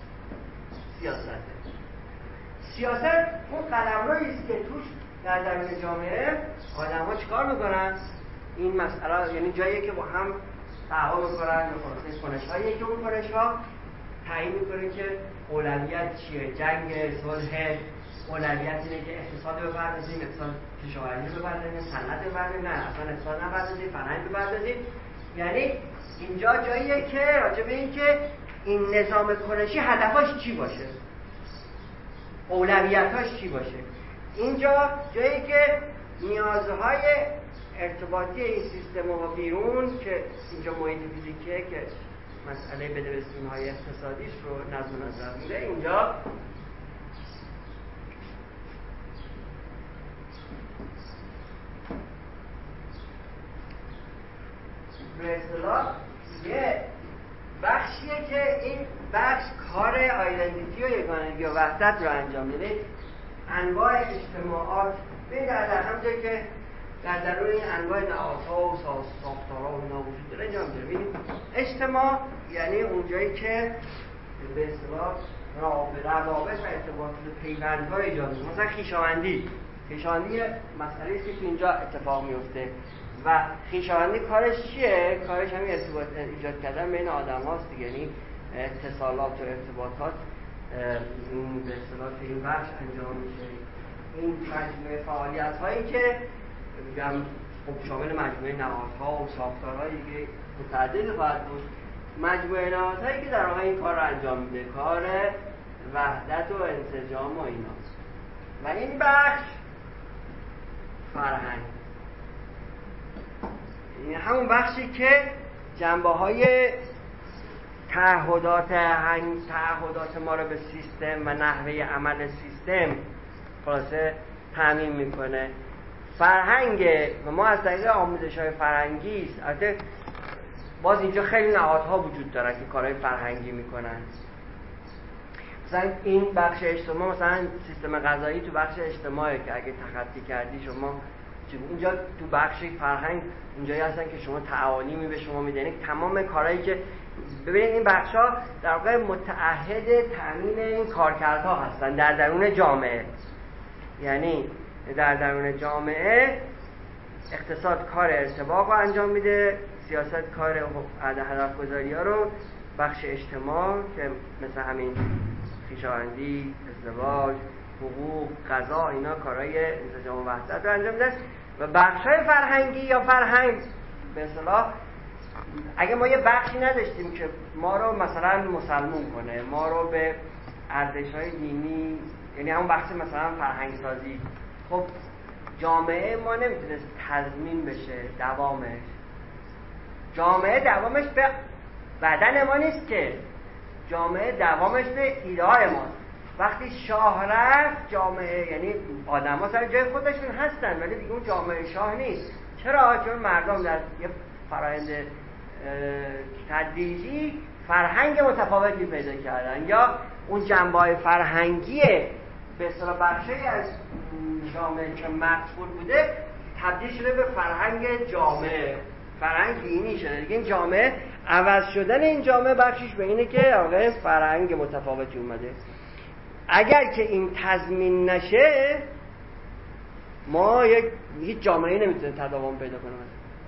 سیاست اون قلمرویی است که توش در درون جامعه آدم‌ها چیکار میکنن؟ این مسئله یعنی جایی که با هم دعوا میکنن یا کنش‌هایی که اون کنش‌ها تعیین میکنه که اولویت چیه، جنگ، صلح، اولویت اینه که اقتصاد رو بپردازیم، اقتصاد کشاورزی رو بپردازیم، صنعت رو بپردازیم، نه اصلا اقتصاد نپردازیم، فرهنگ رو بپردازیم. یعنی اینجا جاییه که راجع به این که این نظام کنشی هدفاش چی باشه، اولویتاش چی باشه. اینجا جایی که نیازهای ارتباطی این سیستم و بیرون که اینجا محیط فیزیکیه که مسئله بدبستون‌های اقتصادیش رو نظر میده، اینجا به اصطلاح یه بخشیه که این بخش کار آیدنتیتی و یگانگی و وحدت رو انجام میده. انواع اجتماعات به در همونجایی که در درون این انواع نهادها و ساختارها و اینا وجود داره انجام میده. ببینید اجتماع یعنی اونجایی که به اصطلاح روابط و ارتباط و پیوندها ایجاد میشه. مثلا خویشاوندی مسئله است که تو اینجا اتفاق میفته و خویشاوندی کارش چیه؟ کارش همین ارتباط ایجاد کردن بین آدم هاست دیگه، یعنی اتصالات و ارتباطات به اصطلاح تو این بخش انجام میشه. این مجموعه فعالیت هایی که خب شامل مجموعه نهادها و ساختارهای دیگه متعدد خواهد بود، مجموعه نهادهایی که در واقع این کار رو انجام میده، کار وحدت و انسجام و ایناست. و این بخش فرهنگ، این همون بخشی که جنبه‌های تعهدات ما رو به سیستم و نحوه عمل سیستم خلاصه تامین میکنه. فرهنگ و ما از طریق آموزش‌های فرهنگی است. البته باز اینجا خیلی نهادها وجود دارن که کارهای فرهنگی میکنن. مثلا این بخش اجتماع، مثلا سیستم غذایی تو بخش اجتماعی که اگه تخطی کردی شما اینجا تو بخش فرهنگ اونجایی هستن که شما تعاونی به شما میدن. تمام کارهایی که ببینید این بخشا در واقع متعهد تامین این کارکردها هستن در درون جامعه. یعنی در درون جامعه اقتصاد کار ارتباط رو انجام میده، سیاست کار هدف گذاری ها رو، بخش اجتماع که مثل همین خویشاوندی، ازدواج، حقوق، قضا، اینا کارهای انسجام و وحدت رو انجام میده. و بخش‌های فرهنگی یا فرهنگ به اصطلاح اگه ما یه بخشی نداشتیم که ما رو مثلا مسلمون کنه، ما رو به ارزش‌های دینی، یعنی همون بخش مثلا فرهنگ سازی، خب جامعه ما نمیتونست تضمین بشه دوامش. جامعه دوامش به بدن ما نیست که، جامعه دوامش به ایده‌های ماست. وقتی شاه رفت جامعه، یعنی آدم ها سر جای خودشون هستن ولی دیگه اون جامعه شاه نیست. چرا؟ چون مردم در یه فرآیند تدریجی فرهنگ متفاوتی پیدا کردن، یا اون جنبه‌های فرهنگی به اصطلاح بخشی از جامعه که مقبول بوده تبدیل شده به فرهنگ جامعه، فرهنگ دینی شده دیگه. این جامعه عوض شدن این جامعه بخشش به اینه که آقای فرهنگ متفاوتی اومده. اگر که این تضمین نشه ما هیچ جامعه‌ای نمیتونه تداوم پیدا کنه.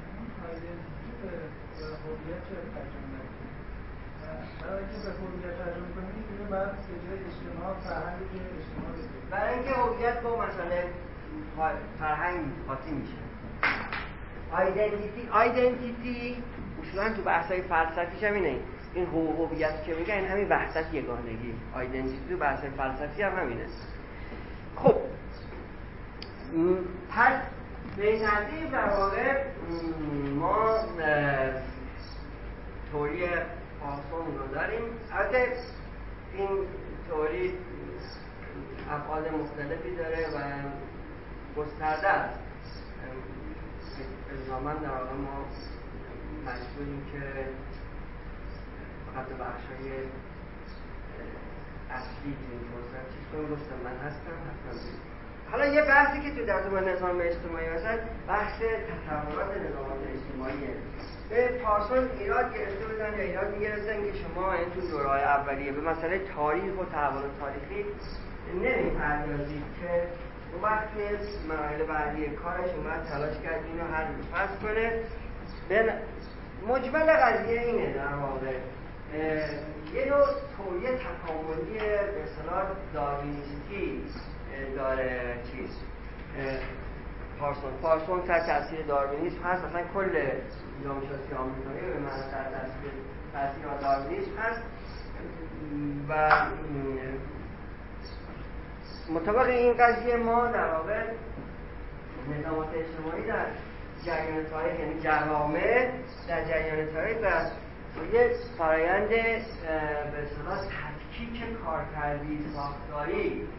برای اینکه هویت با مسئله فرهنگ قاطی میشه. آیدنتیتی اصولا تو بحث‌های فلسفیش هم اینه، این هویت که میگه این همین وحدت یگانگی. آیدنتیتی تو بحث‌های فلسفی هم همینه. خب پس به این ترتیب در واقع ما توری پارسون رو داریم. البته این توری ابعاد مختلفی داره و گسترده است. الزاماً در واقع ما مجبوریم که فقط به بخش‌های اصلی تو این فرصت چیز کنیم. گفتم من هستم حتما. حالا یه بحثی که تو در زمان نظام اجتماعی مثلا بحث تطورات نظامات اجتماعیه. به پارسون ایراد گرفته بودن یا ایراد میگرفتن که شما این تو دوره‌های اولیه به مسئله تاریخ و تحولات تاریخی نمی‌پردازید که اون وقت مراحل بعدی کارش اومد تلاش کرد اینو حل فصل کنه. به مجمل قضیه اینه در واقع یه نوع توریه تکاملی به اصطلاح داروینیستی داره چیز پارسون تحت تاثیر داروینیسم هست، اصلا کل جامعه شناسی آمریکایی به معنی تحت تاثیر داروینیسم هست و مطابق این قضیه ما در واقع نظامات اجتماعی در جریان تاریخ، یعنی جوامع در جریان تاریخ و یه فرایند به اصطلاح تفکیک کارکردی ساختاری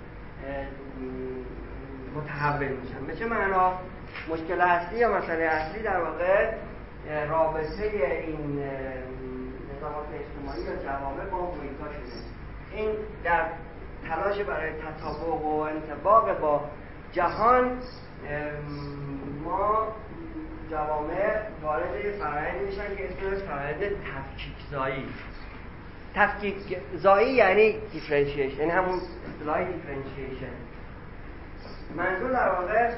متحول میشن. به چه معنا؟ مشکل اصلی یا مسئله اصلی در واقع رابطه این نظامات اجتماعی یا جوامع با محیطاشونه. این در تلاش برای تطابق و انطباق با جهان ما جوامع وارد فرآیندی میشن که اسمش فرآیند تفکیک زایی یعنی دیفرنشیشن، یعنی همون اصطلاح دیفرنشیشن. منظور در واقع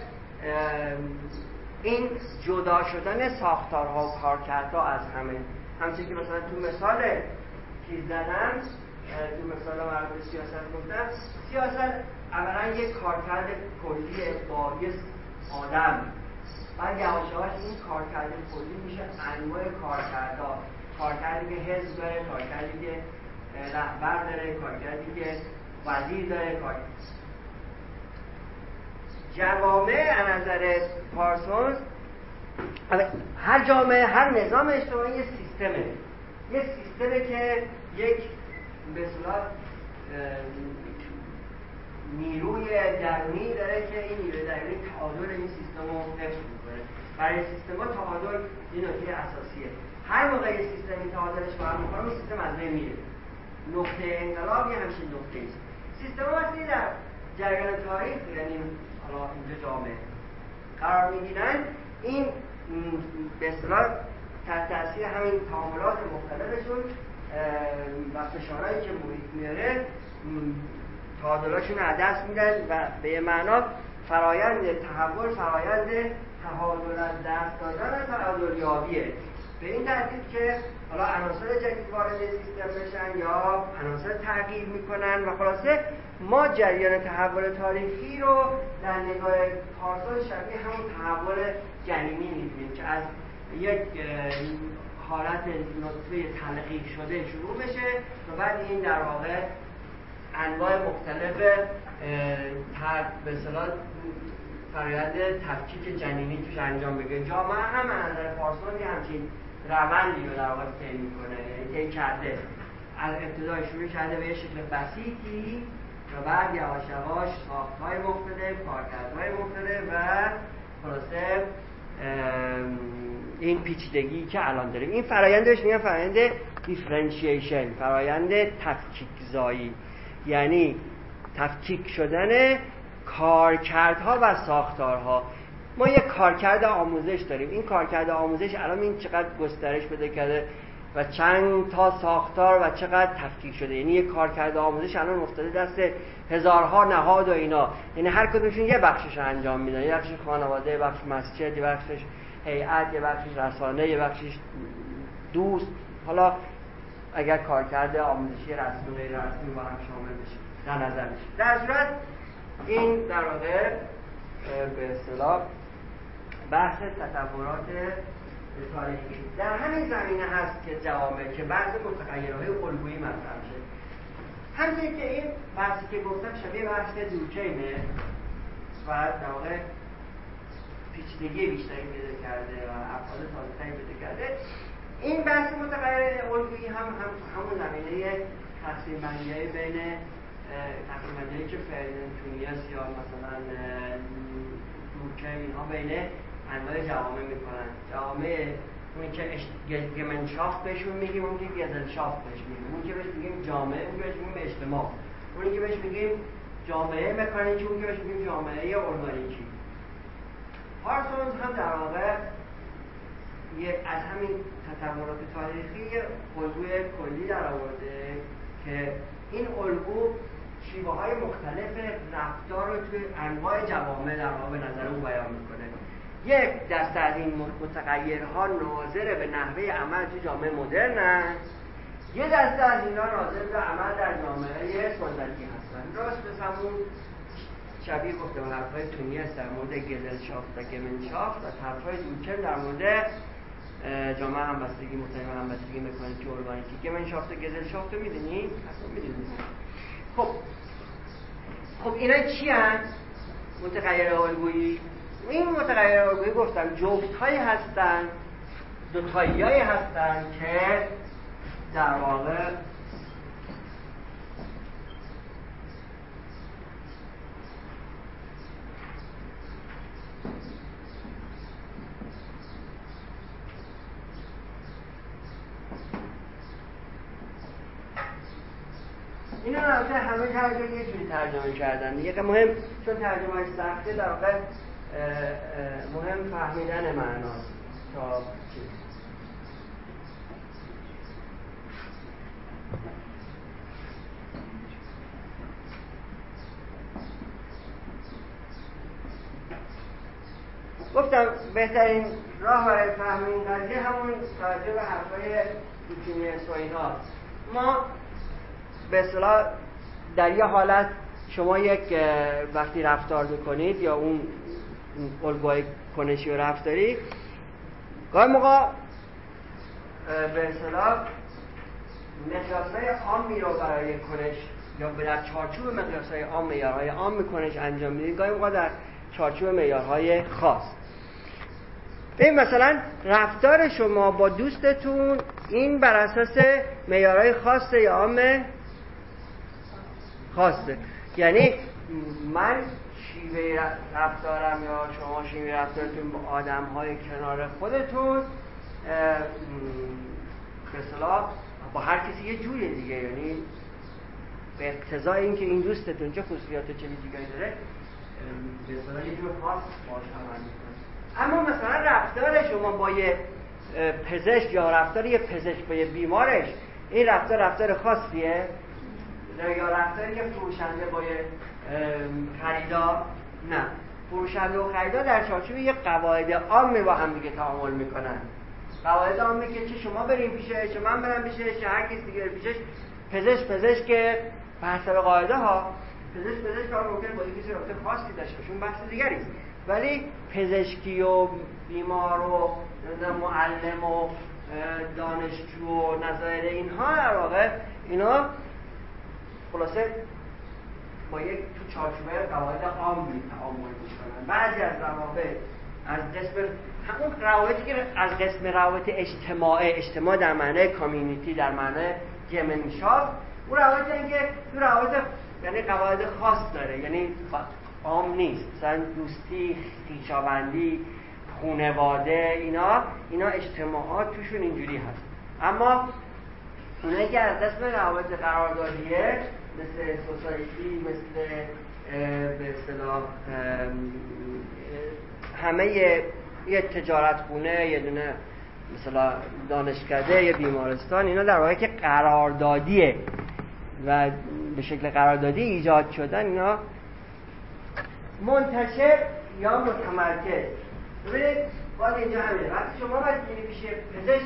این جدا شدن ساختارها و کارکردها از همه. همچنین که مثلا تو مثال چیز زدم، تو مثال مربوط به سیاست گفتم، سیاست اولا یک کارکرد کلیه با یه آدم، بعد یواش یواش این کارکرد کلی میشه انواع کارکردها، کارکردی که حزب داره، کارکردی که رهبر داره، کارکردی که وزیر داره. جوامع از نظر پارسونز، هر جامعه، هر نظام اجتماعی یه سیستمه که یک به اصطلاح نیروی درونی داره که این نیروی درونی تعادل این سیستم رو حفظ میکنه. برای سیستم ها تعادل یه نکته اساسیه. هر موقع یه سیستمی تعادلش برقرار میکنه اون سیستم از بین میره. نقطه انقلاب یه همچین نقطه است. سیستم ها وقتی در جریان تاریخ، یعنی حالا اینجا جامعه قرار میگیرن، این به اصطلاح تحت تاثیر همین تعاملات مختلفشون و فشارهایی که محیط میاره تعادلاشون رو از دست میدن و به یه معنا فرایند تحول فرایند تعادل از دست دادن و تعادل یابیه. به این ترتیب که حالا عناصر جدید وارد سیستم بشن یا عناصر تغییر میکنن و خلاصه ما جریان تحول تاریخی رو در نگاه پارسون شبیه همون تحول جنینی می‌بینیم که از یک حالت نطفه تلقیح شده شروع بشه و بعد این در واقع انواع مختلف به اصطلاح فرآیند تفکیک جنینی توش انجام بگیره. جامعه هم از نظر پارسون یه همچین روندی رو در واقع طی میکنه، طی کرده. از ابتدای شروع کرده به یه شکل بسیطی و بعد یواش یواش ساخت‌های مختلف، کارکردهای مختلف و خلاصه این پیچیدگی که الان داریم. این فرآیندش میگن فرآیند دیفرنشیشن، فرآیند تفکیک زایی، یعنی تفکیک شدن کارکردها و ساختارها. ما یک کارکرد آموزش داریم. این کارکرد آموزش الان این چقدر گسترش پیدا کرده و چند تا ساختار و چقدر تفکیک شده. یعنی یک کارکرد آموزش الان افتاده دست هزارها نهاد و اینا، یعنی هر کدومشون یه بخشش انجام میدن. یه بخشش خانواده، یه بخش مسجد، یه بخشش هیئت، یه بخشش رسانه، یه بخشش دوست. حالا اگر کارکرد آموزشی رسمی و غیر رسمی با هم شامل بشه در نظر میشه. در صورت این در واقع به اصطلاح بحث تطورات تاریخی در همین زمینه هست که جوامع که بحث متغیرهای الگویی مطرح میشه. همین که این بحثی که گفتم شبیه بحث دورکهیمه و در واقع پیچیدگی بیشتری پیدا کرده و ابعاد تازه‌تری پیدا کرده. این بحث متغیر الگویی همون زمینه تقسیم بندی‌های بین تقسیم بندی‌هایی که فرنتونیاس یا مثلا دورکهیم اینها بین انواع جوامع میکنن. جوامع اونی که گمنشافت بهشون میگیم، اون که گزلشافت بهش میگیم، اون که بهش میگیم جامعه، اون که بهش میگیم اجتماع، اونی که بهش میگیم جامعه مکانیکی، اون که بهش میگیم جامعه ارگانیکی. پارسونز هم در واقع از همین تطورات تاریخی الگوی کلی در آورده که این الگو شیوه‌های مختلف رفتار رو توی انواع جوامع در واقع به نظر او بیان میکنه. یک دسته از این متغیرها ناظر به نحوه عمل توی جامعه مدرن، یه دسته از اینا ناظر به عمل در جامعه سنتی هستن. راست به همون شبیه گفتم حرفای تونیس در مورد گزلشافت و گمنشافت و حرفای دوچن در مورد جامعه همبستگی مطمئن همبستگی مکانیکی ارگانیکی. گمنشافت و گزلشافت رو میدونید؟ اصلا میدونید. خب اینا چی هست؟ متغیر الگویی. این متغیر الگویی گفتم جفت هایی هستن، دوتایی هایی هستن که در واقع این رو البته همه ترجمه یه جوری ترجمه کردن دیگه. مهم چون ترجمهش سخته در واقع مهم فهمیدن معناست تا چیز. گفتم بهترین راه برای فهم این قضیه همون توجه به حرفای بیکیمیس و اینها. ما به اصطلاح در یه حالت شما یک وقتی رفتار میکنید یا اون الگوی کنشی و رفتاری گاهی موقع به اصطلاح مقیاس‌های عامی رو برای کنش یا در چارچوب مقیاس‌های عام معیارهای عام کنش انجام میدید، گاهی موقع در چارچوب معیارهای خاص. این مثلا رفتار شما با دوستتون این بر اساس معیارهای خاصه یا عام خاصه. یعنی من شیوه رفتارم یا شما شیوه رفتارتون با آدم‌های کنار خودتون به اصطلاح با هر کسی یه جوریه دیگه. یعنی به اقتضای اینکه این دوستتون چه خصوصیات چه ویژگی داره به اصطلاح یه جور خاص باهاش عمل می‌کنه. اما مثلا رفتار شما با یه پزشک یا رفتار یه پزشک با یه بیمارش این رفتار خاصیه یا رفتاری که فروشنده با یه خریدار؟ نه، فروشنده و خریدار در چارچوب یه قواعد عام با هم دیگه تعامل میکنن. قواعد عامی که چه شما بریم پیشش چه من برم پیشش چه هر کسی دیگه پیشش. پزشک که بر حسب قاعده ها پزشک ها ممکنه با کسی رابطه خاصی داشته باشه، اون بحث دیگری است. ولی پزشکی و بیمار و معلم و دانشجو و نظایر اینها در واقع اینا خلاصه با یک تو چارچوبه قواعد عامی تعامل می‌کنن. بعضی از روابط از قسم همون روابطی که از قسم روابط اجتماع در معنای کامیونیتی در معنای گمنشافت، اون روابطی هستن که تو روابط یعنی قواعد خاص داره، یعنی عام نیست. مثلا دوستی، خویشاوندی، خانواده اینا اجتماعات توشون اینجوری هست. اما اونایی که از قسم روابط قراردادیه مثل سوسایتی، مثل به اصطلاح همه یه تجارت خونه، یه دونه مثلا دانشکده، یه بیمارستان، اینا در واقع که قراردادیه و به شکل قراردادی ایجاد شدن، اینا منتشر یا متمرکز. ببینید باید اینجا همینه. وقتی شما باید میری پیش پزشک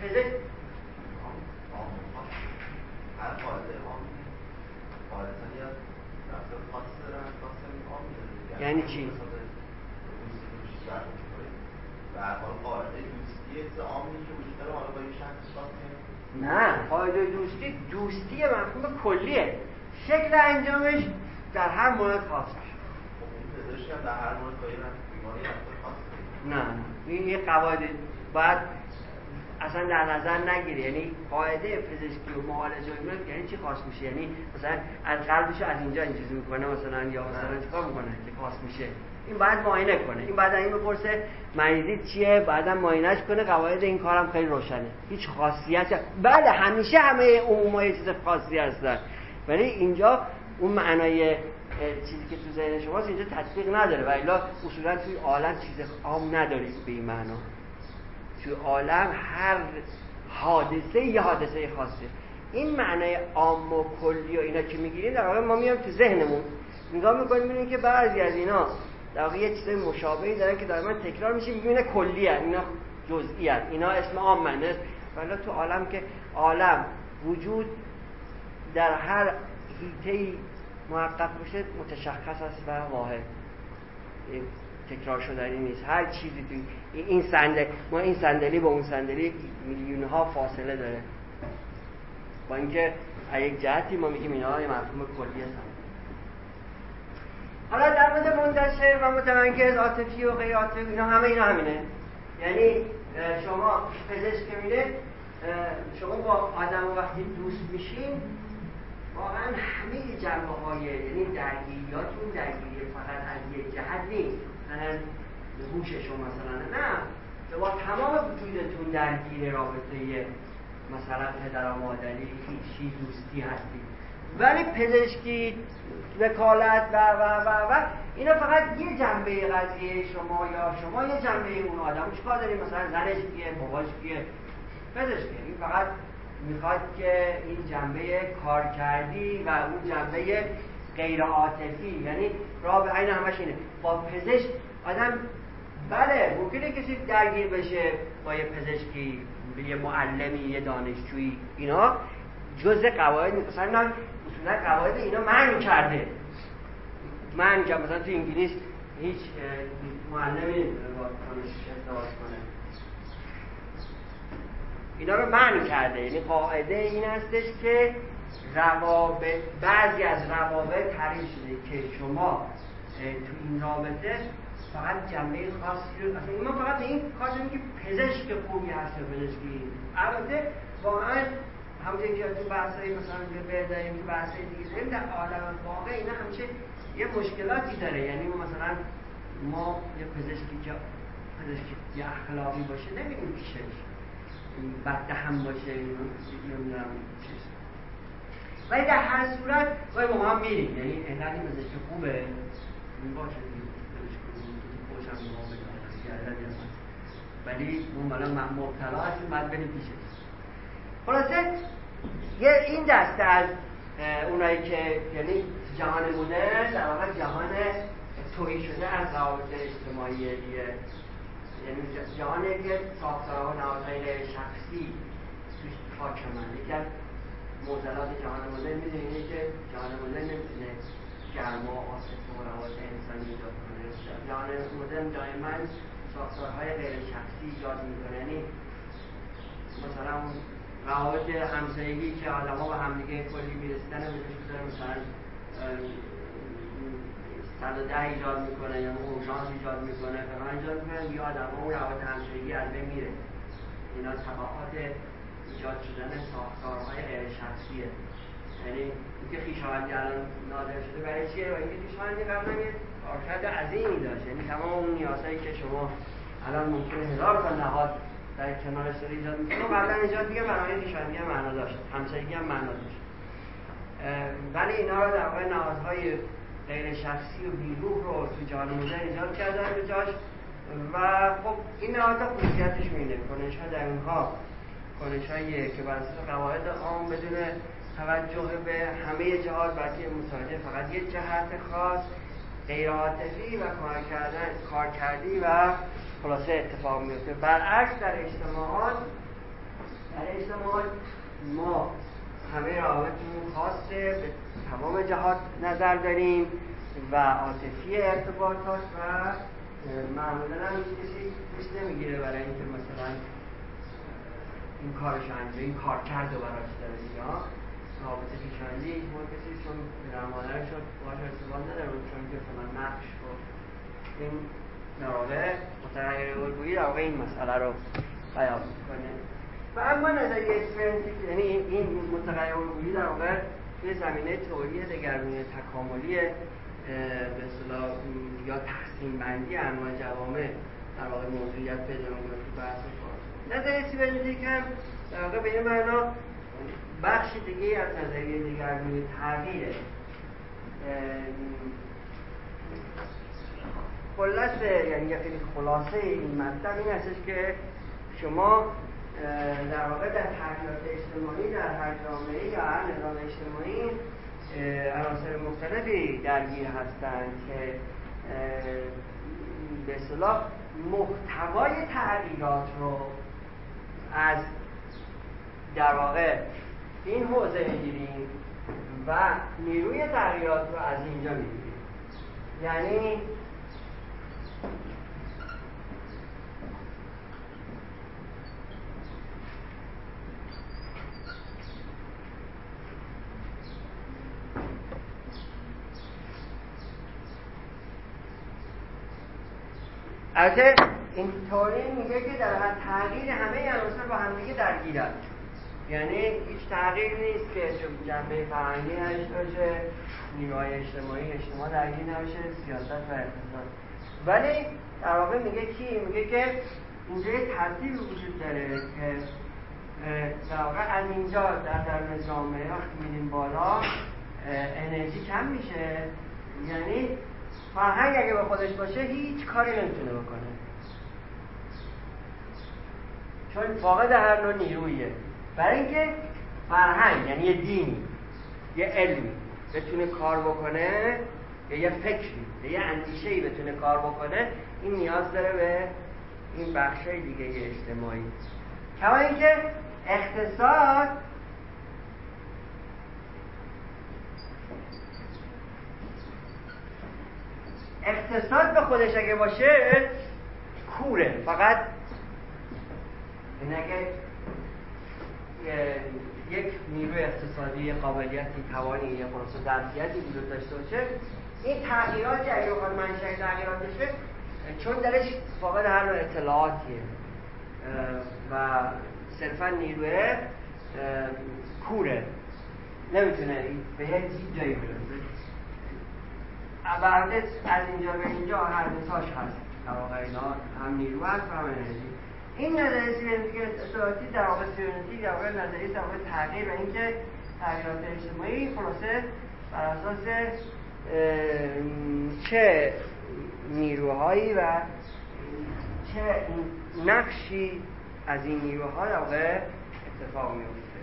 هر قاعده قاعدتان یا رفتار خاصی دارن، خاصی عام داره. یعنی چی؟ و هر حال قاعده دوستی عامی که وجود داره حالا با این شخص خاصی؟ نه، قاعده دوستی مفهوم کلیه. شکل انجامش در هر مورد خاص میشه. خب این پزشک هم در هر مورد با این بیماری رفتار خاص داره. نه، این یه قواعد باید اصلا در نظر نگیری. یعنی قاعده پزشکی و معالجه و یعنی چی خاص میشه؟ یعنی مثلا از قلبشو از اینجا اینجوری میکنه مثلا، یا مثلا چیکار میکنه که خاص میشه؟ این باید معاینه کنه. این بعد این بپرسه مریضی چیه، بعدم معاینهش کنه. قواعد این کارم خیلی روشنه. هیچ خاصیت بله همیشه همه عموما یه چیز خاصی هستن، ولی اینجا اون معنای چیزی که تو ذهن شماست اینجا تطبیق نداره. و الا اصولا توی عالم چیز عام ندارید به این معنا. توی عالم هر حادثه یه حادثه خاصه. این معنای عام و کلی و اینا که میگیریم در واقع ما میام تو ذهنمون نگاه میکنیم میبینیم که بعضی از اینا در واقع یه چیز مشابهی دارن که دائما تکرار میشه، میبینه کلی ان، اینا جزئی ان، اینا اسم عام معنی. ولی تو عالم که عالم وجود در هر حیطه‌ای محقق باشه متشخص است و واحد، تکرار شدنی نیست. هر چیزی توی این صندلی با اون صندلی میلیون ها فاصله داره، با اینکه از یک جهتی ما میگیم اینا یه مفهوم کلی هستن. حالا در مورد منتشر و متمرکز، عاطفی و غیر عاطفی، اینا همینه. یعنی شما پزشک میره، شما با آدم وقتی دوست میشین واقعا همه جنبه های، یعنی درگیریاتون درگیری فقط از یک جهت نیست، مثلا هوش شما مثلا، نه، با تمام وجودتون درگیر رابطه مثلا پدر و مادری، خویشی، دوستی هستید. ولی پزشکی، وکالت و اینا فقط یه جنبه قضیه شما، یا شما یه جنبه اون آدم. چیکار داریم؟ مثلا زنش کیه، باباش کیه، پزشکی. این فقط میخواد که این جنبه کارکردی و اون جنبه غیر عاطفی، یعنی رابطه این همش اینه. با پزشک آدم بله ممکنه کسی درگیر بشه با یه پزشکی، یه معلمی، یه دانشجویی، اینا جزء قواعد مثلا اصولا قواعد اینا معنی کرده. مثلا تو انگلیس هیچ معلمی با دانشجو ازدواج کنه، اینا رو معنی کرده. یعنی قاعده این هستش که روابط، بعضی از روابط تعریف شده که شما تو این رابطه فقط جنبه خاصی رو، اصلا ما فقط این کار داریم که پزشک خوبی هست یا پزشکی. البته واقعا همونطور که تو بحثایی مثلا بهداریم، تو بحثای دیگه داریم، در عالم واقع اینا همیشه یه مشکلاتی داره. یعنی مثلا ما یه پزشکی که پزشکی اخلاقی باشه نمیدونیم پیشش، بد هم باشه، نمیدونم چیز. ولی در هر صورت باید ما هم میریم، یعنی اینقدر این پزشک خوبه این باشه خوشم نما بداره، ولی اون بالا مبتلا هستیم، باید بریم پیشش. خلاصه این دسته از اونایی که یعنی جهان مدرن در واقع جهان تویی شده از روابط اجتماعی دیگه، یعنی جهانی که ساختارها و نهادهای غیر شخصی توش حاکمن. یکی از معضلات جهان مدرن میدونید که جهان مدرن نمیتونه گرما و عاطفه و روابط انسانی ایجاد کنه. جهان مدرن دائما ساختارهای غیر شخصی ایجاد میکنه، یعنی مثلا روابط همسایگی که آدم‌ها با همدیگه کلی میرسیدن و بهش بذاره مثلا 110 ایجاد میکنه یا اورژانس ایجاد میکنه، فلان ایجاد میکنه، یا آدم‌ها اون روابط همسایگی از بین میره. اینا تبعات ایجاد شدن ساختارهای غیر شخصیه. یعنی اینکه خویشاوندی الان نادر شده برای چیه؟ و اینکه خویشاوندی قبلا یه کارکرد عظیمی داشت، یعنی تمام اون نیازهایی که شما الان ممکنه 1000 تا نهاد در کنارش داره ایجاد میکنه قبلا ایجاد دیگه برای خویشاوندی هم معنا داشت، همسایگی هم معنا داشت. ولی اینا رو در واقع نهادهای غیر شخصی و بیروح رو تو جهان مدرن ایجاد کردن به جاش. و خب این نهادها خصوصیتش میینه کنش‌ها در اونها کنش‌هایی که بر اساس قواعد عام بدون توجه به همه جهات بلکه متوجه فقط یک جهت خاص، غیر عاطفی و کارکردی و خلاصه اتفاق میفته. برعکس در اجتماعات ما همه روابطمون خاصه، به تمام جهات نظر داریم و عاطفی ارتباطات و معمولا هم کسی دوست نمیگیره برای اینکه مثلا این کارش انجام، این کار کرد و براش داره یا رابطه پیشاندی ما کسی چون در مادرش شد باش ارتباط نداره چون که فلان نقش و این در واقع متغیر الگویی در واقع این مسئله رو بیان میکنه. و اما نظریه اسپرنتیک یعنی این متغیر الگویی در واقع توی زمینه تئوری دگرگونی تکاملی به اصطلاح یا تقسیم بندی انواع جوامع در واقع موضوعیت پیدا می‌کنه تو بحث فارسی. نظریه اسپرنتیک هم در واقع به این معنا بخش دیگه از نظریه دگرگونی تغییره. خلاصه این مطلب این هستش که شما در واقع در تغییرات اجتماعی در هر جامعه یا هر نظام اجتماعی عناصر مختلفی درگیر هستند که به اصطلاح محتوای تغییرات رو از در واقع این حوزه میگیریم و نیروی تغییرات رو از اینجا میگیریم. یعنی البته اینطوری میگه که در حد تغییر همه عناصر با هم دیگه درگیرن، یعنی هیچ تغییر نیست که جنبه فرهنگی نداشته باشه، نیروهای اجتماع درگیر نباشه، سیاست و اقتصاد. ولی در واقع میگه میگه که اینجا یه ترتیبی وجود داره که در واقع از اینجا در جامعه وقتی میریم بالا انرژی کم میشه، یعنی فرهنگ اگه به خودش باشه هیچ کاری نمیتونه بکنه، چون فاقد هر نوع نیرویه. برای اینکه فرهنگ یعنی یه دینی، یه علمی بتونه کار بکنه، یا یه فکری یا یه اندیشه‌ای بتونه کار بکنه، این نیاز داره به این بخشای دیگه اجتماعی. کما اینکه اقتصاد به خودش اگه باشه کوره، فقط این اگه یک نیروی اقتصادی، قابلیتی، توانی یا خلاصه ظرفیتی وجود داشته باشه، این تغییراتی اگه بخواد منشأ تغییرات بشه، چون درش فاقد هر نوع اطلاعاتیه و صرفا نیروی کوره، نمیتونه به هیچ جایی برسه. البته از اینجا به اینجا هر دوتاش هست، در واقع اینا هم نیرو هست و هم انرژی. این نظریه سیبرنتیک اطلاعاتی در واقع سیبرنتیک در واقع نظریه در واقع تغییر و اینکه تغییرات اجتماعی خلاصه بر اساس چه نیروهایی و چه نقشی از این نیروها در واقع اتفاق میفته.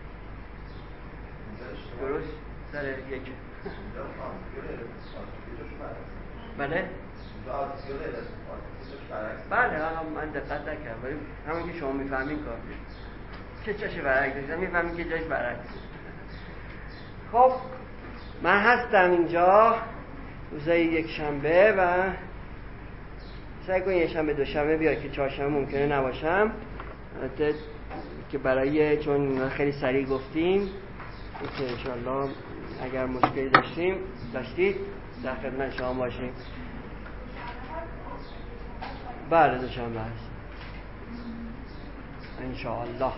درست سر یک بله؟ بله حالا من دقت نکردم، ولی همون که شما میفهمین کار که جاش برعکس داشتم میفهمین که جاش برعکس. خب من هستم اینجا روزای یک شنبه و سعی کنید یک شنبه دوشنبه بیاد که چهارشنبه ممکنه نباشم، البته که برای چون خیلی سریع گفتیم که انشالله اگر مشکلی داشتید در خدمت شما باشیم. بله دوشنبه هست انشاءالله.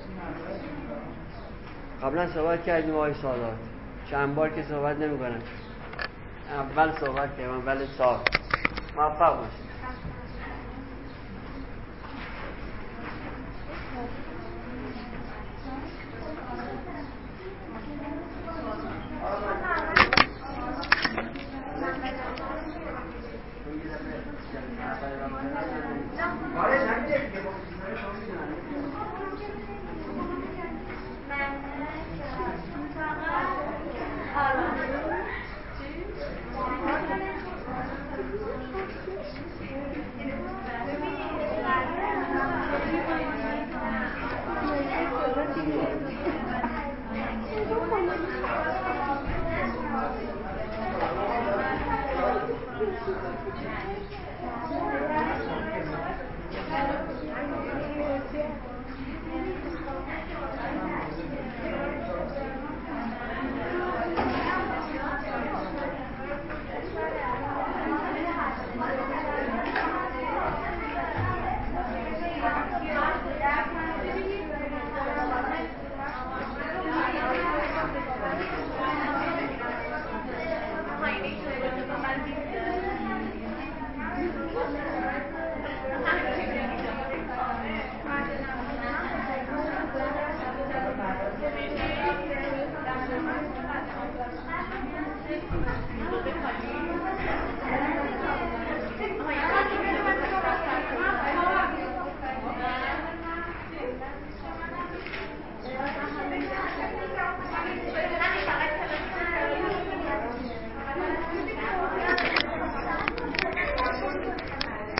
قبلا صحبت کردیم آقای سادات، چند بار که صحبت نمی کنم، اول صحبت کردیم، اول سال. موفق باشید.